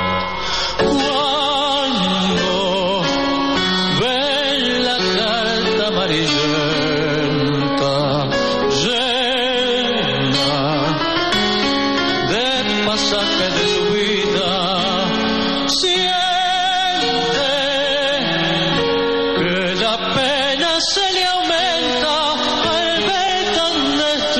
Cuando ve la carta amarillenta llena de pasajes de su vida, siente que la pena se le aumenta al ver tan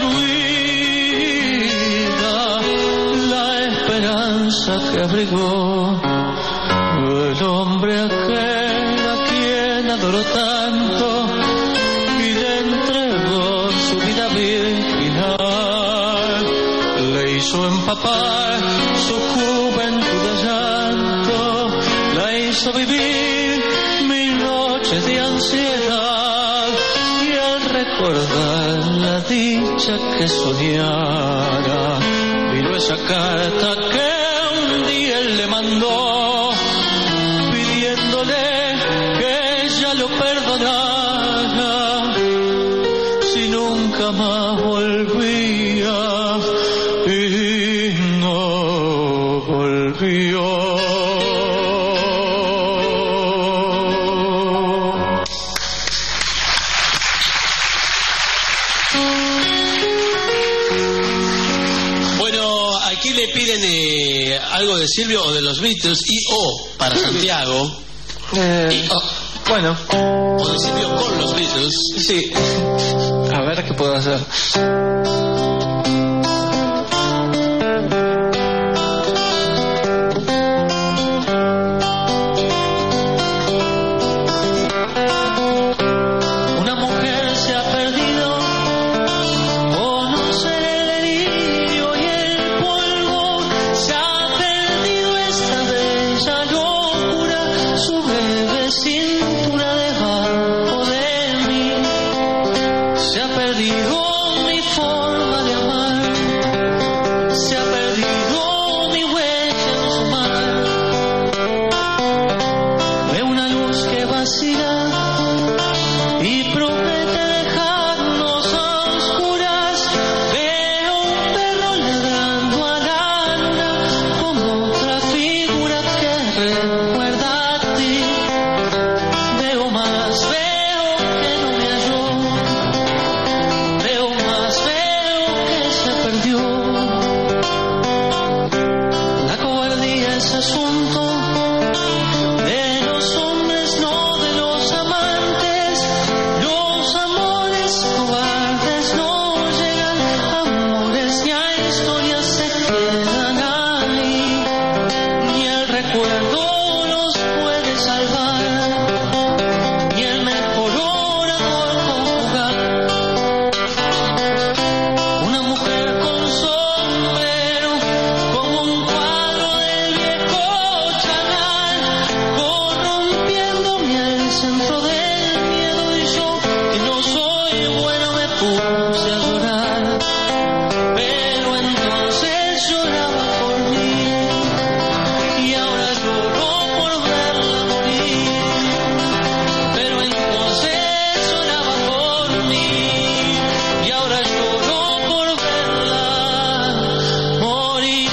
destruida la esperanza que abrigó el hombre aquel a quien adoró tanto y le entregó su vida virginal, le hizo empapar su juventud de llanto, la hizo vivir 1000 noches de ansiedad, y al recordar la dicha que soñara, miró esa carta que un día él le mandó, pidiéndole que ella lo perdonara, si nunca más volvía, y no volvió. Bueno, aquí le piden algo de Silvio o de los Beatles, y o para Santiago. Bueno. O de Silvio con los Beatles. Sí. A ver qué puedo hacer. Una mujer se ha perdido, conocer el delirio y el polvo, se ha perdido esta bella locura, su breve cintura debajo de mí, se ha perdido mi forma de amar. asunto de los hombres, no de los amantes. Los amores cobardes no llegan a amores, ni a historias se quedan ahí, ni el recuerdo los puede salvar, ni el mejor orador conjugar. Una mujer con sombrero, como un cuadro del viejo Chagall, corrompiéndome al centro del miedo, y yo, que no soy bueno, me puse a llorar. Pero entonces lloraba por mí, y ahora lloro por verla morir. Pero entonces lloraba por mí, y ahora lloro por verla morir.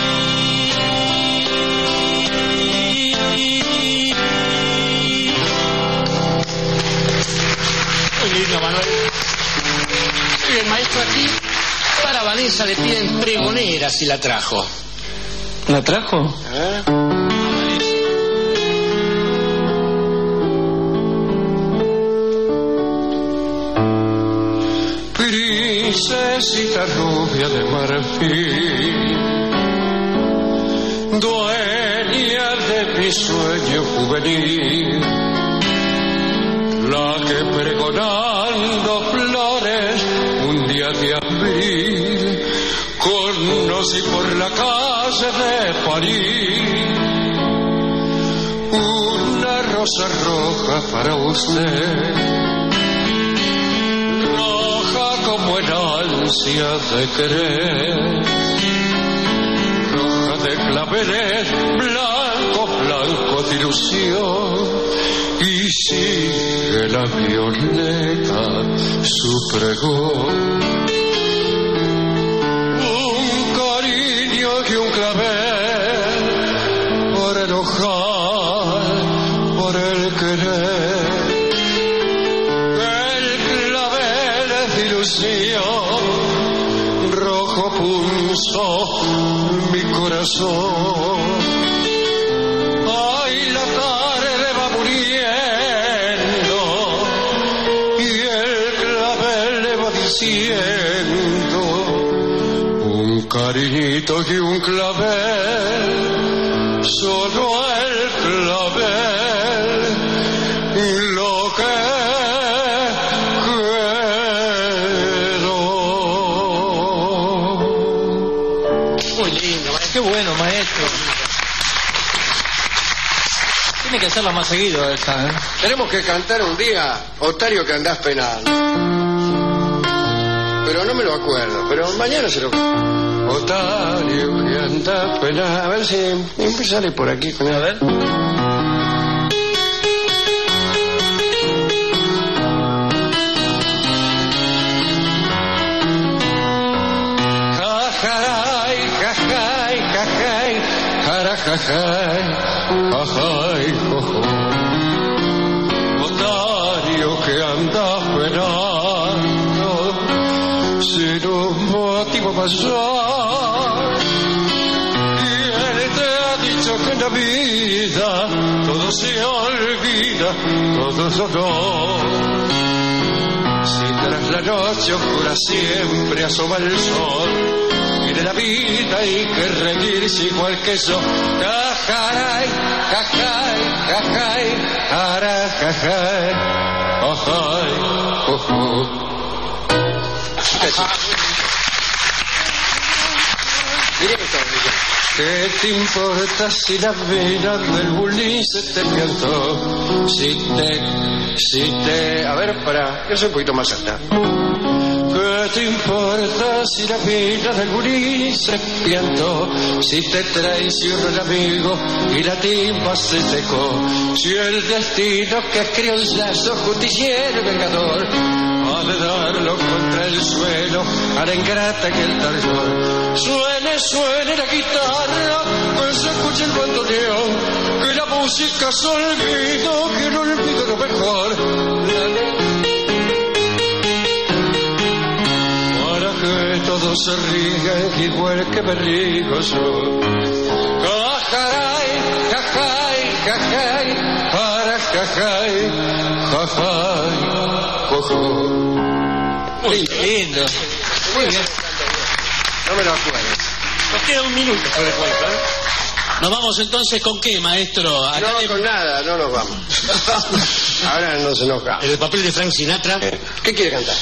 Muy lindo, Manuel. Y el maestro aquí, para Vanessa le piden pregonera si la trajo. ¿La trajo? Princesita rubia de marfil, dueña de mi sueño juvenil, la que pregonando flores un día de abril conocí por la calle de París. Una rosa roja para usted, roja como el ansia de querer, roja de claveles, blanco, blanco de ilusión, y sigue la violeta su pregón. Un cariño y un clavel, por el ojal, por el querer. El clavel es de ilusión, rojo punzó mi corazón. Ay, la tarde va muriendo, y el clavel le va diciendo, un cariñito y un clavel, solo el clavel, lo que quedó. Muy lindo, maestro. Qué bueno, maestro. Tiene que hacerla más seguido esa, ¿eh? Tenemos que cantar un día Otario que andás penando. Pero no me lo acuerdo, pero mañana se lo... Otario que andás penando. A ver si empezaré por aquí con él. A ver. Jajay, jajay, jajay, jarajajay, jajay, jojo. Otario que andas penando, sin un motivo mayor. Y él te ha dicho que en la vida todo se olvida, todo es dolor. Si tras la noche oscura siempre asoma el sol, y de la vida hay que reírse igual que yo. Cajaray, cajay, cajay, jarajajay, ajay, ojo. ¿Qué te importa si la vena del bulín se te piantó? Si te... A ver, para, yo soy un poquito más alta. ¿Qué te importa si la vida del gurí se piantó? Si te traicionó el amigo y la timba se secó. Si el destino que es criollazo, justiciero y vengador, ha de darlo contra el suelo a la ingrata que el targón. Suene, suene la guitarra, que se escuche el bandoneón, que la música se olvido, que no olvido lo mejor. Que todos se ríen igual que me río yo. Cajaray, jajay, jajay, jojo. Muy lindo. Muy bien. No me lo acuerdo. Nos queda un minuto por el cuento, ¿eh? Nos vamos entonces con qué, maestro. Acá no, con nada, no nos vamos. Ahora nos enojamos. El papel de Frank Sinatra. ¿Qué quiere cantar?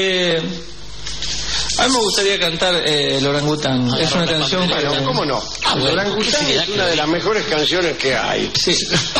A mí me gustaría cantar El Orangután. Es una canción... Bueno, ¿cómo no? El Orangután es una de las mejores canciones que hay. Sí.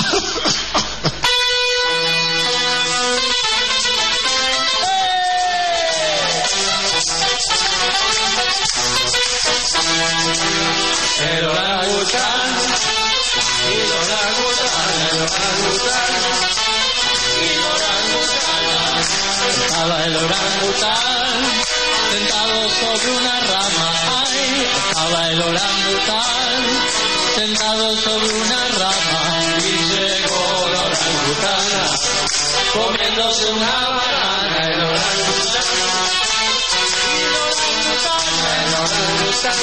El orangután, el orangután, el orangután, el orangután. Estaba el orangután sentado sobre una rama. Ay, estaba el orangután sentado sobre una rama. Y llegó la orangutana comiéndose una banana. El orangután, el orangután, el orangután.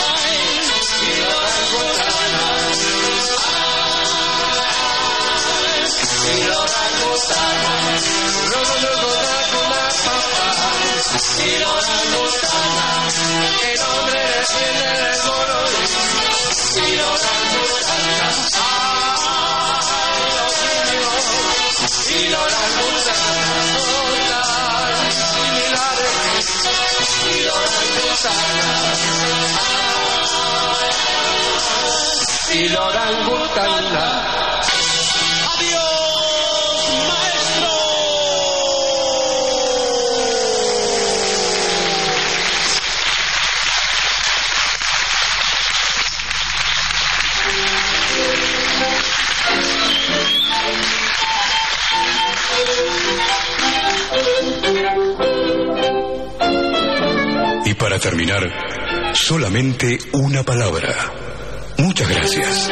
Y la orangutana. Adiós, maestro. Y para terminar, solamente una palabra. Muchas gracias.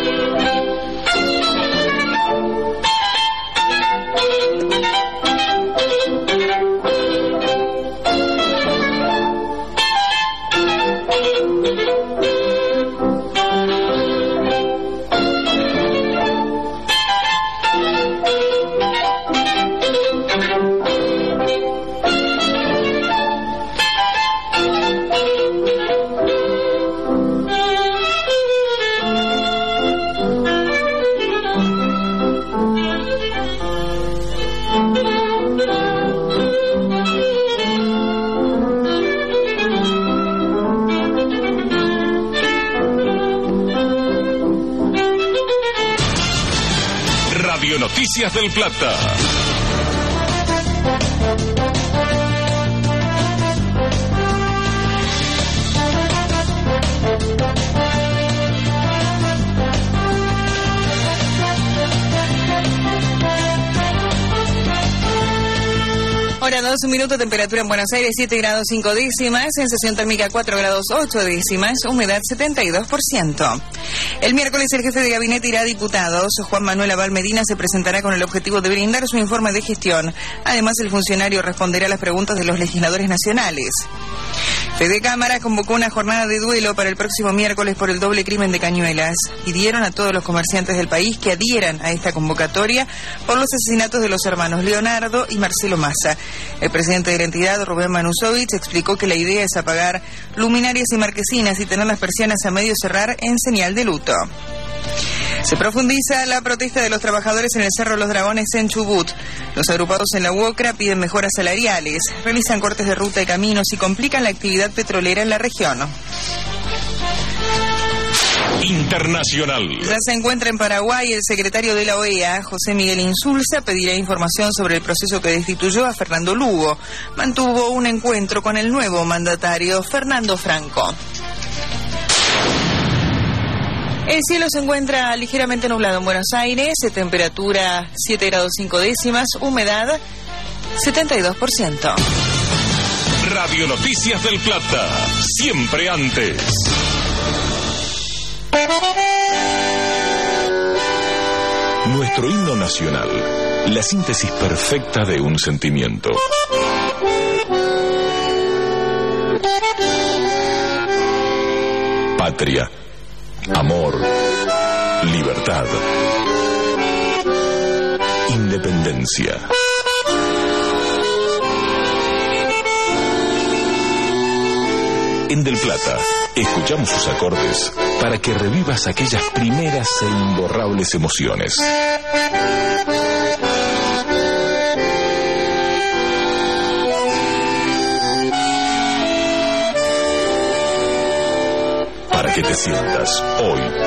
Noticias del Plata. Hora 2, 1 minuto, temperatura en Buenos Aires 7 grados 5 décimas, sensación térmica 4 grados 8 décimas, humedad 72%. El miércoles el jefe de gabinete irá a diputados. Juan Manuel Abal Medina se presentará con el objetivo de brindar su informe de gestión. Además, el funcionario responderá a las preguntas de los legisladores nacionales. Fede Cámara convocó una jornada de duelo para el próximo miércoles por el doble crimen de Cañuelas. Pidieron a todos los comerciantes del país que adhieran a esta convocatoria por los asesinatos de los hermanos Leonardo y Marcelo Massa. El presidente de la entidad, Rubén Manusovich, explicó que la idea es apagar luminarias y marquesinas y tener las persianas a medio cerrar en señal de luto. Se profundiza la protesta de los trabajadores en el Cerro Los Dragones en Chubut. Los agrupados en la UOCRA piden mejoras salariales, realizan cortes de ruta y caminos y complican la actividad petrolera en la región. Internacional. Ya se encuentra en Paraguay el secretario de la OEA, José Miguel Insulza, pedirá información sobre el proceso que destituyó a Fernando Lugo. Mantuvo un encuentro con el nuevo mandatario, Fernando Franco. El cielo se encuentra ligeramente nublado en Buenos Aires, temperatura 7 grados 5 décimas, humedad 72%. Radio Noticias del Plata, siempre antes. Nuestro himno nacional, la síntesis perfecta de un sentimiento. Patria, amor, libertad. Independencia. En Del Plata, escuchamos sus acordes para que revivas aquellas primeras e imborrables emociones. Para que te sientas hoy